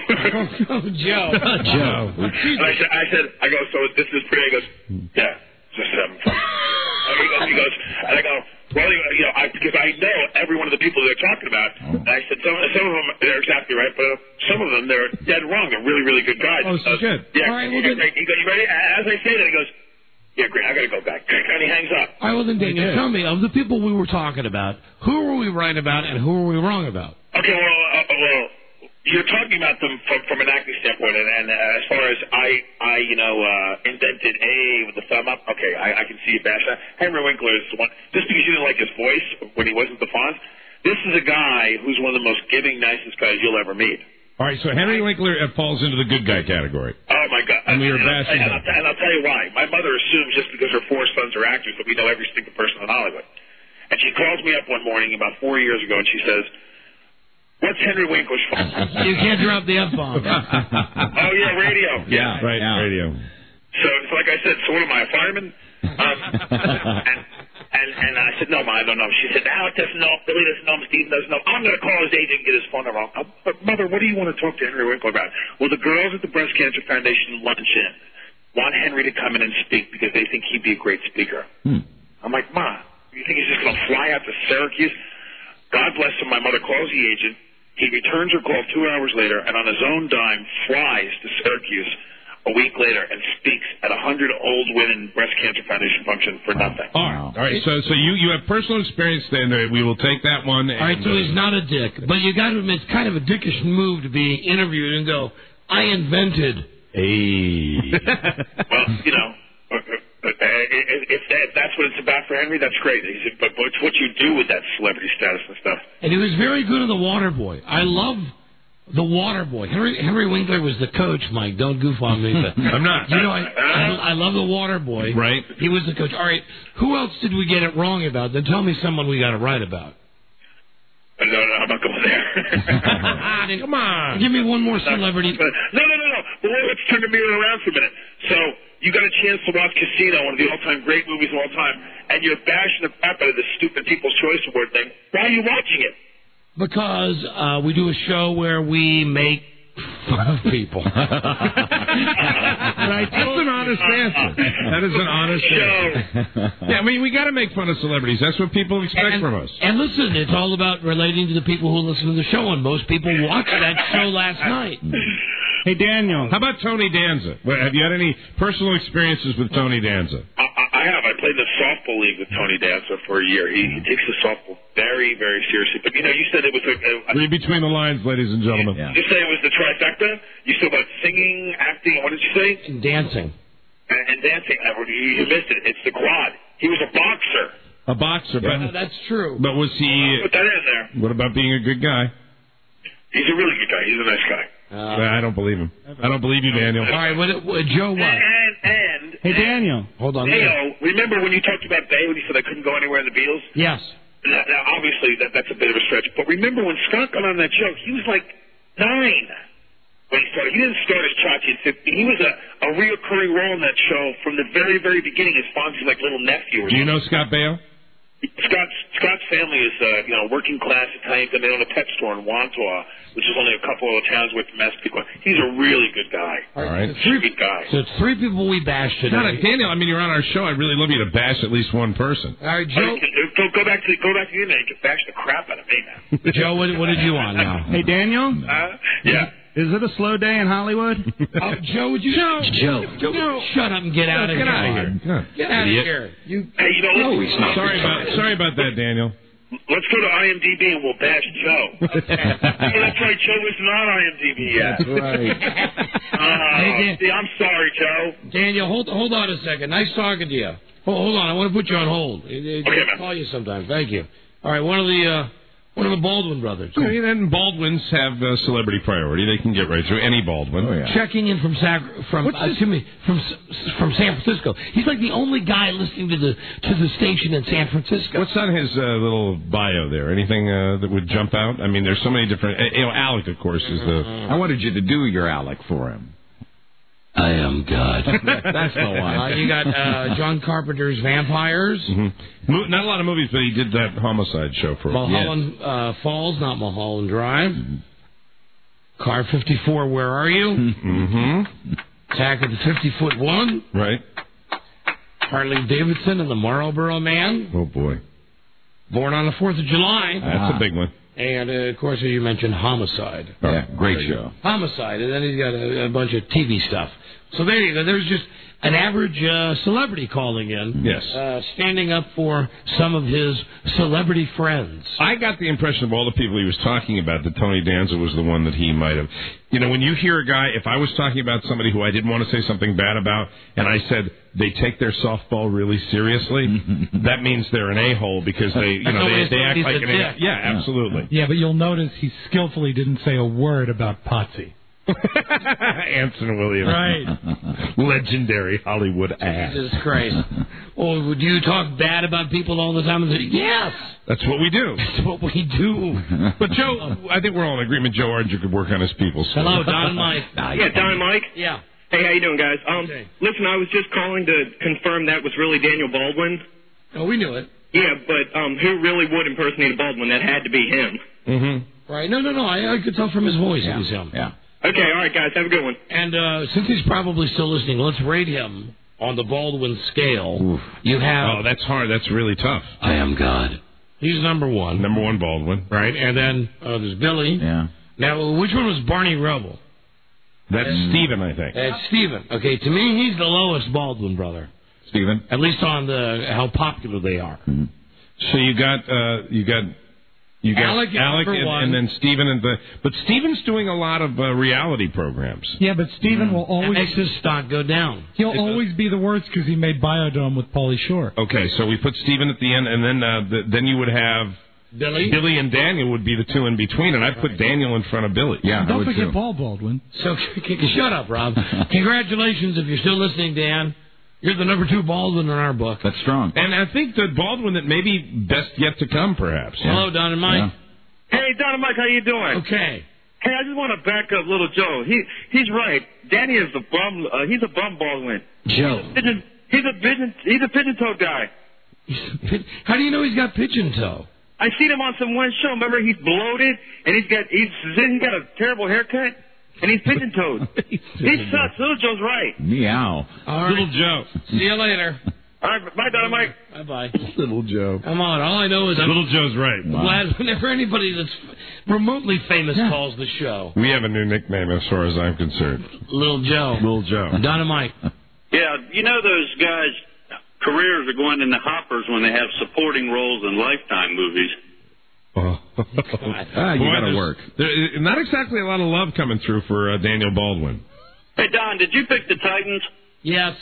Joe. And I go, so this is pretty. He goes, yeah, just having fun. He goes, and I go, well, because I know every one of the people they're talking about. And I said, some of them, they're exactly right, but some of them, they're dead wrong. They're really, really good guys. Oh, so good. Yeah. All right, he goes, you ready? As I say that, he goes, yeah, great, I got to go back. And he hangs up. All right, well, then, Daniel, tell me, of the people we were talking about, who were we right about and who were we wrong about? Okay, well, you're talking about them from an acting standpoint, and as far as I invented A with the thumb up, okay, I can see you bash that. Henry Winkler is the one, just because you didn't like his voice when he wasn't the Fonz, this is a guy who's one of the most giving, nicest guys you'll ever meet. All right, so Henry Winkler falls into the good guy category. Oh, my God. And we were bashing him. And I'll tell you why. My mother assumes just because her 4 sons are actors that we know every single person in Hollywood. And she calls me up one morning about 4 years ago, and she says, what's Henry Winkler's fault? You can't drop the F-bomb. Oh, yeah, radio. Yeah, right, radio. So like I said, so what am I, a fireman? And I said, no, Ma, I don't know. She said, Alec doesn't know, Billy doesn't know, Steve doesn't know. I'm going to call his agent and get his phone number. But, Mother, what do you want to talk to Henry Winkler about? Well, the girls at the Breast Cancer Foundation luncheon want Henry to come in and speak because they think he'd be a great speaker. I'm like, Ma, you think he's just going to fly out to Syracuse? God bless him, my mother calls the agent. He returns her call 2 hours later and on his own dime flies to Syracuse a week later and speaks at 100 old women breast cancer foundation function for nothing. All right. So you have personal experience then. We will take that one. All right, so he's not a dick. But you got to admit, it's kind of a dickish move to be interviewed and go, I invented. Well, if that's what it's about for Henry, that's great. He said, but it's what you do with that celebrity status and stuff. And he was very good in The Water Boy. I love The water boy. Henry Winkler was the coach, Mike. Don't goof on me. But I'm not. You know, I love the water boy. Right. He was the coach. All right. Who else did we get it wrong about? Then tell me someone we got it right about. No, I'm not going there. Come on. Give me one more celebrity. No. Well, let's turn the mirror around for a minute. So, you got a chance to watch Casino, one of the all-time great movies of all time, and you're bashing the crap out of the stupid People's Choice Award thing. Why are you watching it? Because we do a show where we make fun of people. Right, that's an honest answer. That is an honest answer. Yeah, I mean, we got to make fun of celebrities. That's what people expect from us. And listen, it's all about relating to the people who listen to the show, and most people watched that show last night. Hey, Daniel. How about Tony Danza? Have you had any personal experiences with Tony Danza? I have. I played in the softball league with Tony Danza for a year. He takes the softball very, very seriously. But, you said it was Read between the lines, ladies and gentlemen. Yeah. You say it was the trifecta? You said about singing, acting, and what did you say? And dancing. And dancing. You missed it. It's the quad. He was a boxer. A boxer, but... that's true. But was he... Put that in there. What about being a good guy? He's a really good guy. He's a nice guy. I don't believe him. I don't believe you, Daniel. All right, Joe, what? Hey, Daniel. Hold on. Remember when you talked about Bay when he said I couldn't go anywhere in the Beatles? Yes. Now, obviously, that's a bit of a stretch. But remember when Scott got on that show, he was like 9 when he started. He didn't start as Chachi at 15. He was a reoccurring role in that show from the very, very beginning as Fonzie's like little nephew. Do you know Scott Baio? Scott's family is working class Italian. They own a pet store in Wantaw, which is only a couple of towns away from Massapequa. He's a really good guy. All right. Good guy. So it's 3 people we bashed today. No, Daniel, I mean, you're on our show. I'd really love you to bash at least one person. All right, Joe. Go back to the internet and bash the crap out of me now. Joe, what did you want now? Hey, Daniel? Yeah. Is it a slow day in Hollywood? Joe, would you... Joe. Shut up and get out of here. Get out of here. Get out of here. Hey, he's not. Sorry about that, Daniel. Let's go to IMDb and we'll bash Joe. That's right, Joe isn't on IMDb yet. That's right. I'm sorry, Joe. Daniel, hold on a second. Nice talking to you. Hold on, I want to put you on hold. I'll call you sometime. Thank you. All right, one of the Baldwin brothers. And Baldwins have celebrity priority. They can get right through any Baldwin. Oh, yeah. Checking in from San Francisco. He's like the only guy listening to the station in San Francisco. What's on his little bio there? Anything that would jump out? I mean, there's so many different. Alec, of course, is the. I wanted you to do your Alec for him. I am God. That's the one. You got John Carpenter's Vampires. Mm-hmm. Not a lot of movies, but he did that Homicide show for Mulholland Falls, not Mulholland Drive. Mm-hmm. Car 54, Where Are You? Mm-hmm. Attack of the 50-Foot One. Right. Harley Davidson and the Marlboro Man. Oh, boy. Born on the 4th of July. That's a big one. And, of course, you mentioned Homicide. Yeah, great show. Homicide, and then he's got a bunch of TV stuff. So there you go. There's just an average celebrity calling in. Yes. Standing up for some of his celebrity friends. I got the impression of all the people he was talking about that Tony Danza was the one that he might have. You know, when you hear a guy, if I was talking about somebody who I didn't want to say something bad about, and I said they take their softball really seriously, that means they're an a-hole because they act like an a-hole. Yeah, absolutely. Yeah, but you'll notice he skillfully didn't say a word about Potsy. Anson Williams. Right. Legendary Hollywood ass. Jesus Christ. Well, would you talk bad about people all the time? And say, yes. That's what we do. That's what we do. But, Joe, I think we're all in agreement Joe Archer could work on his people skills. Hello, Don and Mike. Yeah, Don and Mike? Yeah. Hey, how you doing, guys? Listen, I was just calling to confirm that was really Daniel Baldwin. Oh, we knew it. Yeah, but who really would impersonate a Baldwin? That had to be him. Mm-hmm. Right. No. I could tell from his voice it was him. Yeah. Okay, all right, guys. Have a good one. And since he's probably still listening, let's rate him on the Baldwin scale. Oof. You have... Oh, that's hard. That's really tough. I am God. He's number one. Number one Baldwin. Right. And then there's Billy. Yeah. Now, which one was Barney Rubble? That's Stephen, I think. That's Stephen. Okay, to me, he's the lowest Baldwin brother. Stephen? At least on how popular they are. Mm-hmm. So you got Alec and then Stephen but Stephen's doing a lot of reality programs. Yeah, but Stephen will always makes his stock go down. He'll always be the worst because he made Biodome with Pauly Shore. Okay, so we put Stephen at the end, and then you would have Billy and Daniel would be the two in between, and I'd put Daniel in front of Billy. Yeah, don't forget Paul Baldwin. So shut up, Rob. Congratulations if you're still listening, Dan. You're the number 2 Baldwin in our book. That's strong. And I think the Baldwin that maybe best yet to come, perhaps. Hello, Don and Mike. Yeah. Hey, Don and Mike, how you doing? Okay. Hey, I just want to back up little Joe. He's right. Danny is the bum. He's a bum Baldwin. Joe. He's a pigeon toe guy. How do you know he's got pigeon toe? I seen him on some one show. Remember, he's bloated and he's got a terrible haircut and he's pigeon toed. He sucks. Little Joe's right. Meow. All right. Little Joe. See you later. All right, bye, Don and Mike. Bye. Little Joe. Come on. All I know is Little Joe's right. I'm glad whenever anybody that's remotely famous calls the show. We have a new nickname as far as I'm concerned. Little Joe. Little Joe. Don and Mike. Yeah, you know those guys' careers are going in the hoppers when they have supporting roles in Lifetime movies. You gotta work. There's not exactly a lot of love coming through for Daniel Baldwin. Hey, Don, did you pick the Titans? Yes.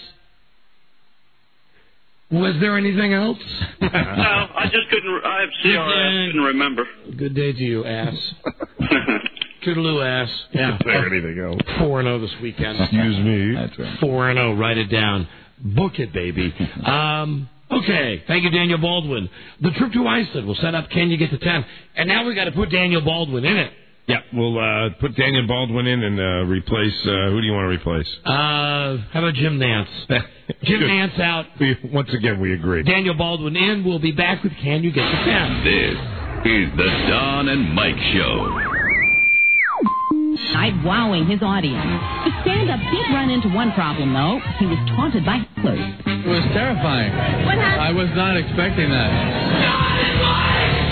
Was there anything else? No, I just couldn't. I have CRS, couldn't remember. Good day to you, ass. Toodaloo, ass. Yeah. Is there anything else? 4-0 this weekend. Excuse me. That's right. 4-0. Write it down. Book it, baby. Okay. Thank you, Daniel Baldwin. The trip to Iceland will set up Can You Get to 10? And now we got to put Daniel Baldwin in it. Yeah, we'll put Daniel Baldwin in and replace. Who do you want to replace? How about Jim Nance? Jim Nance out. Once again, we agree. Daniel Baldwin in. We'll be back with Can You Get to 10? This is the Don and Mike Show. Wowing his audience. The stand-up did run into one problem, though. He was taunted by hecklers. It was terrifying. What happened? I was not expecting that.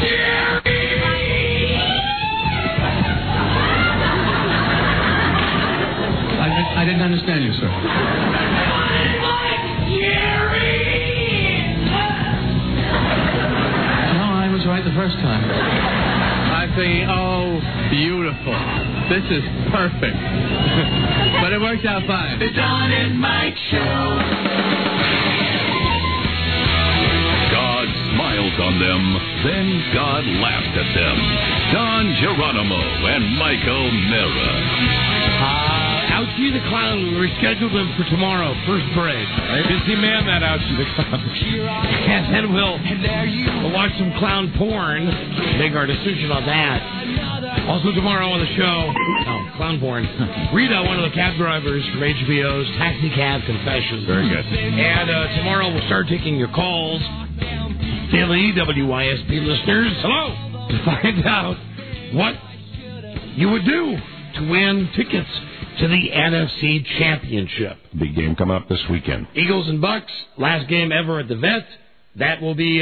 I didn't understand you, sir. No, I was right the first time. I'm thinking, oh, beautiful. This is perfect. But it worked out fine. The Don and Mike Show. God smiled on them, then God laughed at them. Don Geronimo and Michael Mara. Ouchie the Clown, we rescheduled him for tomorrow, first break. Busy man, that Ouchie the Clown. And then we'll watch some clown porn, make our decision on that. Also tomorrow on the show, clown porn, Rita, one of the cab drivers from HBO's Taxi Cab Confessions. Very good. And tomorrow we'll start taking your calls. Daily WYSP listeners, hello, to find out what you would do to win tickets to the NFC Championship. Big game coming up this weekend. Eagles and Bucks, last game ever at the Vet. That will be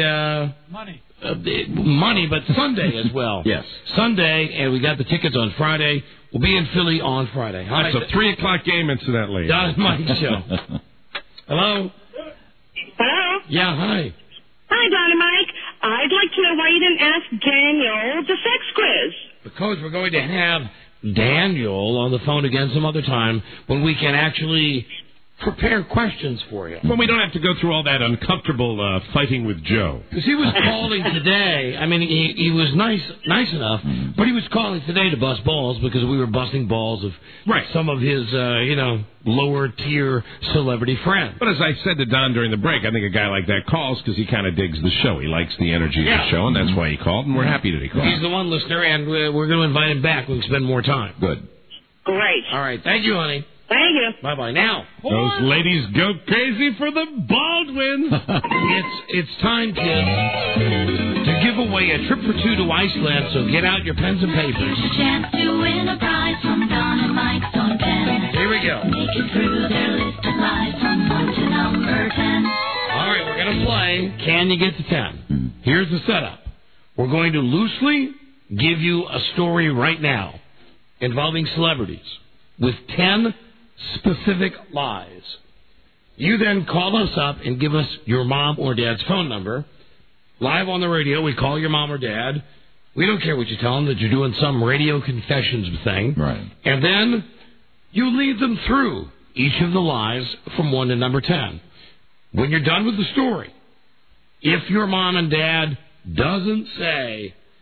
money, but Sunday as well. Yes. Sunday, and we got the tickets on Friday. We'll be in Philly on Friday. Hi, it's a 3 o'clock game, incidentally. Don and Mike Show. Hello? Hello? Yeah, hi. Hi, Don and Mike. I'd like to know why you didn't ask Daniel the sex quiz. Because we're going to have Daniel on the phone again some other time when we can actually prepare questions for you. Well, we don't have to go through all that uncomfortable fighting with Joe. Because he was calling today. I mean, he was nice enough, but he was calling today to bust balls because we were busting balls of some of his, lower tier celebrity friends. But as I said to Don during the break, I think a guy like that calls because he kind of digs the show. He likes the energy of the show, and that's why he called, and we're happy that he called. He's the one listener, and we're going to invite him back. We can spend more time. Good. Great. All right. Thank you, honey. Thank you. Bye-bye. Now. Those ladies go crazy for the Baldwins. It's time, kids, to give away a trip for two to Iceland, so get out your pens and papers. Here's your chance to win a prize from Don and Mike's on 10. Here we go. Make it through their list of lies from 1 to number 10. All right, we're going to play Can You Get to 10? Here's the setup. We're going to loosely give you a story right now involving celebrities with 10 specific lies. You then call us up and give us your mom or dad's phone number. Live on the radio, we call your mom or dad. We don't care what you tell them, that you're doing some radio confessions thing. Right. And then you lead them through each of the lies from 1 to number 10. When you're done with the story, if your mom and dad doesn't say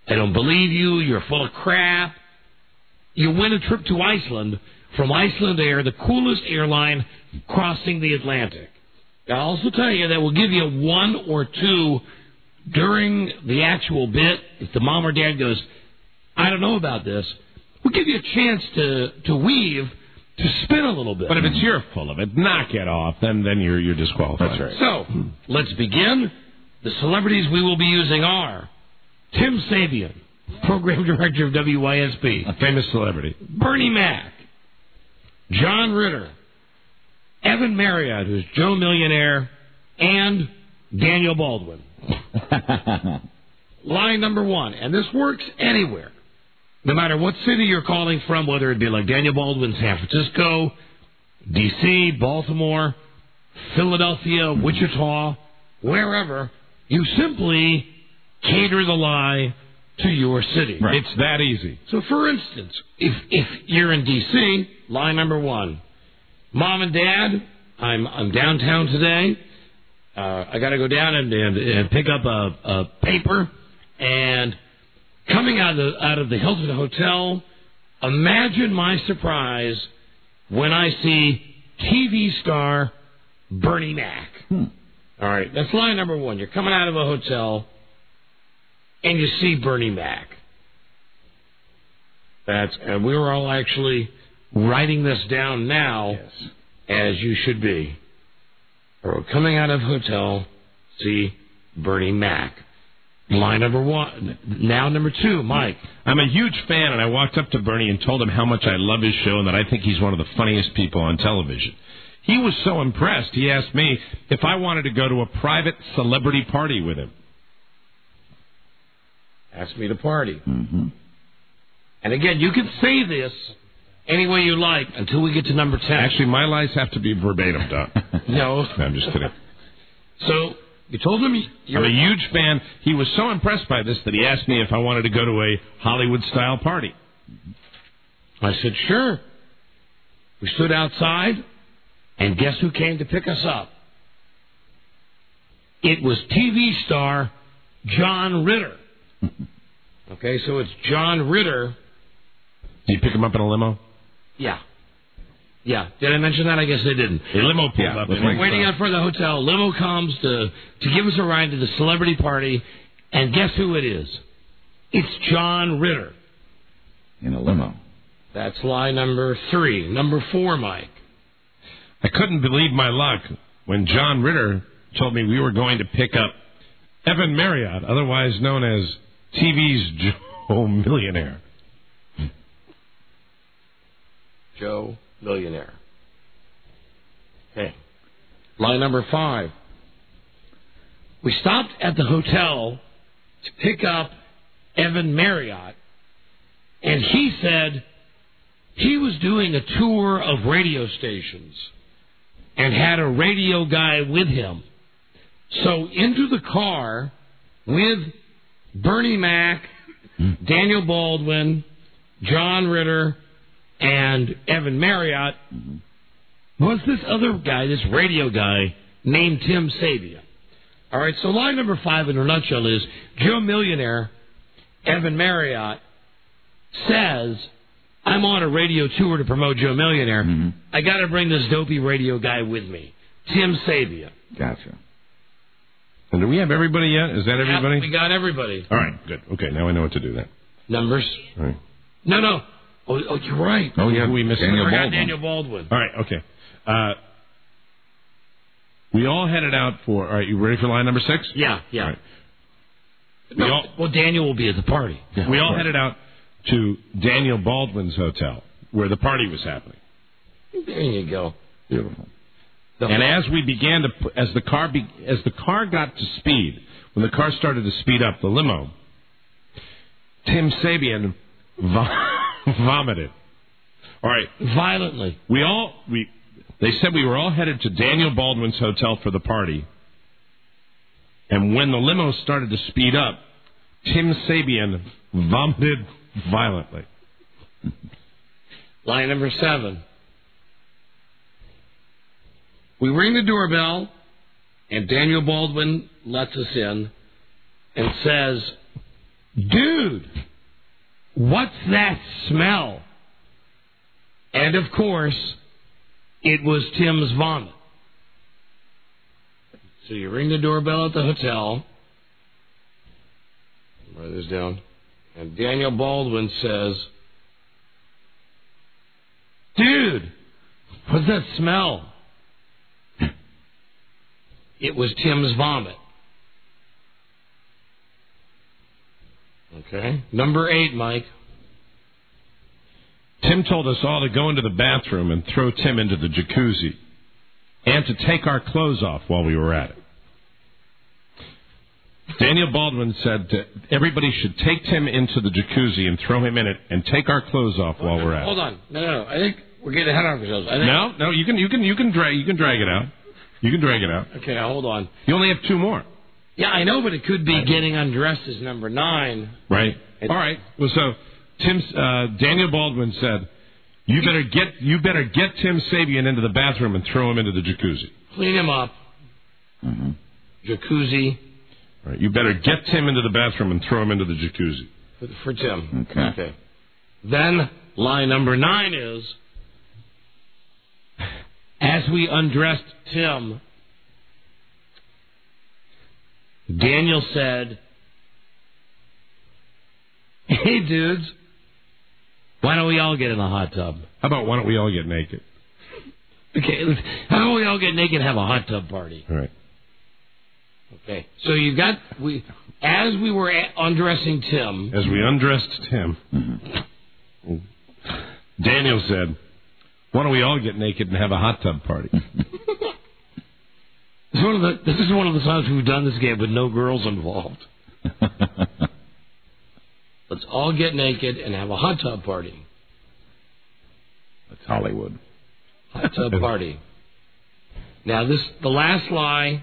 I don't believe you. You're full of crap. You win a trip to Iceland from Iceland Air, the coolest airline crossing the Atlantic. I'll also tell you that we'll give you 1 or 2 during the actual bit. If the mom or dad goes, I don't know about this, we'll give you a chance to weave, to spin a little bit. But if it's you're full of it, knock it off, then you're disqualified. That's right. So, let's begin. The celebrities we will be using are Tim Sabian, program director of WYSP. A famous celebrity. Bernie Mac. John Ritter. Evan Marriott, who's Joe Millionaire. And Daniel Baldwin. Line number 1. And this works anywhere. No matter what city you're calling from, whether it be like Daniel Baldwin, San Francisco, D.C., Baltimore, Philadelphia, Wichita, wherever, you simply cater the lie to your city. Right. It's that easy. So, for instance, if you're in D.C., line number 1, Mom and Dad, I'm downtown today. I got to go down and pick up a paper. And coming out of the Hilton Hotel, imagine my surprise when I see TV star Bernie Mac. All right, that's line number 1. You're coming out of a hotel, and you see Bernie Mac. And we were all actually writing this down now, yes, as you should be. We're coming out of hotel, see Bernie Mac. Line number 1. Now number 2, Mike. I'm a huge fan, and I walked up to Bernie and told him how much I love his show and that I think he's one of the funniest people on television. He was so impressed, he asked me if I wanted to go to a private celebrity party with him. Asked me to party. Mm-hmm. And again, you can say this any way you like until we get to number 10. Actually, my lies have to be verbatim, Doc. No. I'm just kidding. So, you told him I'm a huge fan. He was so impressed by this that he asked me if I wanted to go to a Hollywood-style party. I said, sure. We stood outside, and guess who came to pick us up? It was TV star John Ritter. Okay, so it's John Ritter. Did you pick him up in a limo? Yeah. Yeah. Did I mention that? I guess I didn't. The limo pulled up. We're waiting out for the hotel. Limo comes to give us a ride to the celebrity party, and guess who it is? It's John Ritter. In a limo. That's lie number 3. Number 4, Mike. I couldn't believe my luck when John Ritter told me we were going to pick up Evan Marriott, otherwise known as TV's Joe Millionaire. Joe Millionaire. Okay. Line number 5. We stopped at the hotel to pick up Evan Marriott, and he said he was doing a tour of radio stations and had a radio guy with him. So into the car with Bernie Mac, Daniel Baldwin, John Ritter, and Evan Marriott was this other guy, this radio guy, named Tim Sabian. All right, so line number 5 in a nutshell is Joe Millionaire, Evan Marriott, says, I'm on a radio tour to promote Joe Millionaire. Mm-hmm. I got to bring this dopey radio guy with me, Tim Sabian. Gotcha. And do we have everybody yet? Is that everybody? Yeah, we got everybody. All right, good. Okay, now I know what to do then. Numbers? All right. No. Oh, you're right. Oh, yeah, we missed Daniel Baldwin. All right, okay. We all headed out for... All right, you ready for line number 6? Yeah. All right. Well, Daniel will be at the party. Yeah, we all headed out to Daniel Baldwin's hotel, where the party was happening. There you go. Beautiful. And as we began to... As the car got to speed, when the car started to speed up, the limo, Tim Sabian vomited. All right. Violently. They said we were all headed to Daniel Baldwin's hotel for the party. And when the limo started to speed up, Tim Sabian vomited violently. Line number 7. We ring the doorbell, and Daniel Baldwin lets us in and says, dude, what's that smell? And, of course, it was Tim's vomit. So you ring the doorbell at the hotel. Write this down. And Daniel Baldwin says, dude, what's that smell? It was Tim's vomit. Okay. Number 8, Mike. Tim told us all to go into the bathroom and throw Tim into the jacuzzi, and to take our clothes off while we were at it. Daniel Baldwin said everybody should take Tim into the jacuzzi and throw him in it, and take our clothes off while we're at it. Hold on. No. I think we're getting ahead of ourselves. No. You can drag it out. You can drag it out. Okay, now hold on. You only have 2 more. Yeah, I know, but it could be getting undressed as number 9. Right. All right. Well, so Daniel Baldwin said, you better get Tim Sabian into the bathroom and throw him into the jacuzzi. Clean him up. Mm-hmm. Jacuzzi. All right. You better get Tim into the bathroom and throw him into the jacuzzi. For Tim. Okay. Then line number 9 is, as we undressed Tim, Daniel said, hey, dudes, why don't we all get in the hot tub? How about why don't we all get naked? Okay, how about we all get naked and have a hot tub party? All right. Okay, so as we were undressing Tim. As we undressed Tim, Daniel said, why don't we all get naked and have a hot tub party? This is one of the times we've done this game with no girls involved. Let's all get naked and have a hot tub party. That's Hollywood. Hot tub party. Now, the last lie,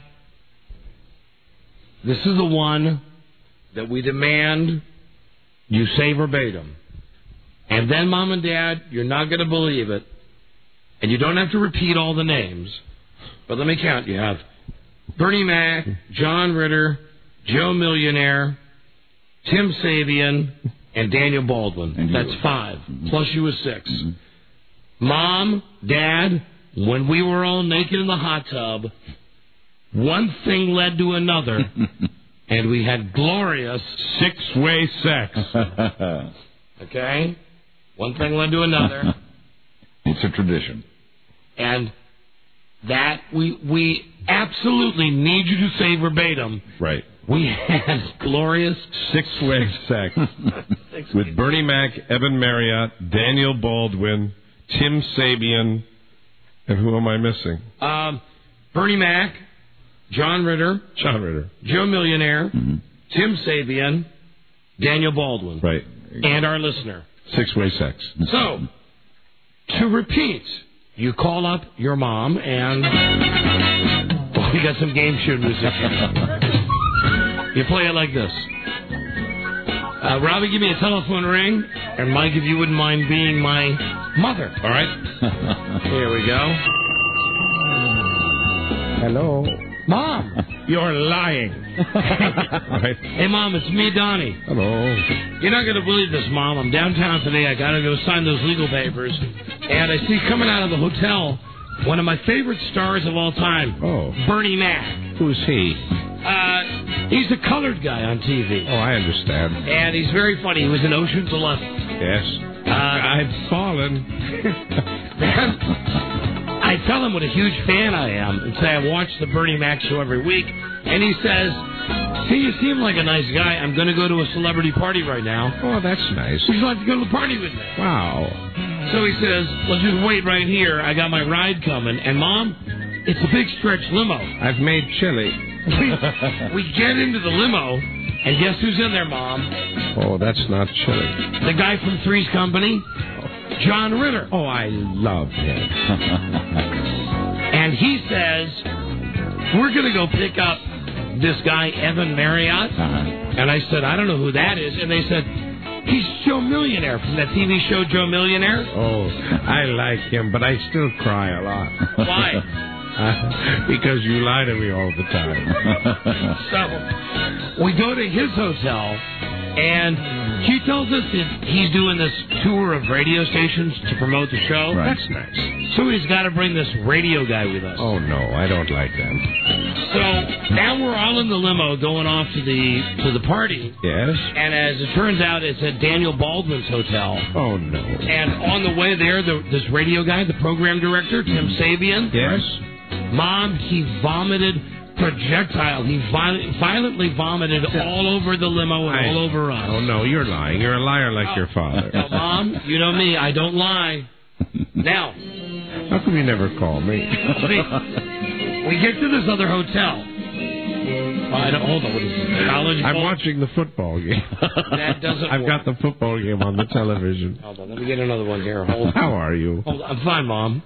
this is the one that we demand you say verbatim. And then, Mom and Dad, you're not going to believe it. And you don't have to repeat all the names. But let me count. You have Bernie Mac, John Ritter, Joe Millionaire, Tim Sabian, and Daniel Baldwin. And that's 5. Mm-hmm. Plus you was 6. Mm-hmm. Mom, Dad, when we were all naked in the hot tub, one thing led to another, and we had glorious 6-way sex. Okay? One thing led to another. It's a tradition. And that we absolutely need you to say verbatim. Right. We had glorious 6-way sex with Bernie Mac, Evan Marriott, Daniel Baldwin, Tim Sabian, and who am I missing? Bernie Mac, John Ritter, Joe Millionaire, Tim Sabian, Daniel Baldwin. Right. And our listener. 6-way sex. So, to repeat, you call up your mom and we got some game show music. You play it like this. Robbie, give me a telephone ring. And Mike, if you wouldn't mind being my mother. All right? Here we go. Hello. Mom. You're lying. Right. Hey, Mom, it's me, Donnie. Hello. You're not going to believe this, Mom. I'm downtown today. I got to go sign those legal papers. And I see coming out of the hotel one of my favorite stars of all time. Oh. Bernie Mac. Who's he? He's a colored guy on TV. Oh, I understand. And he's very funny. He was in Ocean's 11. Yes. I've fallen. I tell him what a huge fan I am and say I watch the Bernie Mac show every week. And he says, hey, you seem like a nice guy. I'm going to go to a celebrity party right now. Oh, that's nice. Would you like to go to the party with me? Wow. So he says, let's just wait right here. I got my ride coming. And, Mom, it's a big stretch limo. I've made chili. We get into the limo, and guess who's in there, Mom? Oh, that's not chili. The guy from Three's Company, John Ritter. Oh, I love him. And he says, we're going to go pick up this guy, Evan Marriott. And I said, I don't know who that is. And they said, he's Joe Millionaire from that TV show, Joe Millionaire. Oh, I like him, but I still cry a lot. Why? Because you lie to me all the time. So, we go to his hotel, And he tells us that he's doing this tour of radio stations to promote the show. Right. That's nice. So he's got to bring this radio guy with us. Oh, no, I don't like them. So now we're all in the limo going off to the party. Yes? And as it turns out, it's at Daniel Baldwin's hotel. Oh, no. And on the way there, this radio guy, the program director, Tim Sabian. Yes? Mom, he vomited projectile. He violently vomited all over the limo and all over us. Oh, no, you're lying. You're a liar like your father. No, Mom, you know me. I don't lie. Now. How come you never call me? We get to this other hotel. Hold on. What is this? College I'm bowl? watching the football game. That doesn't I've got the football game on the television. Hold on. Let me get another one here. Hold on. How are you? Hold on. I'm fine, Mom.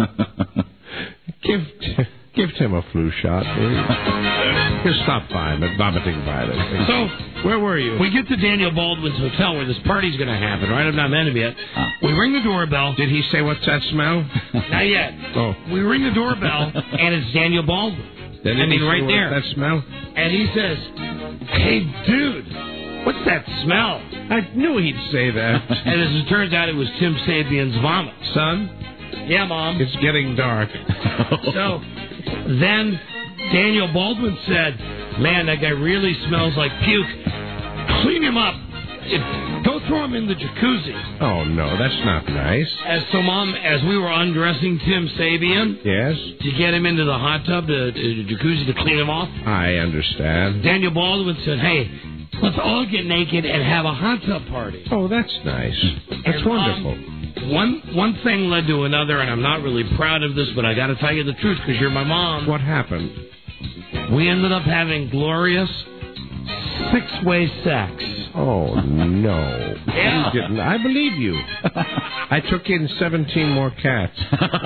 Give Tim a flu shot, please. He'll stop vomiting violently. So, where were you? We get to Daniel Baldwin's hotel where this party's going to happen, right? I've not met him yet. We ring the doorbell. Did he say, what's that smell? Not yet. Oh. We ring the doorbell, and it's Daniel Baldwin. Right there. That smell? And he says, hey, dude, what's that smell? I knew he'd say that. And as it turns out, it was Tim Sabian's vomit. Son? Yeah, Mom. It's getting dark. So then Daniel Baldwin said, man, that guy really smells like puke. Clean him up. Go throw him in the jacuzzi. Oh, no, that's not nice. So, Mom, as we were undressing Tim Sabian... Yes? To get him into the hot tub, the jacuzzi, to clean him off... I understand. Daniel Baldwin said, hey, let's all get naked and have a hot tub party. Oh, that's nice. That's wonderful. One thing led to another, and I'm not really proud of this, but I got to tell you the truth because you're my mom. What happened? We ended up having glorious six-way sex. Oh, no. Yeah. You didn't. I believe you. I took in 17 more cats.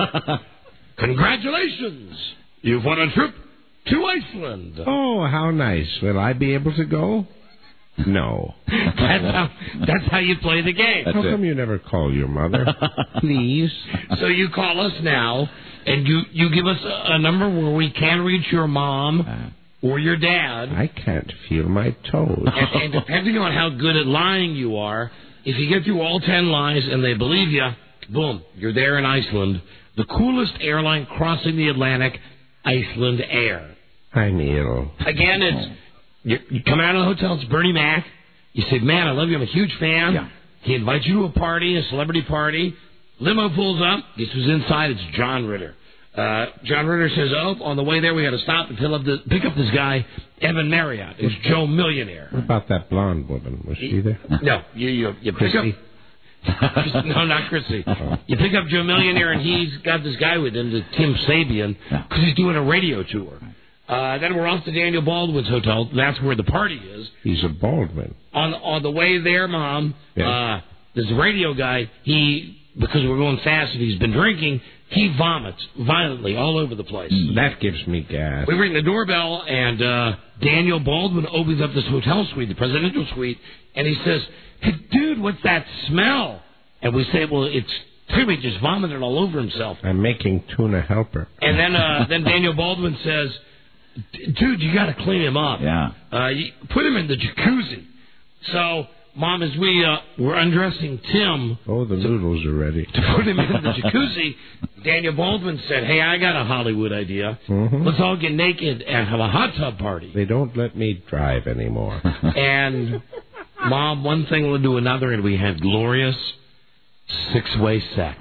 Congratulations. You've won a trip to Iceland. Oh, how nice. Will I be able to go? No. That's how you play the game. How come you never call your mother? Please. So you call us now, and you give us a number where we can reach your mom or your dad. I can't feel my toes. And depending on how good at lying you are, if you get through all 10 lies and they believe you, boom, you're there in Iceland. The coolest airline crossing the Atlantic, Iceland Air. I'm ill. Again, you come out of the hotel, it's Bernie Mac. You say, man, I love you, I'm a huge fan. Yeah. He invites you to a party, a celebrity party. Limo pulls up. Guess who's inside? It's John Ritter. John Ritter says, on the way there we got to stop and pick up this guy, Evan Marriott. It's Joe Millionaire. What about that blonde woman? Was she there? No, you pick up... No, not Chrissy. You pick up Joe Millionaire, and he's got this guy with him, Tim Sabian, because he's doing a radio tour. Then we're off to Daniel Baldwin's hotel. That's where the party is. He's a Baldwin. On the way there, Mom, this radio guy, because we're going fast and he's been drinking, he vomits violently all over the place. That gives me gas. We ring the doorbell, and Daniel Baldwin opens up this hotel suite, the presidential suite, and he says, hey, dude, what's that smell? And we say, well, it's Timmy just vomited all over himself. I'm making tuna helper. And then Daniel Baldwin says, dude, you got to clean him up. Yeah. You put him in the jacuzzi. So, Mom, as we were undressing Tim... Oh, the noodles are ready. To put him in the jacuzzi, Daniel Baldwin said, hey, I got a Hollywood idea. Mm-hmm. Let's all get naked and have a hot tub party. They don't let me drive anymore. And, Mom, one thing led to another, and we had glorious six-way sex.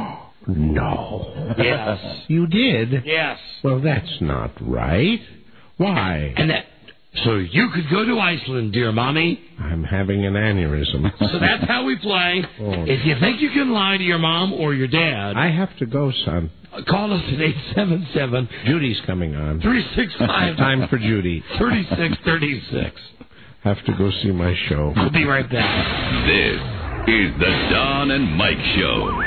No. Yes. You did? Yes. Well, that's not right. Why? So you could go to Iceland, dear Mommy. I'm having an aneurysm. So that's how we play. Oh. If you think you can lie to your mom or your dad... I have to go, son. Call us at 877... Judy's coming on. 365... Time for Judy. 3636. Have to go see my show. We'll be right back. This is the Don and Mike Show.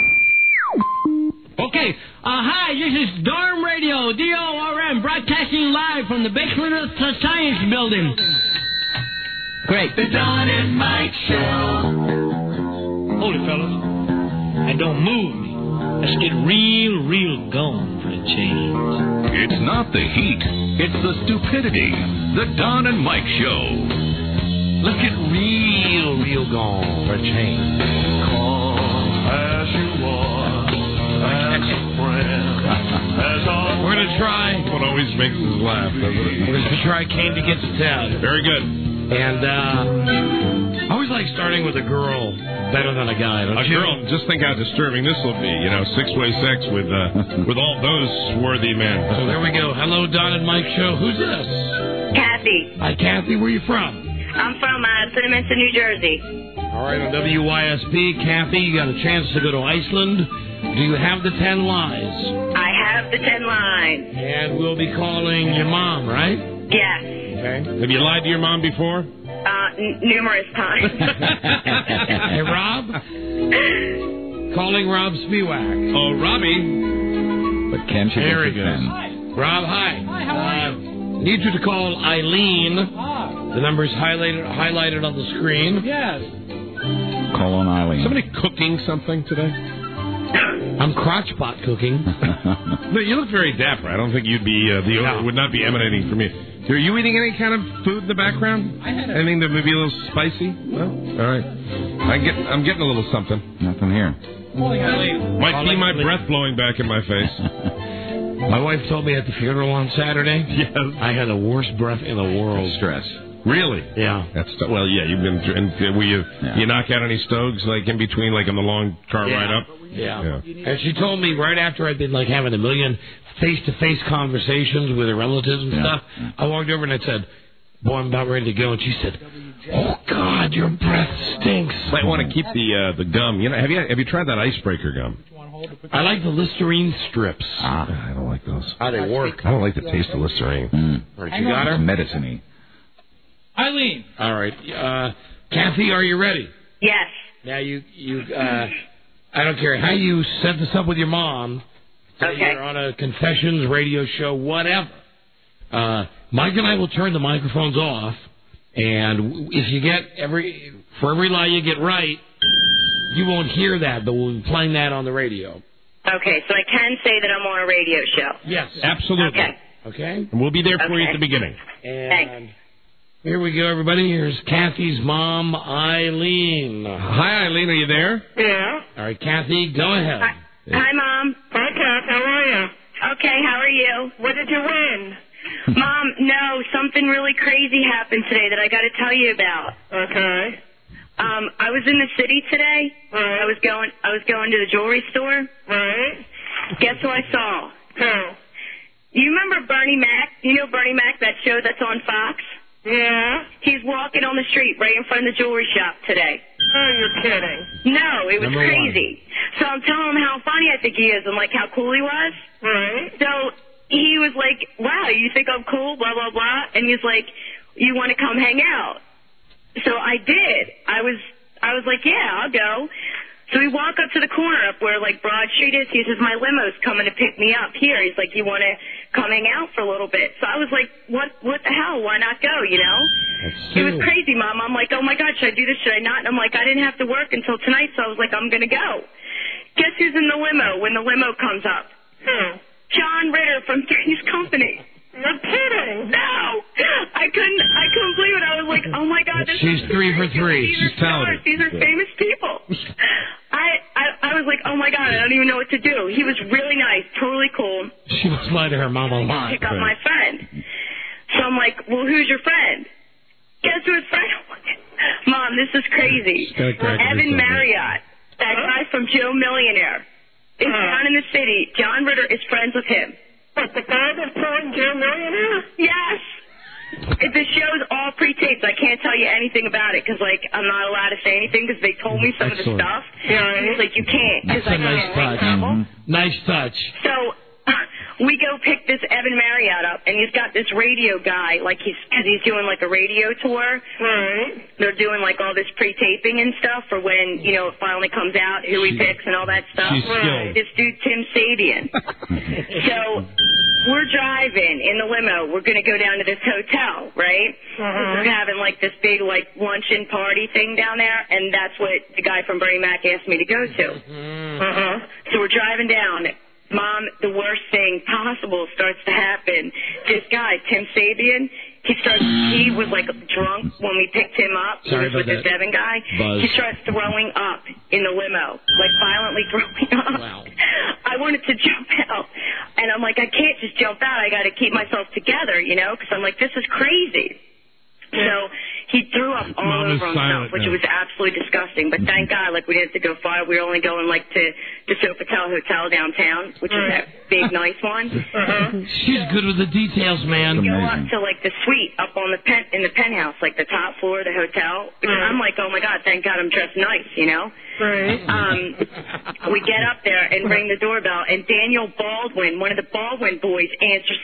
Okay, hi, this is Dorm Radio, DORM, broadcasting live from the basement of the Science Building. Great. The Don and Mike Show. Hold it, fellas. And don't move me. Let's get real going for a change. It's not the heat, it's the stupidity. The Don and Mike Show. Let's get real gone for a change. Call as you are, as a friend, as a We're going to try. What always makes us laugh, doesn't it? We're going to try Came to Get to Town. Very good. And I always like starting with a girl better than a guy. Don't A you? girl, just think how disturbing this will be. You know, six-way sex with all those swarthy men. So there we go. Hello, Don and Mike show. Who's this? Kathy. Hi, Kathy. Where are you from? I'm from Cinnamonston, New Jersey. All right, on WYSP. Kathy, you got a chance to go to Iceland. Do you have the 10 lies? I have the 10 lines. And we'll be calling your mom, right? Yes. Okay. Have you lied to your mom before? Numerous times. Hey, Rob? Calling Rob Spiewak. Oh, Robbie. But can she There get he the goes. 10? Rob, hi. Hi, how are you? Need you to call Eileen. The number's highlighted on the screen. Yes. Call on Eileen. Somebody cooking something today? I'm crotch pot cooking. No, you look very dapper. I don't think you'd be the odor would not be emanating from you. Are you eating any kind of food in the background? I had anything that would be a little spicy? No. All right. I'm getting a little something. Nothing here. Might be my breath blowing back in my face. My wife told me at the funeral on Saturday. Yes. I had the worst breath in the world. Stress. Really? Yeah. That's well, yeah. You've been. And were you knock out any stoves like in between, like on the long car ride up? Yeah. And she told me right after I'd been like having a million face-to-face conversations with her relatives and stuff. I walked over and I said, "Boy, I'm about ready to go." And she said, "Oh God, your breath stinks." Might want to keep the gum. You know, have you tried that icebreaker gum? I like the Listerine strips. I don't like those. How they work? I don't like the taste of Listerine. All right, you got her? It's medicine-y. Eileen. All right. Kathy, are you ready? Yes. Now, I don't care how you set this up with your mom. Okay. You're on a confessions radio show, whatever. Mike and I will turn the microphones off, and if you get for every lie you get right, you won't hear that, but we'll be playing that on the radio. Okay, so I can say that I'm on a radio show. Yes. Absolutely. Okay. And we'll be there for you at the beginning. And here we go, everybody. Here's Kathy's mom, Eileen. Hi, Eileen. Are you there? Yeah. All right, Kathy, go ahead. Hi, Mom. Hi, Kath. How are you? Okay, how are you? What did you win? Mom, no, something really crazy happened today that I got to tell you about. Okay. I was in the city today. Right. I was going to the jewelry store. Right. Guess who I saw? Who? You remember Bernie Mac? You know Bernie Mac, that show that's on Fox? Yeah. He's walking on the street right in front of the jewelry shop today. Oh, you're kidding. No, it was crazy. So I'm telling him how funny I think he is and, like, how cool he was. Right. So he was like, wow, you think I'm cool, blah, blah, blah. And he's like, you want to come hang out? So I did. I was like, yeah, I'll go. So we walk up to the corner up where, like, Broad Street is. He says, my limo's coming to pick me up here. He's like, you want to come hang out for a little bit? So I was like, what the hell? Why not go, you know? It was crazy, Mom. I'm like, oh, my God, should I do this? Should I not? And I'm like, I didn't have to work until tonight, so I was like, I'm going to go. Guess who's in the limo when the limo comes up? Who? John Ritter from Three's Company. You're kidding. No. I couldn't believe it. I was like, oh, my God. She's 3 for 3. She's talented. These are famous people. I was like, oh, my God, I don't even know what to do. He was really nice, totally cool. She must lie to her mom a lot. Pick up my friend. So I'm like, well, who's your friend? Guess who his friend was? Mom, this is crazy. Evan Marriott, that guy from Joe Millionaire, is down in the city. John Ritter is friends with him. What, the guy that's playing Joe Millionaire? Yes. The show's all pre-taped. I can't tell you anything about it because, like, I'm not allowed to say anything because they told me some of the stuff. Yeah. And it's like, you can't. That's a nice touch. Nice touch. So we go pick this Evan Marriott up, and he's got this radio guy, like because he's doing like a radio tour. Right. They're doing like all this pre-taping and stuff for when, you know, it finally comes out, who he picks and all that stuff. She's skilled. This dude, Tim Sabian. So we're driving in the limo. We're going to go down to this hotel, right? We're having like this big like luncheon party thing down there, and that's what the guy from Bernie Mac asked me to go to. So we're driving down. Mom, the worst thing possible starts to happen. This guy, Tim Sabian, He was like drunk when we picked him up. He Sorry was with about the that. Devon guy. Buzz. He starts throwing up in the limo, like violently throwing up. Wow. I wanted to jump out, and I'm like, I can't just jump out. I got to keep myself together, because I'm like, this is crazy. So he threw up all Mom is over silent himself, which now. was absolutely disgusting. But thank God, we didn't have to go far. We were only going to the Sofitel Hotel downtown, which is that big nice one. She's good with the details, man. We go up to the suite up on in the penthouse, the top floor of the hotel. I'm like, oh my God, thank God I'm dressed nice, Right. We get up there and ring the doorbell, and Daniel Baldwin, one of the Baldwin boys, answers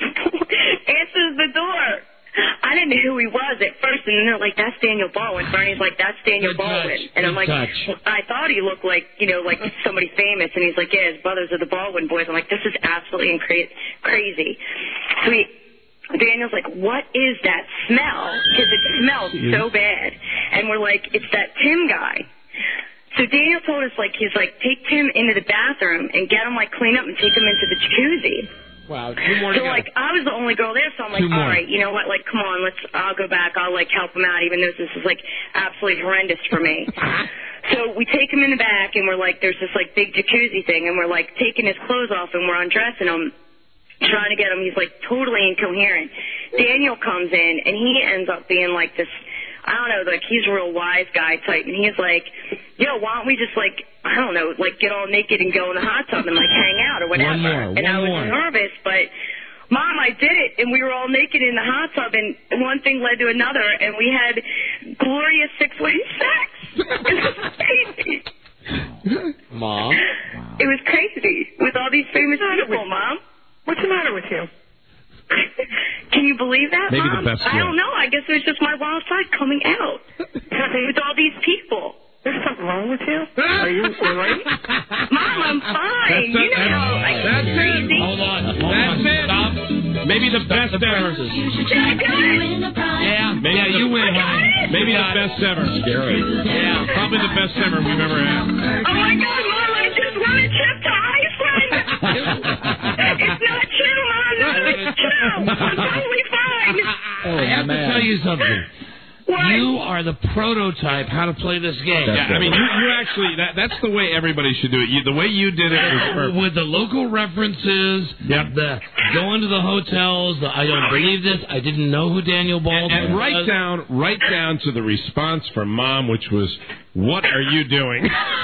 the door. I didn't know who he was at first, and then they're like, that's Daniel Baldwin. Bernie's like, that's Daniel Baldwin. And I'm like, I thought he looked like, somebody famous, and he's like, yeah, his brothers are the Baldwin boys. I'm like, this is absolutely crazy. So Daniel's like, what is that smell? Because it smells so bad. And we're like, it's that Tim guy. So Daniel told us, he's like, take Tim into the bathroom and get him, clean up and take him into the jacuzzi. Wow, 2 more So, to go. I was the only girl there, so I'm like, 2 more. all right, you know what, come on, I'll go back, I'll, help him out, even though this is, absolutely horrendous for me. So we take him in the back, and we're there's this, big jacuzzi thing, and we're, taking his clothes off, and we're undressing him, trying to get him. He's, totally incoherent. Daniel comes in, and he ends up being, this, I don't know, he's a real wise guy type, and he's like, yo, why don't we just, I don't know, get all naked and go in the hot tub and, hang out or whatever. And I was nervous, but, Mom, I did it, and we were all naked in the hot tub, and one thing led to another, and we had glorious 6-way sex. It was crazy. Mom? It was crazy with all these famous people, Mom. What's the matter with you? Can you believe that, Maybe Mom? the best I way. don't know. I guess it was just my wild side coming out with all these people. There's something wrong with you? Are you all right? Mom, I'm fine. That's it. Hold on. That's it. Stop. Maybe the best ever. Yeah. Maybe you win, honey. Maybe the best ever. Scary. Yeah, probably the best ever we've ever had. Oh, my God, Mom, I just won a trip to Iceland. It's not true, Mom. No, it's true. I'm totally fine. I have to tell you something. You are the prototype how to play this game. Yeah, I mean, you actually, that's the way everybody should do it. The way you did it was perfect. With the local references, the going to the hotels, I don't believe this, I didn't know who Daniel Baldwin And was. right down to the response from Mom, which was, what are you doing?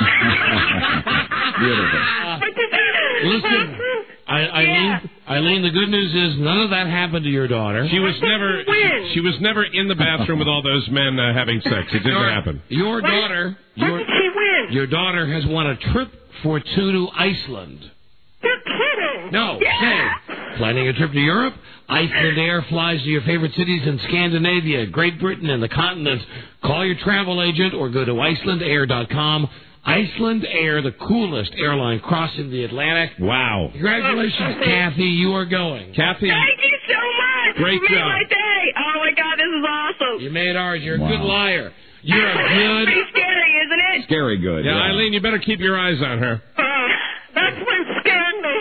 Beautiful. Listen, Eileen, the good news is none of that happened to your daughter. She was never in the bathroom with all those men having sex. It didn't happen. Your daughter, your daughter has won a trip for 2 to Iceland. You're kidding. No, hey, planning a trip to Europe? Iceland Air flies to your favorite cities in Scandinavia, Great Britain, and the continent. Call your travel agent or go to IcelandAir.com. Iceland Air, the coolest airline crossing the Atlantic. Wow. Congratulations, Kathy. You are going. Kathy. Thank you so much. Great You made job. my day. Oh, my God, this is awesome. You made ours. You're a good liar. You're a good... Pretty scary, isn't it? Scary good. Yeah, Eileen, you better keep your eyes on her. That's what scared me.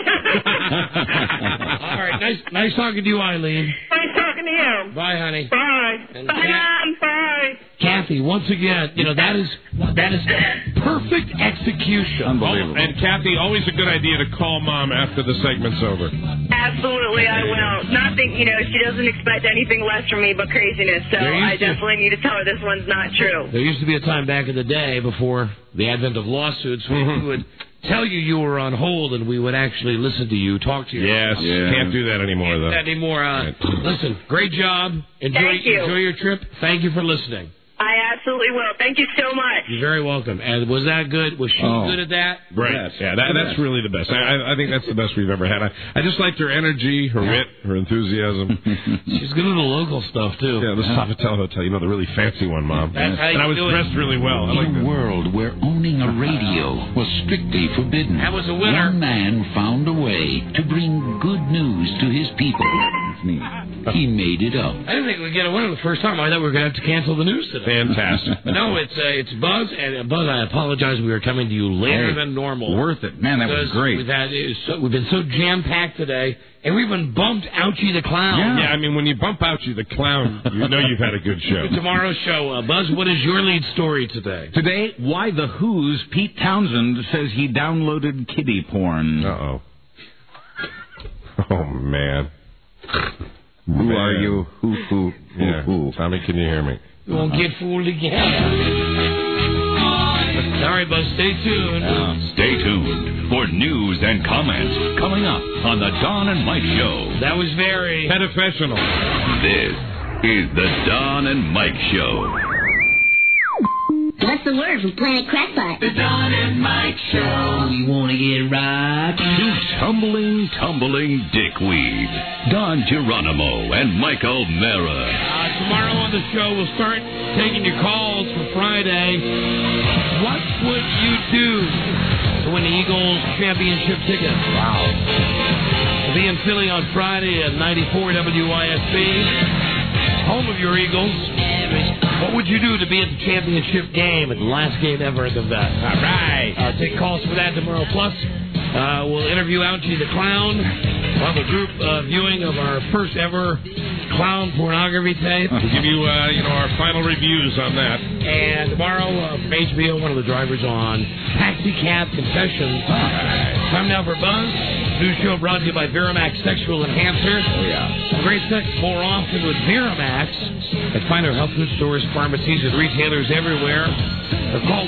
All right. Nice talking to you, Eileen. Nice talking to you. Bye, honey. Bye. And Bye, Mom. Bye. Kathy, once again, that is perfect execution. Unbelievable. And Kathy, always a good idea to call Mom after the segment's over. Absolutely, I will. Nothing, she doesn't expect anything less from me but craziness, so I definitely need to tell her this one's not true. There used to be a time back in the day before the advent of lawsuits when we would tell you were on hold and we would actually listen to you, talk to you. Yes, can't do that anymore, though. Not anymore. Listen, great job. Thank you. Enjoy your trip. Thank you for listening. I absolutely will. Thank you so much. You're very welcome. And was that good? Was she good at that? Right. Yes. Yeah, that's really the best. I think that's the best we've ever had. I just liked her energy, her wit, her enthusiasm. She's good at the local stuff, too. Yeah, the Sofitel Hotel, the really fancy one, Mom. That's how you and I was do it. dressed really well. I like In that. a world where owning a radio was strictly forbidden, That was a winner. one man found a way to bring good news to his people. me. He made it up. I didn't think we'd get a winner the first time. I thought we were going to have to cancel the news today. Fantastic. No, it's Buzz, and Buzz, I apologize. We are coming to you later than normal. Worth it. Man, that was great. We've been so jam-packed today, and we even bumped Ouchie the Clown. Yeah, I mean, when you bump Ouchie the Clown, you know you've had a good show. Tomorrow's show, Buzz, what is your lead story today? Today, why the Who's Pete Townsend says he downloaded kiddie porn. Uh-oh. Oh, man. Who are you? Who? Tommy, can you hear me? You won't get fooled again. Sorry, Buzz. Stay tuned. Stay tuned for news and comments coming up on the Don and Mike Show. That was very professional. This is the Don and Mike Show. What's the word from Planet Crackpot? The Don and Mike Show. We want to get right To tumbling dickweed. Don Geronimo and Michael Mara. Tomorrow on the show, we'll start taking your calls for Friday. What would you do to win the Eagles championship ticket? Wow. We'll be in Philly on Friday at 94 WISB, home of your Eagles. What would you do to be at the championship game, at the last game ever at the Vet? All right. Take calls for that tomorrow. Plus, we'll interview Ouchie the Clown. We'll have a group viewing of our first ever clown pornography tape. We'll give you, our final reviews on that. And tomorrow, from HBO, one of the drivers on Taxi Cab Confessions. Time now for Buzz. New show brought to you by Viramax Sexual Enhancer. Oh, yeah. Great sex more often with Viramax. At finer health food stores, pharmacies, and retailers everywhere. Or call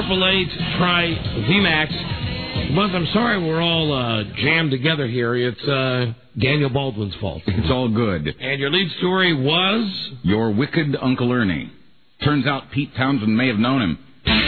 1-888-TRY-VMAX. Buzz, I'm sorry we're all jammed together here. It's Daniel Baldwin's fault. It's all good. And your lead story was? Your wicked Uncle Ernie. Turns out Pete Townsend may have known him.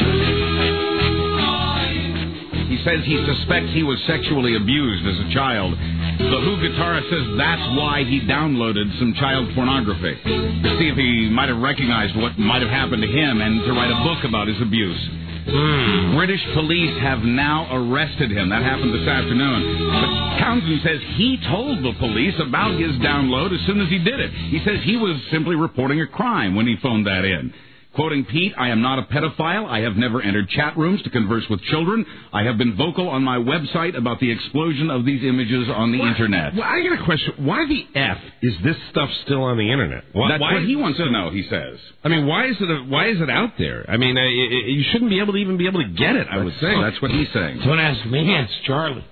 He says he suspects he was sexually abused as a child. The Who guitarist says that's why he downloaded some child pornography, to see if he might have recognized what might have happened to him and to write a book about his abuse. British police have now arrested him. That happened this afternoon. But Townsend says he told the police about his download as soon as he did it. He says he was simply reporting a crime when he phoned that in. Quoting Pete, I am not a pedophile. I have never entered chat rooms to converse with children. I have been vocal on my website about the explosion of these images on the Internet. Well, I got a question. Why the F is this stuff still on the Internet? That's what he wants to know, he says. I mean, why is it out there? I mean, you shouldn't be able to get it, I would say. That's what he's saying. Don't ask me. It's Charlie.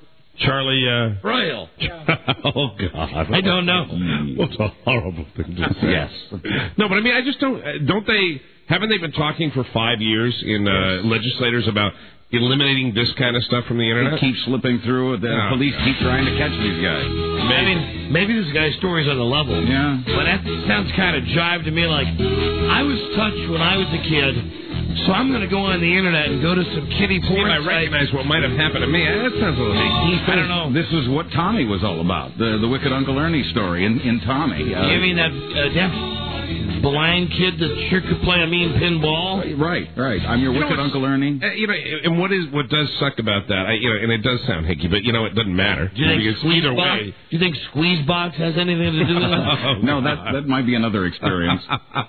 Royal. Oh, God. I don't know. What's a horrible thing to say. Yes. No, but I mean, I just don't they... Haven't they been talking for 5 years in legislators about eliminating this kind of stuff from the Internet? It keeps slipping through. The police keep trying to catch these guys. I mean, maybe this guy's story's on the level. Yeah. But that sounds kind of jive to me. Like, I was touched when I was a kid, so I'm going to go on the Internet and go to some kiddie porn sites. I recognize what might have happened to me. That sounds a little... I don't know. This is what Tommy was all about. The Wicked Uncle Ernie story in Tommy. You mean that deaf... blind kid that sure could play a mean pinball. Right. I'm your wicked Uncle Ernie. And what does suck about that? And it does sound hicky, but it doesn't matter. Do you think Squeezebox has anything to do with it? No, that might be another experience.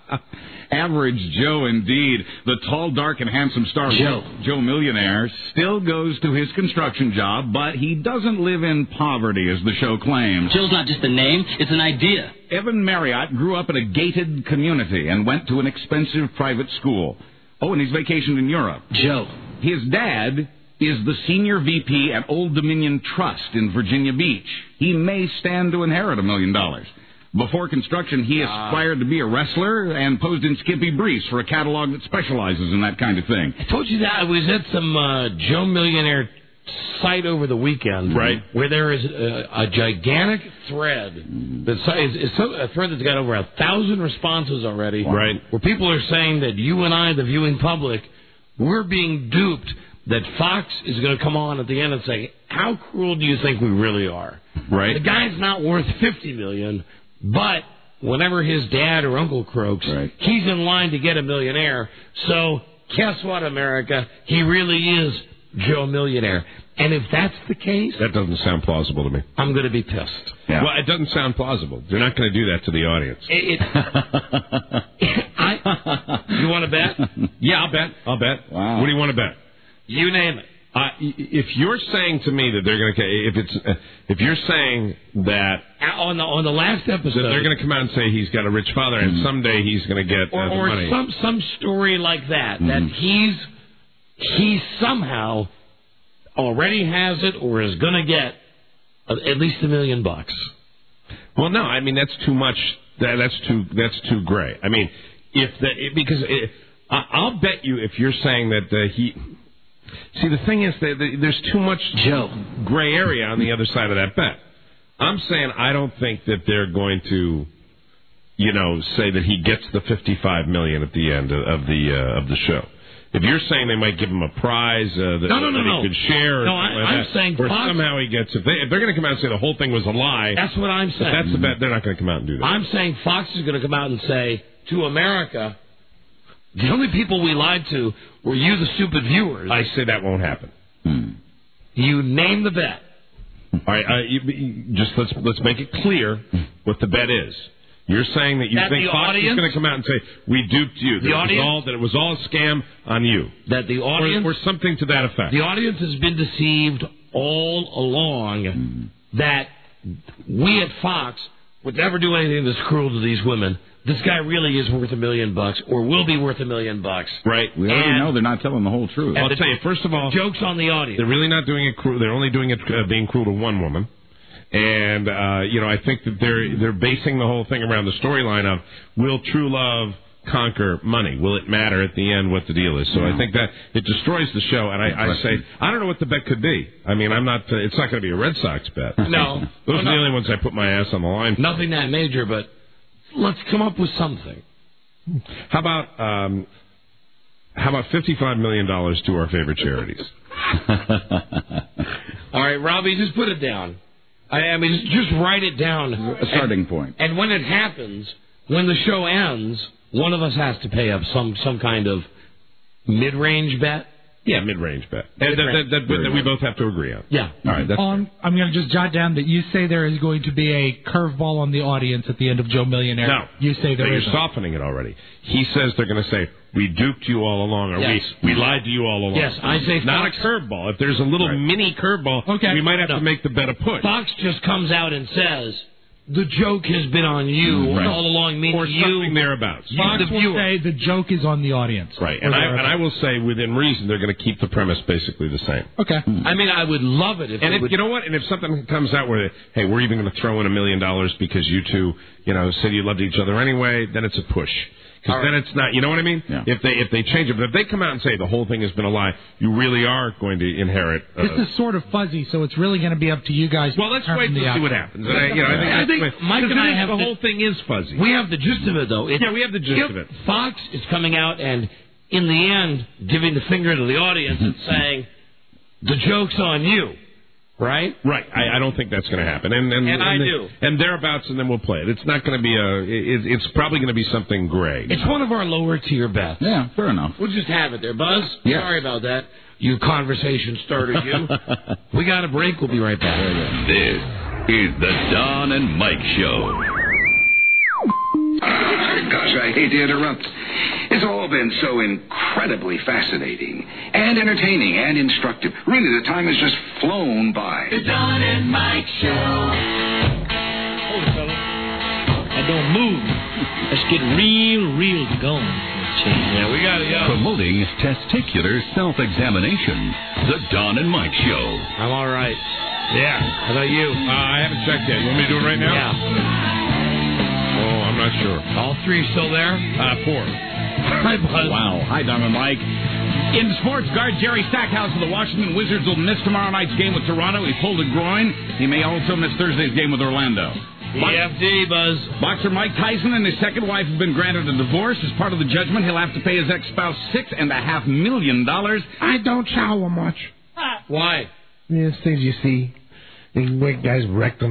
Average Joe, indeed. The tall, dark, and handsome star Joe Millionaire still goes to his construction job, but he doesn't live in poverty, as the show claims. Joe's not just a name, it's an idea. Evan Marriott grew up in a gated community and went to an expensive private school. Oh, and he's vacationed in Europe. Joe. His dad is the senior VP at Old Dominion Trust in Virginia Beach. He may stand to inherit $1 million. Before construction, he aspired to be a wrestler and posed in skimpy briefs for a catalog that specializes in that kind of thing. I told you that. I was at some Joe Millionaire site over the weekend, right, where there is a gigantic thread that's a thread that's got over 1,000 responses already, right, where people are saying that you and I, the viewing public, we're being duped, that Fox is going to come on at the end and say, how cruel do you think we really are? Right. The guy's not worth $50 million, but whenever his dad or uncle croaks, he's in line to get $1 million. So guess what, America? He really is Joe Millionaire. And if that's the case... That doesn't sound plausible to me. I'm going to be pissed. Yeah. Well, it doesn't sound plausible. They're not going to do that to the audience. You want to bet? Yeah, I'll bet. Wow. What do you want to bet? You name it. If you're saying to me that they're going to... If you're saying that... On the last episode... That they're going to come out and say he's got a rich father and someday he's going to get the money. Or some story like that. That he somehow already has it or is going to get at least $1 million. Well, no, I mean that's too much. That's too gray. I mean, I'll bet you if you're saying that he. See, the thing is that there's too much gray area on the other side of that bet. I'm saying I don't think that they're going to, say that he gets the $55 million at the end of the show. If you're saying they might give him a prize that he could share, I'm saying or Fox, somehow he gets. If they're going to come out and say the whole thing was a lie, that's what I'm saying. That's the bet. They're not going to come out and do that. I'm saying Fox is going to come out and say to America, the only people we lied to were you, the stupid viewers. I say that won't happen. You name the bet. All right, just let's make it clear what the bet is. You're saying that you think Fox is going to come out and say, we duped you, that it was all a scam on you. That the audience... Or something to that effect. The audience has been deceived all along that we at Fox would never do anything that's cruel to these women. This guy really is worth $1 million or will be worth $1 million. Right. We already know they're not telling the whole truth. I'll tell you, first of all... Joke's on the audience. They're really not doing it cruel. They're only doing it being cruel to one woman. And, I think that they're basing the whole thing around the storyline of, will true love conquer money? Will it matter at the end what the deal is? So I think that it destroys the show. And I say, I don't know what the bet could be. I mean, it's not going to be a Red Sox bet. No. Those are the only ones I put my ass on the line for. Nothing that major, but let's come up with something. How about $55 million to our favorite charities? All right, Robbie, just put it down. I mean, just write it down. A starting point. And when it happens, when the show ends, one of us has to pay up some kind of mid-range bet. Yeah, mid-range bet. That we both have to agree on. Yeah. All right. I'm going to just jot down that you say there is going to be a curveball on the audience at the end of Joe Millionaire. No. You say there is. You're softening it already. He says they're going to say, we duped you all along, or we lied to you all along. Yes, I say not Fox, a curveball. If there's a little mini curveball, we might have to make the bet a push. Fox just comes out and says, the joke has been on you all along, meaning or something thereabouts. Fox will say the joke is on the audience. Right, and I will say within reason they're going to keep the premise basically the same. Okay. I mean, I would love it if you know what? And if something comes out where, hey, we're even going to throw in $1 million because you two, said you loved each other anyway, then it's a push. Because then it's not, you know what I mean? Yeah. If they change it, but if they come out and say the whole thing has been a lie, you really are going to inherit. This is sort of fuzzy, so it's really going to be up to you guys. Well, let's wait to see what happens. I think Mike and I have the whole thing is fuzzy. We have the gist of it, though. We have the gist of it. Fox is coming out and, in the end, giving the finger to the audience and saying, the joke's on you. Right? Right. I don't think that's going to happen. And I do. And thereabouts, and then we'll play it. It's not going to be it's probably going to be something gray. It's one of our lower tier bets. Yeah, fair enough. We'll just have it there. Buzz, sorry about that. You conversation starter, you. We got a break. We'll be right back. This is the Don and Mike Show. Gosh, I hate to interrupt. It's all been so incredibly fascinating and entertaining and instructive. Really, the time has just flown by. The Don and Mike Show. Hold it, fella. I don't move. Let's get real going. Yeah, we got it, Promoting testicular self-examination. The Don and Mike Show. I'm all right. Yeah. How about you? I haven't checked yet. You want me to do it right now? Yeah. Oh, I'm not sure. All three still there? 4. Hi, Buzz. Wow. Hi, Don and Mike. In sports, guard Jerry Stackhouse of the Washington Wizards will miss tomorrow night's game with Toronto. He pulled a groin. He may also miss Thursday's game with Orlando. EFD, Buzz. Boxer Mike Tyson and his second wife have been granted a divorce. As part of the judgment, he'll have to pay his ex-spouse $6.5 million. I don't shower much. Why? Things you see. These white guys' rectums.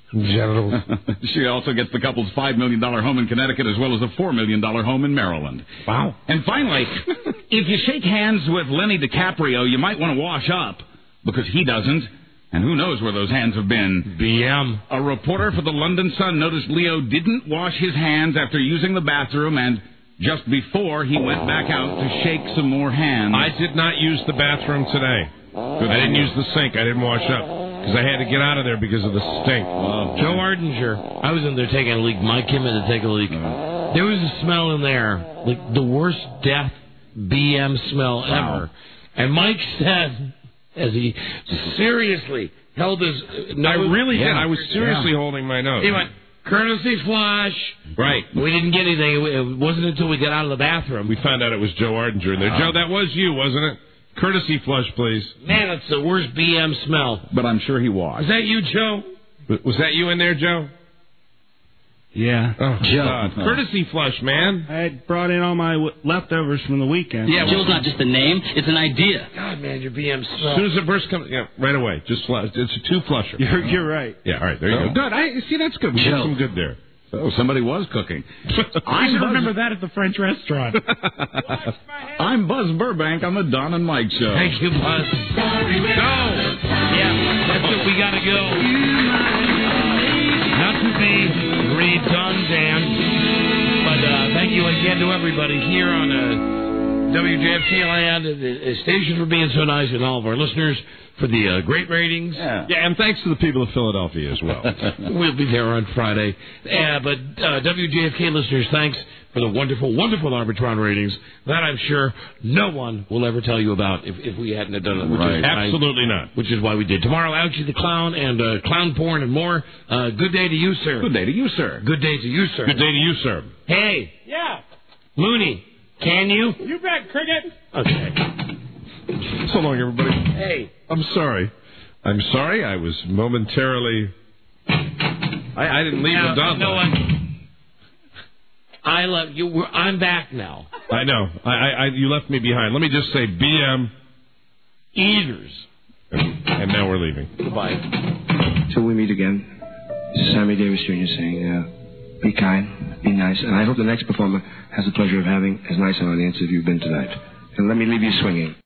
Genitals. She also gets the couple's $5 million home in Connecticut as well as a $4 million home in Maryland. Wow. And finally, if you shake hands with Lenny DiCaprio, you might want to wash up, because he doesn't. And who knows where those hands have been. BM. A reporter for the London Sun noticed Leo didn't wash his hands after using the bathroom, and just before he went back out to shake some more hands. I did not use the bathroom today. I didn't use the sink. I didn't wash up. Because I had to get out of there because of the stink. Joe Ardinger. I was in there taking a leak. Mike came in to take a leak. There was a smell in there, like the worst death BM smell ever. And Mike said, as he seriously held his nose. I really did. I was seriously holding my nose. He went, courtesy flush. Right. We didn't get anything. It wasn't until we got out of the bathroom. We found out it was Joe Ardinger in there. Joe, that was you, wasn't it? Courtesy flush, please. Man, it's the worst BM smell. But I'm sure he was. Is that you, Joe? Was that you in there, Joe? Yeah. Oh, Joe. God. Courtesy flush, man. I had brought in all my leftovers from the weekend. Yeah, Joe's not just a name, it's an idea. God, man, your BM smell. As soon as the burst comes, right away. Just flush. It's a two-flusher. You're right. Yeah, all right, there you go. Good. See, that's good. We got some good there. Oh, somebody was cooking. I should remember that at the French restaurant. I'm Buzz Burbank on the Don and Mike Show. Thank you, Buzz. Go! Yeah, that's it. We got to go. Not to be redundant, but thank you again to everybody here on WJFK Land, the station for being so nice, and all of our listeners for the great ratings. Yeah, and thanks to the people of Philadelphia as well. We'll be there on Friday. But WJFK listeners, thanks for the wonderful, wonderful Arbitron ratings that I'm sure no one will ever tell you about if we hadn't have done it. Right. Absolutely not. Which is why we did. Tomorrow, Ouchie the Clown and clown porn and more. Good day to you, sir. Good day to you, sir. Good day to you, sir. Good day to you, sir. Hey. Yeah. Looney, can you? You bet, Cricket. Okay. So long, everybody. Hey. I'm sorry. I was momentarily... I didn't leave the Don. You know what? I love you. I'm back now. I know. You left me behind. Let me just say BM Eaters. And now we're leaving. Goodbye. Till we meet again, this is Sammy Davis Jr. saying, be kind, be nice, and I hope the next performer has the pleasure of having as nice an audience as you've been tonight. And let me leave you swinging.